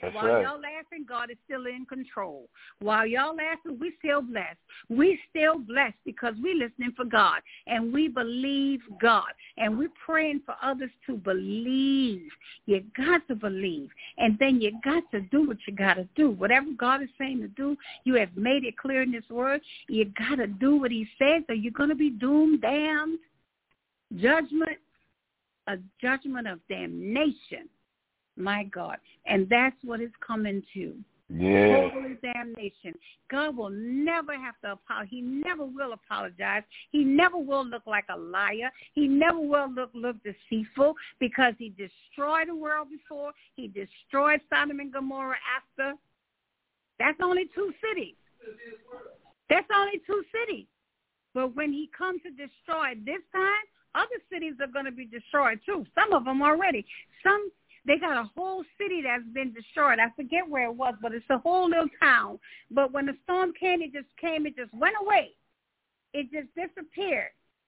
That's While right. y'all laughing, God is still in control. While y'all laughing, we still blessed. We still blessed because we listening for God, and we believe God, and we're praying for others to believe. You got to believe, and then you got to do what you got to do. Whatever God is saying to do, you have made it clear in this word. You got to do what he says, or you're going to be doomed, damned, judgment, a judgment of damnation. My God. And that's what it's coming to. Yeah. Total damnation. God will never have to apologize. He never will apologize. He never will look like a liar. He never will look deceitful because he destroyed the world before. He destroyed Sodom and Gomorrah after. That's only 2 cities. That's only 2 cities. But when he comes to destroy this time, other cities are going to be destroyed too. Some of them already. They got a whole city that's been destroyed. I forget where it was, but it's a whole little town. But when the storm came, it just went away. It just disappeared.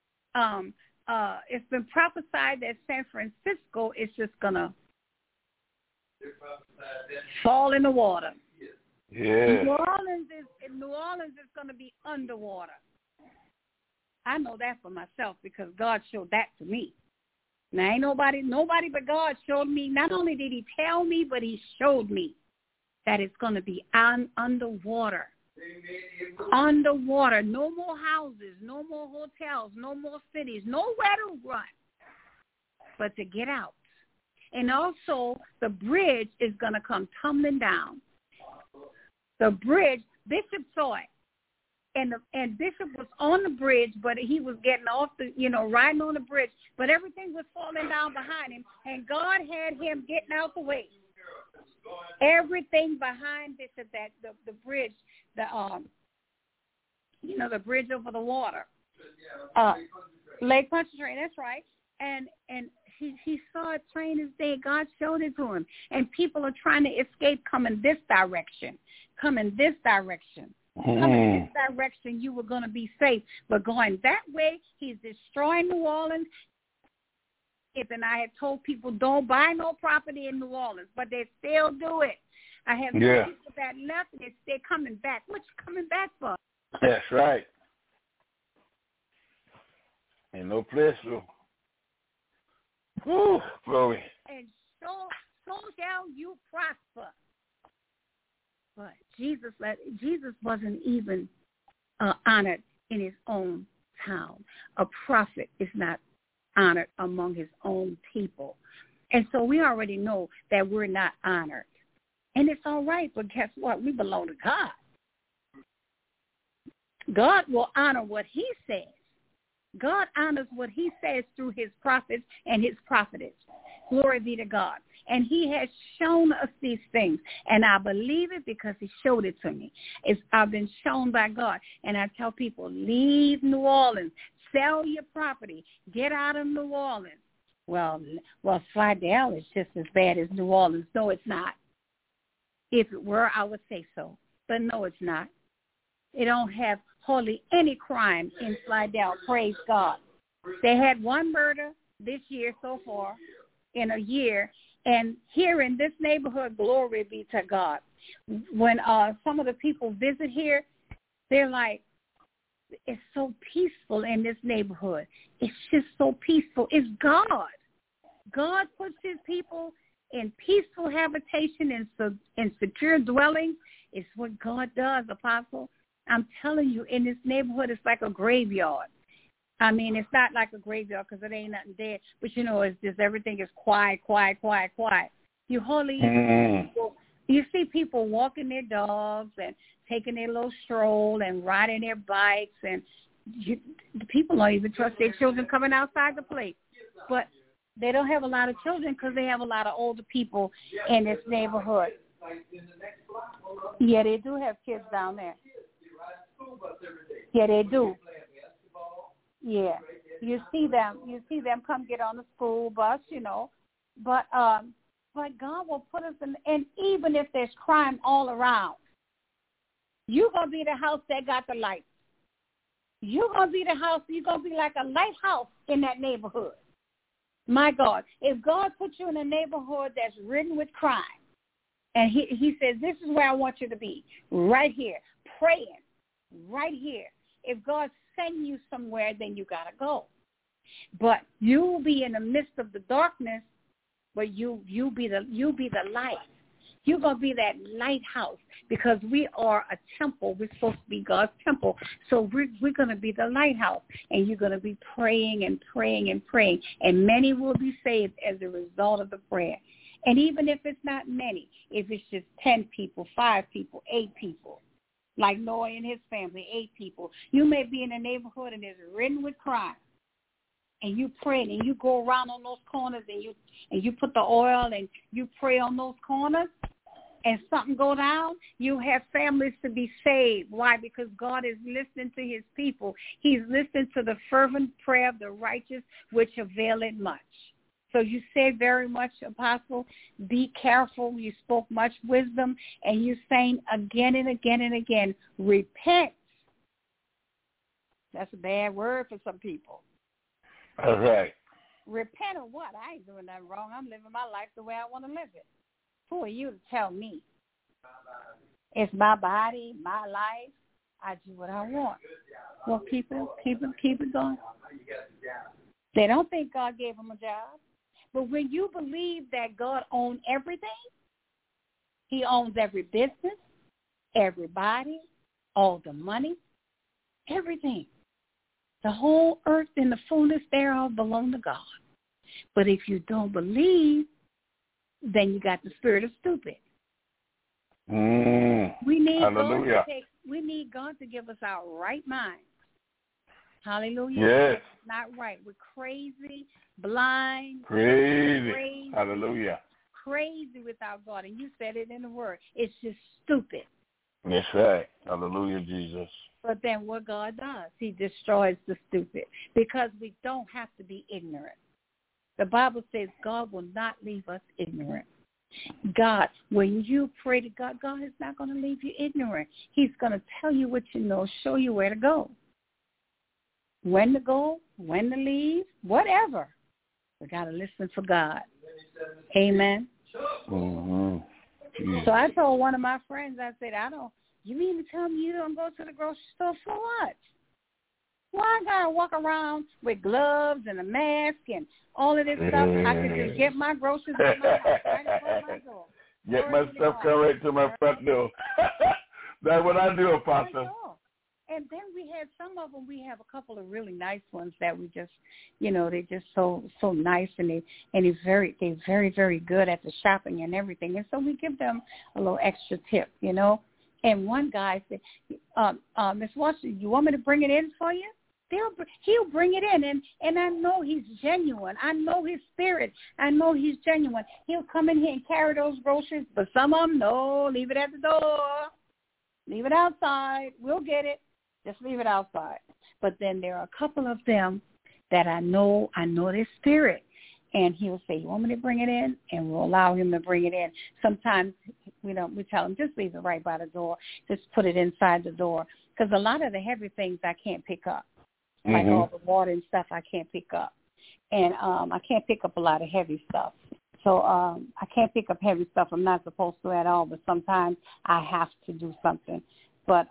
It's been prophesied that San Francisco is just going to fall in the water. Yeah. New Orleans is going to be underwater. I know that for myself because God showed that to me. Now, ain't nobody but God showed me. Not only did he tell me, but he showed me that it's going to be underwater. Underwater. No more houses, no more hotels, no more cities, nowhere to run, but to get out. And also, the bridge is going to come tumbling down. The bridge, Bishop saw it. And Bishop was on the bridge, but he was getting off riding on the bridge. But everything was falling down behind him, and God had him getting out the way. Everything behind Bishop, that the bridge, the bridge over the water, Lake Pontchartrain. That's right. And he saw a train his day. God showed it to him, and people are trying to escape, coming this direction. Coming this direction, you were going to be safe. But going that way, he's destroying New Orleans. And I have told people, don't buy no property in New Orleans, but they still do it. I have people that left, and they're coming back. What you coming back for? That's right. Ain't no place, though. Woo, glory. And so shall you prosper. But Jesus wasn't even honored in his own town. A prophet is not honored among his own people. And so we already know that we're not honored. And it's all right, but guess what? We belong to God. God will honor what he says. God honors what he says through his prophets and his prophetess. Glory be to God. And he has shown us these things. And I believe it because he showed it to me. I've been shown by God. And I tell people, leave New Orleans. Sell your property. Get out of New Orleans. Well, Slidell is just as bad as New Orleans. No, it's not. If it were, I would say so. But no, it's not. It don't have hardly any crime in Slidell. Praise God. They had one murder this year so far in a year. And here in this neighborhood, glory be to God. When some of the people visit here, they're like, it's so peaceful in this neighborhood. It's just so peaceful. It's God. God puts his people in peaceful habitation and secure dwellings. It's what God does, Apostle. I'm telling you, in this neighborhood, it's like a graveyard. I mean, it's not like a graveyard because it ain't nothing there. But, it's just everything is quiet. You hardly you see people walking their dogs and taking their little stroll and riding their bikes. And the people don't even trust their children coming outside to play. But they don't have a lot of children because they have a lot of older people in this neighborhood. Yeah, they do have kids down there. Yeah, they do. Yeah, you see them come get on the school bus, but God will put us in, and even if there's crime all around, you're going to be the house that got the light. You're going to be the house, you're going to be like a lighthouse in that neighborhood. My God, if God puts you in a neighborhood that's ridden with crime, And he says, this is where I want you to be, right here, praying, right here. If God sends you somewhere, then you got to go. But you'll be in the midst of the darkness, but you'll be the light. You're going to be that lighthouse, because we are a temple. We're supposed to be God's temple. So we're going to be the lighthouse, and you're going to be praying and praying and praying, and many will be saved as a result of the prayer. And even if it's not many, if it's just 10 people, 5 people, 8 people, like Noah and his family, 8 people, you may be in a neighborhood and it's ridden with crime. And you pray, and you go around on those corners, and you put the oil, and you pray on those corners, and something go down, you have families to be saved. Why? Because God is listening to his people. He's listening to the fervent prayer of the righteous, which availeth much. So you said very much, Apostle, be careful. You spoke much wisdom, and you're saying again and again and again, repent. That's a bad word for some people. All right. Repent of what? I ain't doing nothing wrong. I'm living my life the way I want to live it. Who are you to tell me? It's my body, my life. I do what I want. Well, keep it going. They don't think God gave them a job. But when you believe that God owns everything, he owns every business, everybody, all the money, everything. The whole earth and the fullness thereof belong to God. But if you don't believe, then you got the spirit of stupid. We need God to give us our right mind. Hallelujah. Yes. It's not right. We're crazy, blind. Crazy. Hallelujah. Crazy without God. And you said it in the word. It's just stupid. That's right. Hallelujah, Jesus. But then what God does, he destroys the stupid, because we don't have to be ignorant. The Bible says God will not leave us ignorant. God, when you pray to God, God is not going to leave you ignorant. He's going to tell you what you know, show you where to go. When to go, when to leave, whatever. We got to listen for God. Amen. Mm-hmm. So I told one of my friends, I said, you mean to tell me you don't go to the grocery store for what? Why I got to walk around with gloves and a mask and all of this stuff? I could just get my groceries at my house, right in front of my door. Get my stuff come right to my front door. That's what I do, Apostle. And then we had some of them. We have a couple of really nice ones that we just, they're just so nice, and they're very, very good at the shopping and everything. And so we give them a little extra tip, And one guy said, Miss Washington, you want me to bring it in for you? He'll bring it in, and I know he's genuine. I know his spirit. I know he's genuine. He'll come in here and carry those groceries, but some of them, no, leave it at the door. Leave it outside. We'll get it. Just leave it outside. But then there are a couple of them that I know their spirit. And he'll say, you want me to bring it in? And we'll allow him to bring it in. Sometimes we tell him, just leave it right by the door. Just put it inside the door. Because a lot of the heavy things I can't pick up. Like all the water and stuff I can't pick up. And I can't pick up a lot of heavy stuff. So I can't pick up heavy stuff I'm not supposed to at all. But sometimes I have to do something. But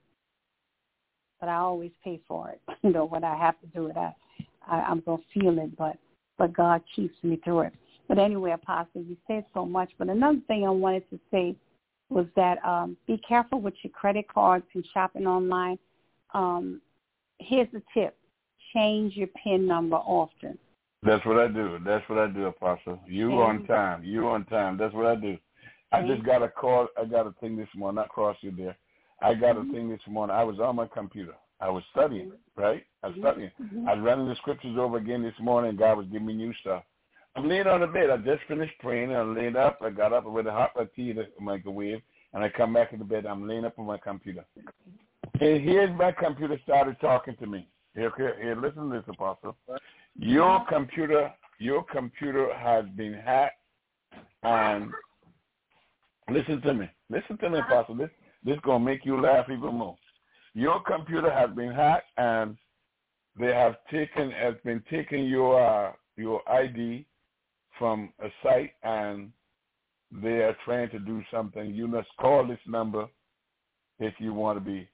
I always pay for it. When I have to do it, I'm going to feel it. But God keeps me through it. But anyway, Apostle, you said so much. But another thing I wanted to say was that be careful with your credit cards and shopping online. Here's a tip. Change your PIN number often. That's what I do, Apostle. You on time. That's what I do. I just got a call. I got a thing this morning. Not cross you there. I got a thing this morning. I was on my computer. I was studying, right? I was studying. I was running the scriptures over again this morning, and God was giving me new stuff. I'm laying on the bed. I just finished praying, and I laid up. I got up. I went to hot my tea in the microwave, and I come back in the bed. I'm laying up on my computer. And here's my computer started talking to me. Here, listen to this, Apostle. Your computer has been hacked, and listen to me, Apostle. This is gonna make you laugh even more. Your computer has been hacked, and they have taken your ID from a site, and they are trying to do something, you must call this number if you want to be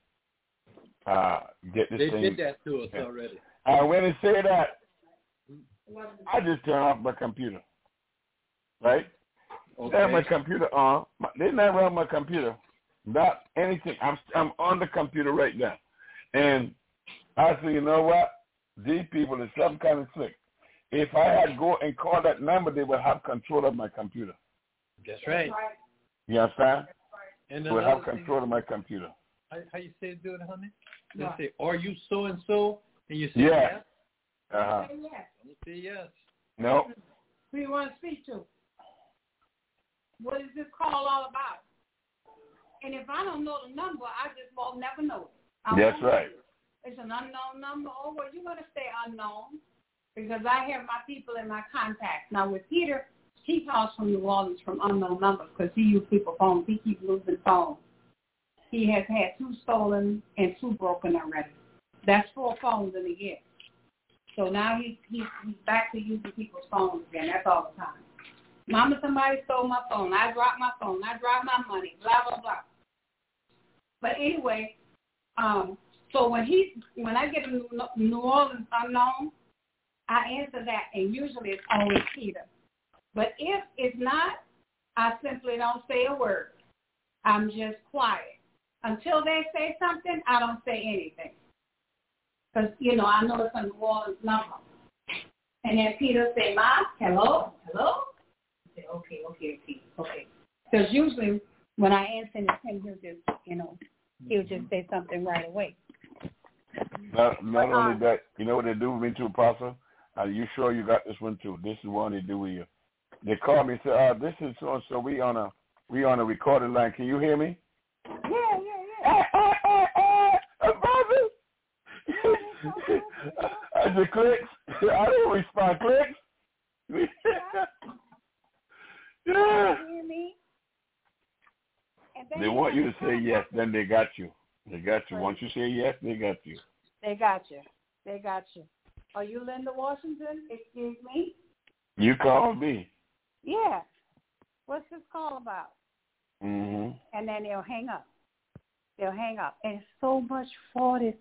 get this thing. They did that to us already. When they say that, I just turn off my computer, right? Okay. I have my computer on. They never on my computer. Not anything. I'm on the computer right now. And I said, you know what? These people are some kind of slick. If I had to go and call that number, they would have control of my computer. That's right. You understand? And they would have control of my computer. How you say do it, honey? They say, are you so-and-so? And you say yes. Yes. Uh-huh. Don't say yes. No. Who you want to speak to? What is this call all about? And if I don't know the number, I just won't never know it. That's right. It's an unknown number. Oh, well, you're going to stay unknown because I have my people in my contacts. Now, with Peter, he calls from New Orleans from unknown numbers because he uses people's phones. He keeps losing phones. He has had 2 stolen and 2 broken already. That's 4 phones in a year. So now he's back to using people's phones again. That's all the time. Mama, somebody stole my phone. I dropped my phone. I dropped my money. Blah, blah, blah. But anyway, so when I get a New Orleans unknown, I answer that, and usually it's always Peter. But if it's not, I simply don't say a word. I'm just quiet. Until they say something, I don't say anything. Because, I know it's a New Orleans number. And then Peter say, Ma, hello? I say, okay. Because usually when I answer him, he'll just, he'll just say something right away. Not only that, you know what they do with me too, Apostle? Are you sure you got this one too? This is one they do with you. They call me and say, this is so-and-so. We on a recording line. Can you hear me? Yeah. Apostle? I just clicks. I don't respond clicks. Yeah. You hear me? They want you to say yes, then they got you. They got you. Once you say yes, they got you. They got you. Are you Linda Washington? Excuse me? You called me. Yeah. What's this call about? Mm-hmm. And then they'll hang up. And it's so much fraud. It's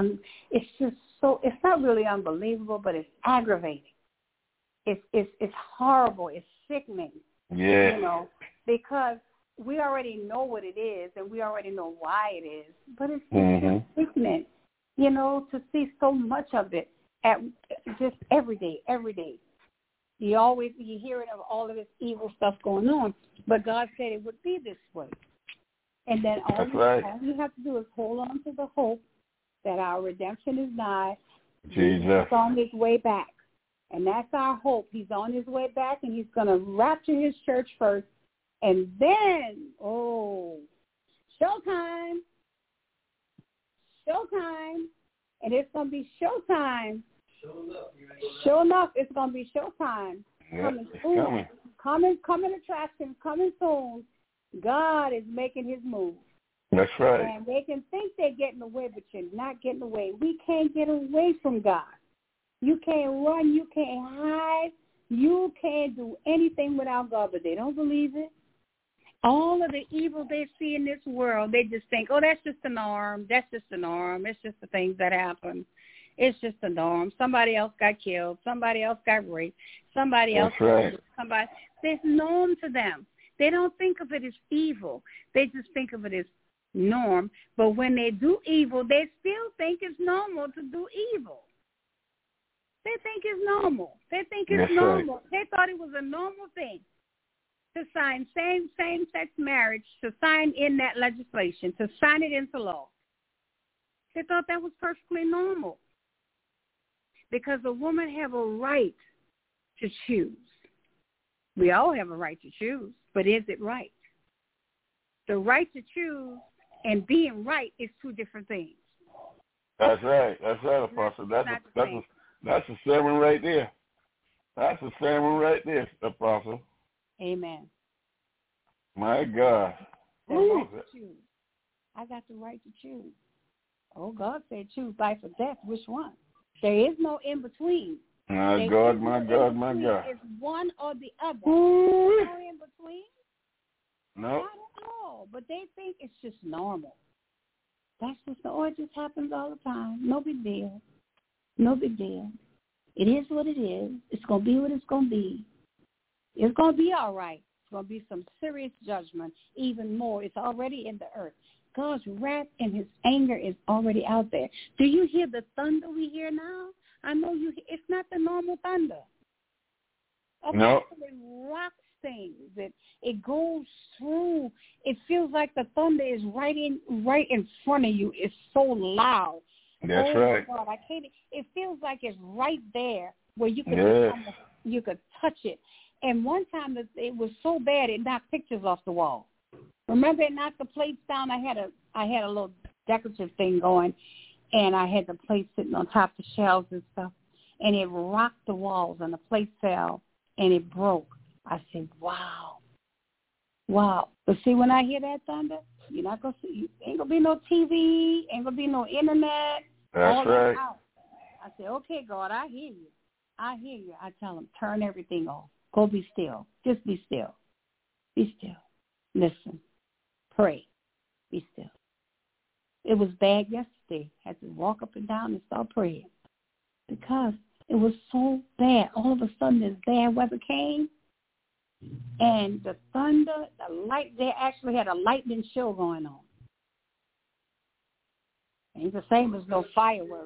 not really unbelievable, but it's aggravating. It's horrible. It's sickening. Yeah. Because we already know what it is and we already know why it is, but it's sickening, to see so much of it just every day. You hear it of all of this evil stuff going on, but God said it would be this way. And then all you have to do is hold on to the hope that our redemption is nigh. Jesus. He's on his way back. And that's our hope. He's on his way back, and he's going to rapture his church first. And then, showtime. And it's going to be showtime. Sure enough, it's going to be showtime. Yep, Coming attractions, coming soon. God is making his move. That's right. And they can think they're getting away, but you're not getting away. We can't get away from God. You can't run. You can't hide. You can't do anything without God, but they don't believe it. All of the evil they see in this world, they just think, that's just the norm. That's just the norm. It's just the things that happen. It's just the norm. Somebody else got killed. Somebody else got raped. Somebody else. That's right. There's norm to them. They don't think of it as evil. They just think of it as norm. But when they do evil, they still think it's normal to do evil. They think it's normal. They think it's normal. Right. They thought it was a normal thing to sign same-sex marriage, to sign in that legislation, to sign it into law. They thought that was perfectly normal because a woman have a right to choose. We all have a right to choose, but is it right? The right to choose and being right is 2 different things. That's right, Apostle. That's a sermon right there. That's a sermon right there, Apostle. Amen. My God. The right to choose. I got the right to choose. Oh, God said choose life or death. Which one? There is no in between. My God. It's one or the other. No in between. No. Not at all. But they think it's just normal. That's just, it just happens all the time. No big deal. No big deal. It is what it is. It's going to be what it's going to be. It's going to be all right. It's going to be some serious judgment, even more. It's already in the earth. God's wrath and his anger is already out there. Do you hear the thunder we hear now? I know you. It's not the normal thunder. No. It rocks things. It goes through. It feels like the thunder is right in front of you. It's so loud. That's right. God, I can't. It feels like it's right there where you could you could touch it. And one time it was so bad it knocked pictures off the wall. Remember, it knocked the plates down. I had a little decorative thing going, and I had the plates sitting on top of the shelves and stuff, and it rocked the walls, and the plate fell, and it broke. I said, "Wow, wow!" But see, when I hear that thunder, you're not gonna see. Ain't gonna be no TV. Ain't gonna be no internet. That's right. I said, "Okay, God, I hear you. I hear you." I tell him, turn everything off. Go be still. Just be still. Be still. Listen. Pray. Be still. It was bad yesterday. I had to walk up and down and start praying because it was so bad. All of a sudden, this bad weather came, and the thunder, the light. They actually had a lightning show going on. Ain't the same as no fireworks.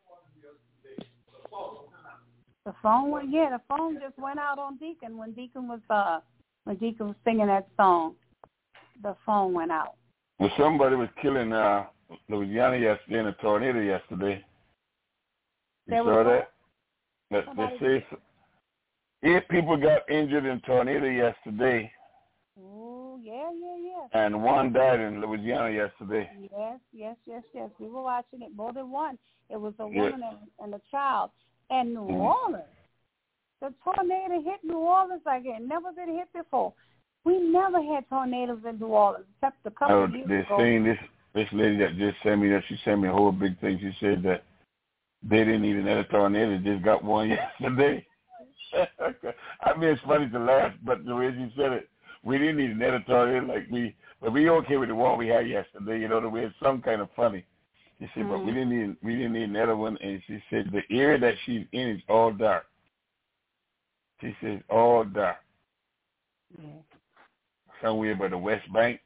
The phone just went out on Deacon when Deacon was singing that song. The phone went out. Well, somebody was killing Louisiana yesterday in a tornado yesterday. You saw that? They say 8 people got injured in tornado yesterday. Oh, yeah. And 1 died in Louisiana yesterday. Yes. We were watching it, more than one. It was a woman and a child. And New Orleans, the tornado hit New Orleans like it had never been hit before. We never had tornadoes in New Orleans except a couple of years ago. They're saying this lady that just sent me that, she sent me a whole big thing. She said that they didn't need another tornado, they just got one yesterday. I mean, it's funny to laugh, but the way she said it, we didn't need another tornado but we okay with the one we had yesterday. You know, the way it's some kind of funny. She said, but we didn't need another one. And she said the area that she's in is all dark. She says all dark. Yeah. Somewhere by the West Bank.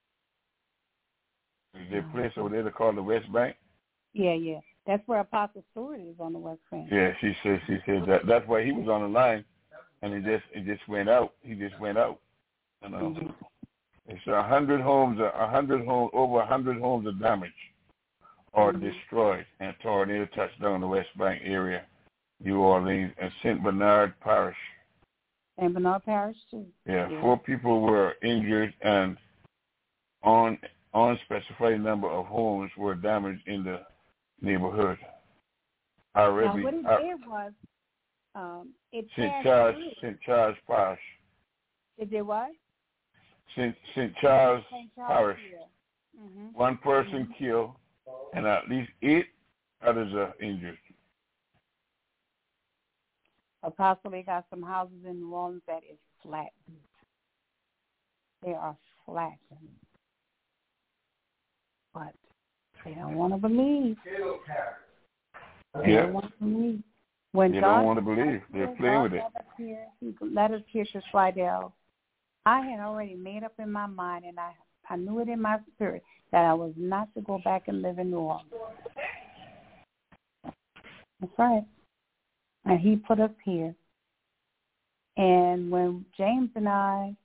Is there a place over there called the West Bank? Yeah. That's where Apostle Stewart is on the West Bank. Yeah, she said that's why he was on the line, and it just went out. He just went out. You know, it's 100 homes. Over 100 homes are damaged or destroyed, and tornado touched down the West Bank area, New Orleans, and St. Bernard Parish. St. Bernard Parish too. Yeah, 4 people were injured, and unspecified number of homes were damaged in the neighborhood. Now, what it did was, it St. Charles Parish. It did what? St. Charles Parish. Yeah. 1 person killed, and at least 8 others are injured. Apostle, they got some houses in New Orleans that is flattened. They are flattened. But they don't want to believe. They don't want to believe. When they God don't want to believe. They're playing with it. He let us hear to Slidell. I had already made up in my mind, and I knew it in my spirit, that I was not to go back and live in New Orleans. That's right. And he put us here. And when James and I,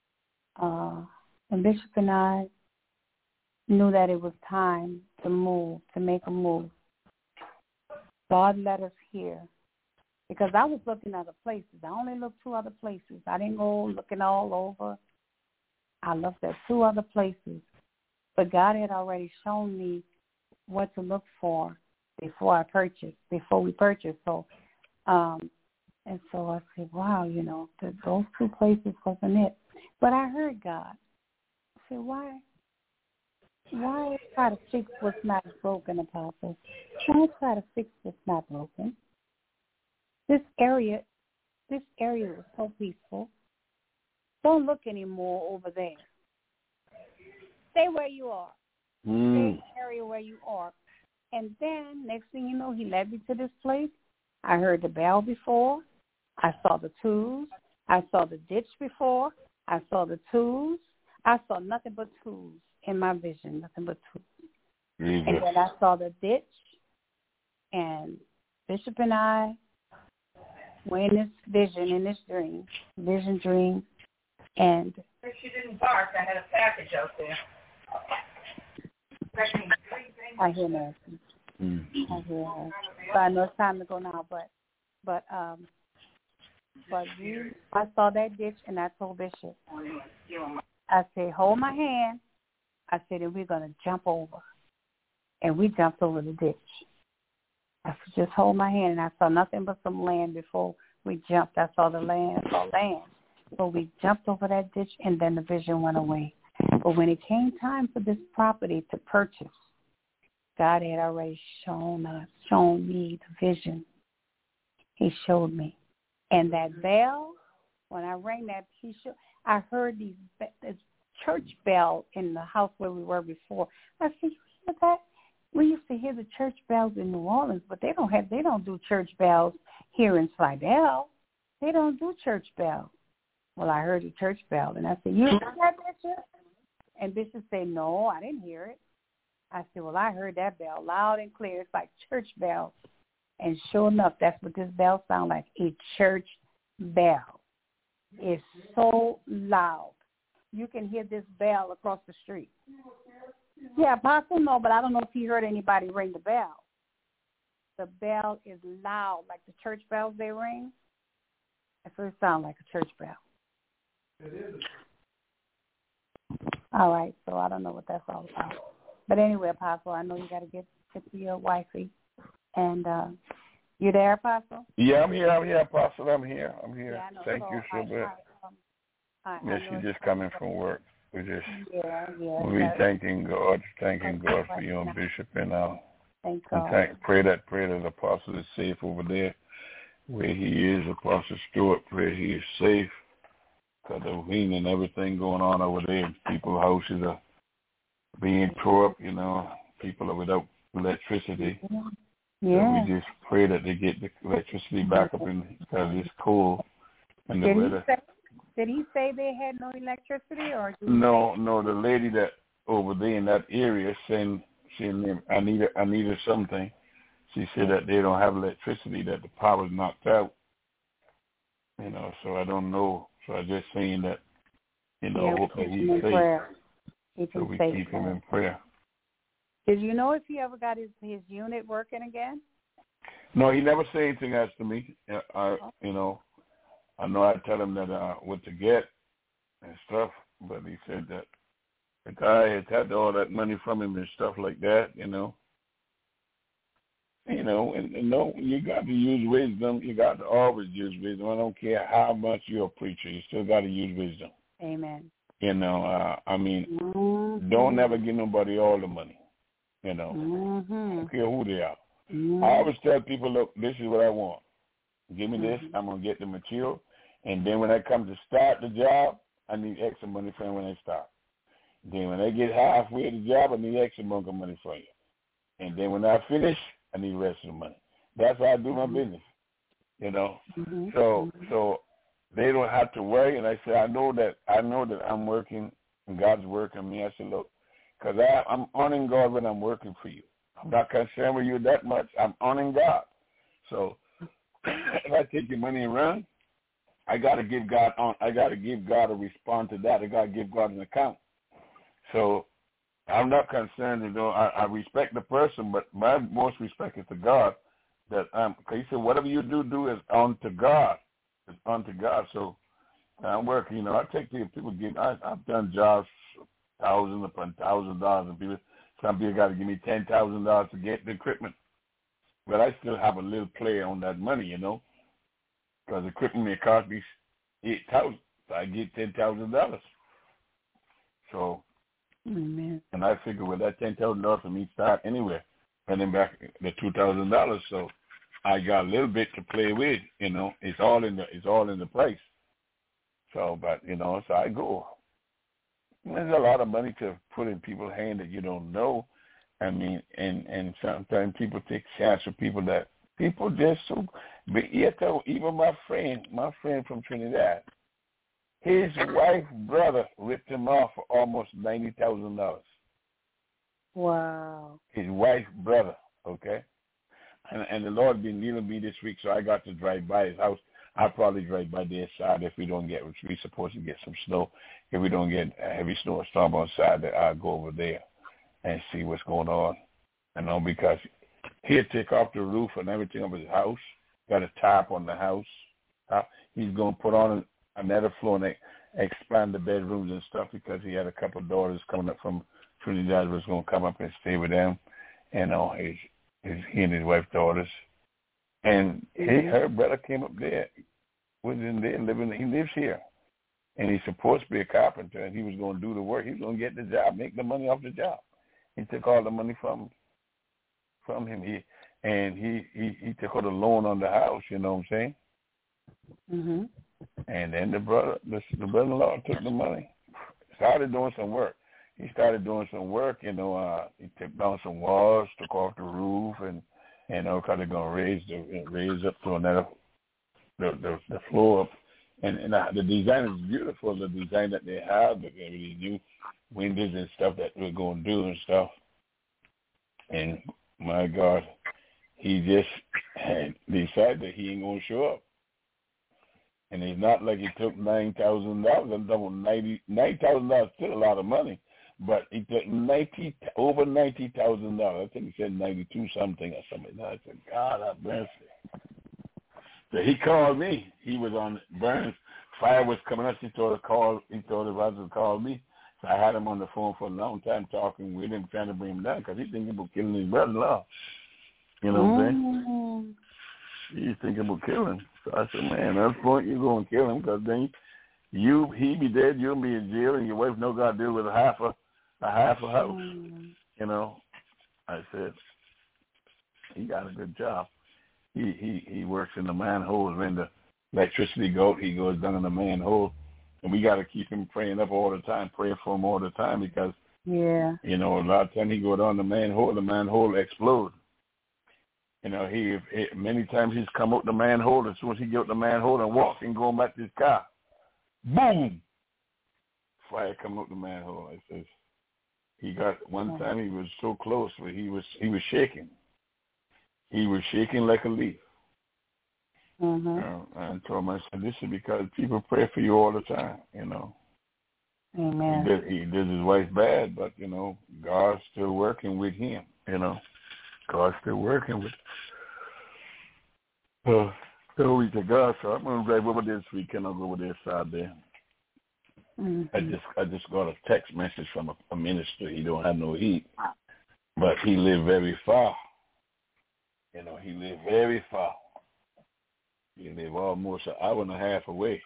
and Bishop and I knew that it was time to move, to make a move, God led us here. Because I was looking at other places. I only looked 2 other places. I didn't go looking all over. I looked at 2 other places. But God had already shown me what to look for before we purchased. So, and so I said, wow, those 2 places wasn't it. But I heard God. I said, why try to fix what's not broken, Apostle? Why try to fix what's not broken? This area was so peaceful. Don't look anymore over there. Stay where you are. Stay Mm. in the area where you are. And then, next thing you know, he led me to this place. I heard the bell before. I saw the tools. I saw the ditch before. I saw the tools. I saw nothing but tools in my vision, nothing but tools. Jesus. And then I saw the ditch, and Bishop and I were in this vision, in this dream, and If she didn't bark, I had a package out there. I hear Nancy. Mm. I hear her. So I know it's time to go now, but I saw that ditch, and I told Bishop, I said, hold my hand. I said, and we're going to jump over. And we jumped over the ditch. I said, just hold my hand. And I saw nothing but some land before we jumped. I saw the land. So we jumped over that ditch, and then the vision went away. But when it came time for this property to purchase, God had already shown me the vision. He showed me. And that bell, when I rang that, I heard this church bell in the house where we were before. I said, you hear that? We used to hear the church bells in New Orleans, but they don't do church bells here in Slidell. They don't do church bells. Well, I heard the church bell, and I said, you heard that, Bishop? And Bishop said, no, I didn't hear it. I said, well, I heard that bell loud and clear. It's like church bells. And sure enough, that's what this bell sounds like, a church bell. It's so loud. You can hear this bell across the street. Yeah, Apostle, no, but I don't know if he heard anybody ring the bell. The bell is loud, like the church bells they ring. That's what it sounds like, a church bell. All right, so I don't know what that's all about. But anyway, Apostle, I know you got to get to your wifey. And you there, Apostle? Yeah, I'm here, Apostle. I'm here. Yeah, I know. Thank you so much. Yeah, she's just coming from work. We thanking God for you and Bishop, and thank God. Pray that the apostle is safe over there where he is. Apostle Stewart, pray he is safe, because the wind and everything going on over there. People's houses are being tore up. People are without electricity. Yeah. So we just pray that they get the electricity back up, because it's cold and the weather. Did he say they had no electricity, or no? The lady that over there in that area saying I needed something. She said that they don't have electricity, that the power's knocked out. So I don't know. So I'm just saying that, hope that he's safe. So we keep him in prayer. Did you know if he ever got his unit working again? No, he never said anything as to me. I know I tell him that what to get and stuff, but he said that the guy had had all that money from him and stuff like that, and you got to use wisdom. You got to always use wisdom. I don't care how much you're a preacher, you still got to use wisdom. Amen. Don't never give nobody all the money. I don't care who they are. I always tell people, look, this is what I want. Give me this. I'm going to get the material. And then when I come to start the job, I need extra money for them when I start. Then when I get halfway to the job, I need extra money for you. And then when I finish, I need the rest of the money. That's how I do my business, So they don't have to worry. And I say, I know that I'm working and God's working on me. I said, look, because I'm honoring God when I'm working for you. I'm not concerned with you that much. I'm honoring God. So if I take your money and run, I gotta give God a response to that. I gotta give God an account. So I'm not concerned, I respect the person, but my most respect is to God. That because he said whatever you do is unto God. It's unto God. So I'm working, I take people I've done jobs thousands upon $1,000, and people, some people got to give me $10,000 to get the equipment. But I still have a little play on that money, because the equipment may cost me $8,000, so I get $10,000. So, Amen. And I figure with that $10,000 for me start anywhere, and then back the $2,000. So I got a little bit to play with, It's all in the price. So, but so I go. There's a lot of money to put in people's hand that you don't know. I mean, and sometimes people take chances with people that people just so. But yet, though, even my friend from Trinidad, his wife's brother ripped him off for almost $90,000. Wow. His wife's brother, okay? And the Lord been dealing with me this week, so I got to drive by his house. I'll probably drive by their side if we don't get, which we're supposed to get some snow. If we don't get a heavy snowstorm on side, I'll go over there and see what's going on. You know, because he'll take off the roof and everything of his house, got a top on the house. He's going to put on another floor and expand the bedrooms and stuff because he had a couple of daughters coming up from Trinidad was going to come up and stay with them. You know, he and his wife's daughters. And her brother came up there, was in there living. He lives here. And he's supposed to be a carpenter, and he was going to do the work. He was going to get the job, make the money off the job. He took all the money from him. He took all the loan on the house, you know what I'm saying? Mhm. And then the brother-in-law took the money, started doing some work. He started doing some work, you know. He took down some walls, took off the roof, and you know, because they're going to raise up to another the floor up. And the design is beautiful. The design that they have, the new windows and stuff that we're going to do and stuff. And my God, he just decided that he ain't going to show up. And it's not like he took $9,000. I'm talking $9,000 still a lot of money, but he took over $90,000. I think he said 92 something or something. I said, God, have mercy. So he called me. He was on Burns. Fire was coming up. He told the Roger to call me. So I had him on the phone for a long time talking with him, trying to bring him down because he's thinking about killing his brother-in-law. You know what I'm saying? He's thinking about killing him. So I said, man, at that point you're going to kill him because then he be dead, you'll be in jail, and your wife no got to deal with a half a house. You know, I said, he got a good job. He works in the manhole. When the electricity goes, he goes down in the manhole, and we got to keep him praying up all the time, pray for him all the time because you know, a lot of time he go down the manhole explodes. You know, he many times he's come out the manhole. As soon as he get out the manhole and walk and going back to his car, boom, fire come out the manhole. I says he got one time he was so close, but he was shaking. He was shaking like a leaf. I told him, I said, this is because people pray for you all the time, you know. Amen. He did his wife bad, but, you know, God's still working with him, you know. God's still working with him. Glory to God. So I'm going to drive over there this weekend. I'll go over there Saturday. I just got a text message from a minister. He don't have no heat, but he live very far. You know, he lived very far. He lived almost an hour and a half away.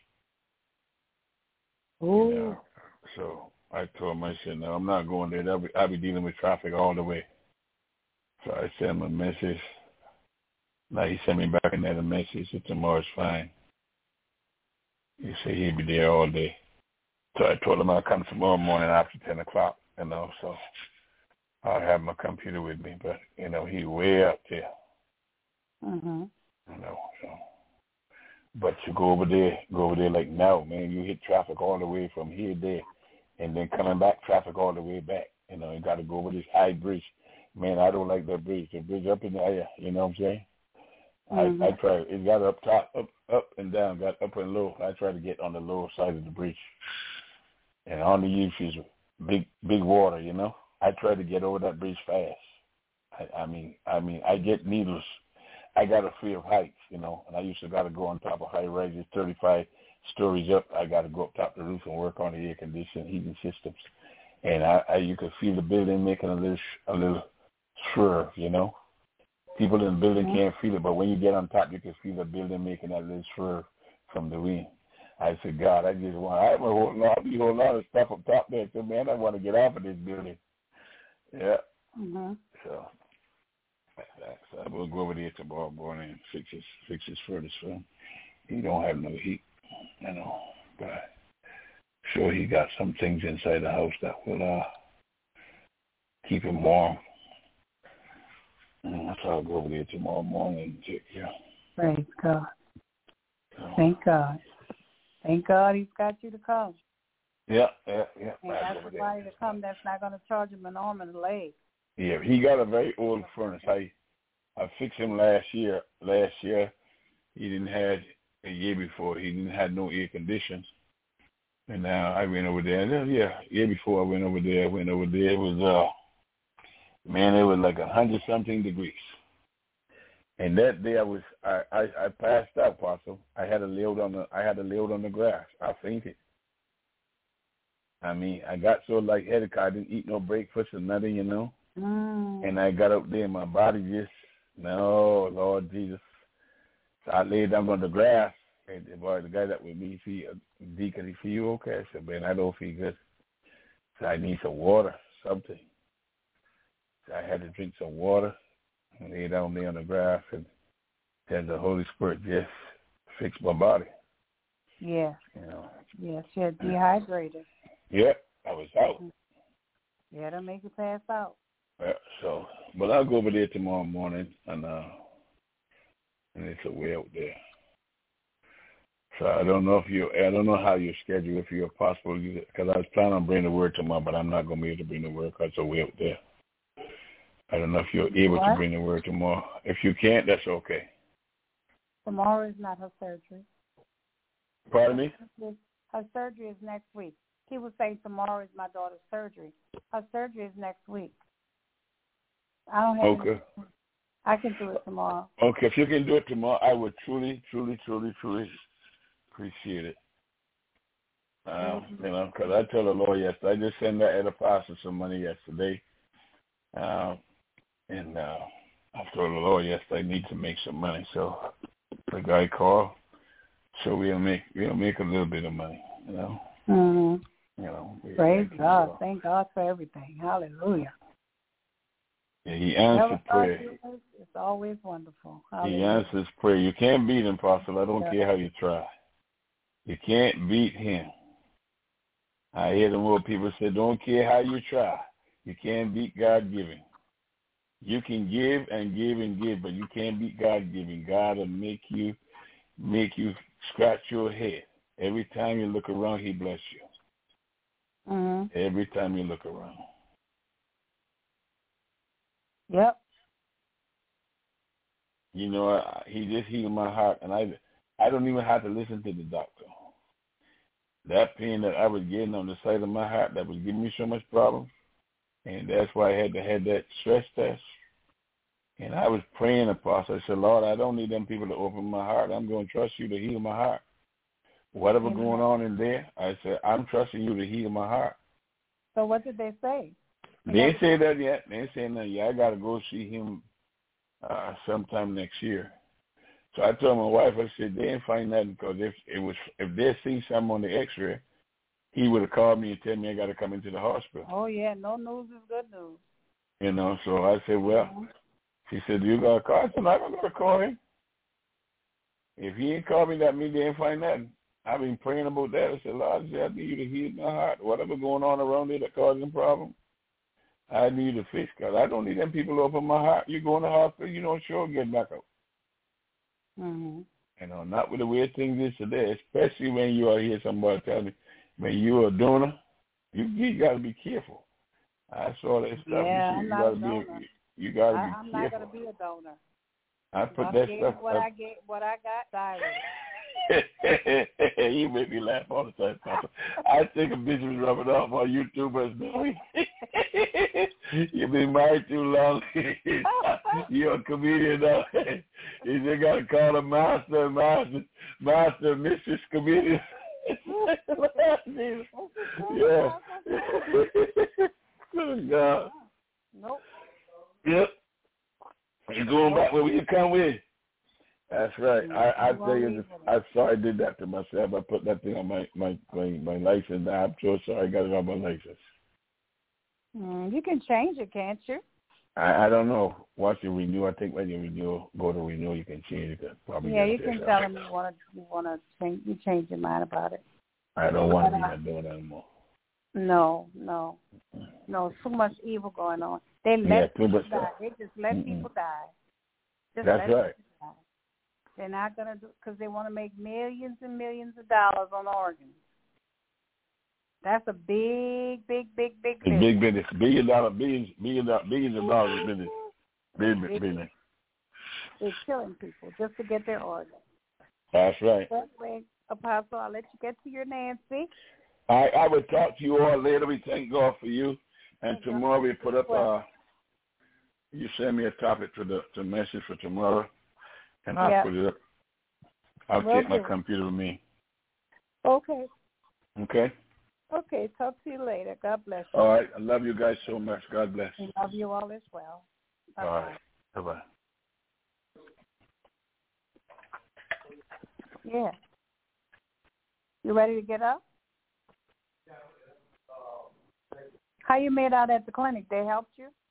You know? So I told him, I said, no, I'm not going there. I'll be dealing with traffic all the way. So I sent him a message. Now he sent me back another message. He said, tomorrow's fine. He said he'd be there all day. So I told him I'll come tomorrow morning after 10 o'clock, you know, so I'll have my computer with me. But, you know, he's way up there. You know, so. But you go over there like now, man, you hit traffic all the way from here to there, and then coming back, traffic all the way back. You know, you got to go over this high bridge. Man, I don't like that bridge. The bridge up in the air, you know what I'm saying? I try. It got up top, up and down, got up and low. I try to get on the lower side of the bridge. And on the use is big water, you know. I try to get over that bridge fast. I mean, I get needles. I got a fear of heights, you know, and I used to got to go on top of high rises, 35 stories up. I got to go up top of the roof and work on the air conditioning, heating systems. And you could feel the building making a little swerve, you know. People in the building can't feel it, but when you get on top, you can feel the building making that little swerve from the wind. I said, God, I be holding a lot of stuff up top there. So, man, I want to get off of this building. Yeah. So I will go over there tomorrow morning and fix his furnace for him. He don't have no heat, you know. But sure he got some things inside the house that will keep him warm. And so I'll go over there tomorrow morning and check here. Praise God. So, thank God. Thank God he's got you to come. Yeah. And that's somebody to come that's not going to charge him an arm and a leg. Yeah, he got a very old furnace. I fixed him last year. He didn't have a year before. He didn't have no air conditioning. And now I went over there. Year before I went over there. It was it was like 100-something degrees. And that day I passed out, Apostle. I had to lay out on the grass. I fainted. I mean, I got so lightheaded because I didn't eat no breakfast or nothing, And I got up there and my body just, no, Lord Jesus. So I laid down on the grass. And the guy that with me, Deacon, he feel you okay? I said, man, I don't feel good. So I need some water, something. So I had to drink some water and lay down there on the grass, and then the Holy Spirit just fixed my body. Yeah. Yes, you're dehydrated. Yeah, I was out. Yeah, that'll make you pass out. Yeah, but I'll go over there tomorrow morning, and it's a way out there. So I don't know how your schedule, if you're possible, because I was planning on bringing the word tomorrow, but I'm not going to be able to bring the word because it's a way out there. I don't know if you're able to bring the word tomorrow. If you can't, that's okay. Tomorrow is not her surgery. Pardon me? Her surgery is next week. He was saying tomorrow is my daughter's surgery. Her surgery is next week. I don't have Okay. I can do it tomorrow. Okay, if you can do it tomorrow, I would truly, truly, truly, truly appreciate it. Because I told the Lord yesterday, I just sent that other pastor some money yesterday. And I told the Lord yesterday I need to make some money. So the guy called. So we'll make a little bit of money, Mm-hmm. Praise God. Thank God for everything. Hallelujah. Yeah, he answered prayer. It's always wonderful. Hallelujah. He answers prayer. You can't beat him, Apostle. I don't care how you try. You can't beat him. I hear the more people say, don't care how you try. You can't beat God giving. You can give and give and give, but you can't beat God giving. God will make you scratch your head. Every time you look around, he bless you. Mm-hmm. Every time you look around. Yep. He just healed my heart, and I don't even have to listen to the doctor. That pain that I was getting on the side of my heart that was giving me so much problem, and that's why I had to have that stress test. And I was praying, Apostle. I said, Lord, I don't need them people to open my heart. I'm going to trust you to heal my heart. Whatever going on in there, I said, I'm trusting you to heal my heart. So what did they say? They ain't say that yet. They ain't saying that yet. I got to go see him sometime next year. So I told my wife, I said, they didn't find nothing, because if they see something on the X-ray, he would have called me and told me I got to come into the hospital. Oh, yeah, no news is good news. So I said, well, she said, do you got a call? I said, I'm not going to call him. If he ain't called me, that means they ain't find nothing. I've been praying about that. I said, Lord, I need you to heal my heart. Whatever going on around there that causing problem, I need you to fix, because I don't need them people to open my heart. You go in the hospital, you don't sure get back up. Mm-hmm. Not with the way things is today, especially when you are hear somebody tell me, when you're a donor, you got to be careful. I saw that stuff. Yeah, I'm not a donor. You got to be I'm careful. not going to be a donor. I put that stuff what I got, died. You make me laugh all the time, Papa. I think a bitch was rubbing off on YouTubers, Billy. You've been married too long. You're a comedian now. You just got to call him master, Mrs. Comedian. Yeah. Good God. Nope. Yep. You going back where you come with? That's right. I tell you, I'm sorry I did that to myself. I put that thing on my license. I'm so sorry I got it on my license. You can change it, can't you? I don't know. Once you renew, I think when you go to renew, you can change it. Probably you can tell them you want to change your mind about it. I don't want to even do it anymore. No. So much evil going on. They let people die. They just let people die. That's right. They're not going to do because they want to make millions and millions of dollars on organs. That's a big business. Big business. Billions of dollars business. Big business. They're killing people just to get their organs. That's right. Anyway, Apostle, I'll let you get to your Nancy. I will talk to you all later. We thank God for you. And tomorrow we put up, you send me a topic to the message for tomorrow, and I'll put it up. I'll take my computer with me. Okay. Okay? Okay, talk to you later. God bless you. All right. I love you guys so much. God bless. I love you all as well. Bye-bye. All right. Bye-bye. Yeah. You ready to get up? How you made out at the clinic? They helped you?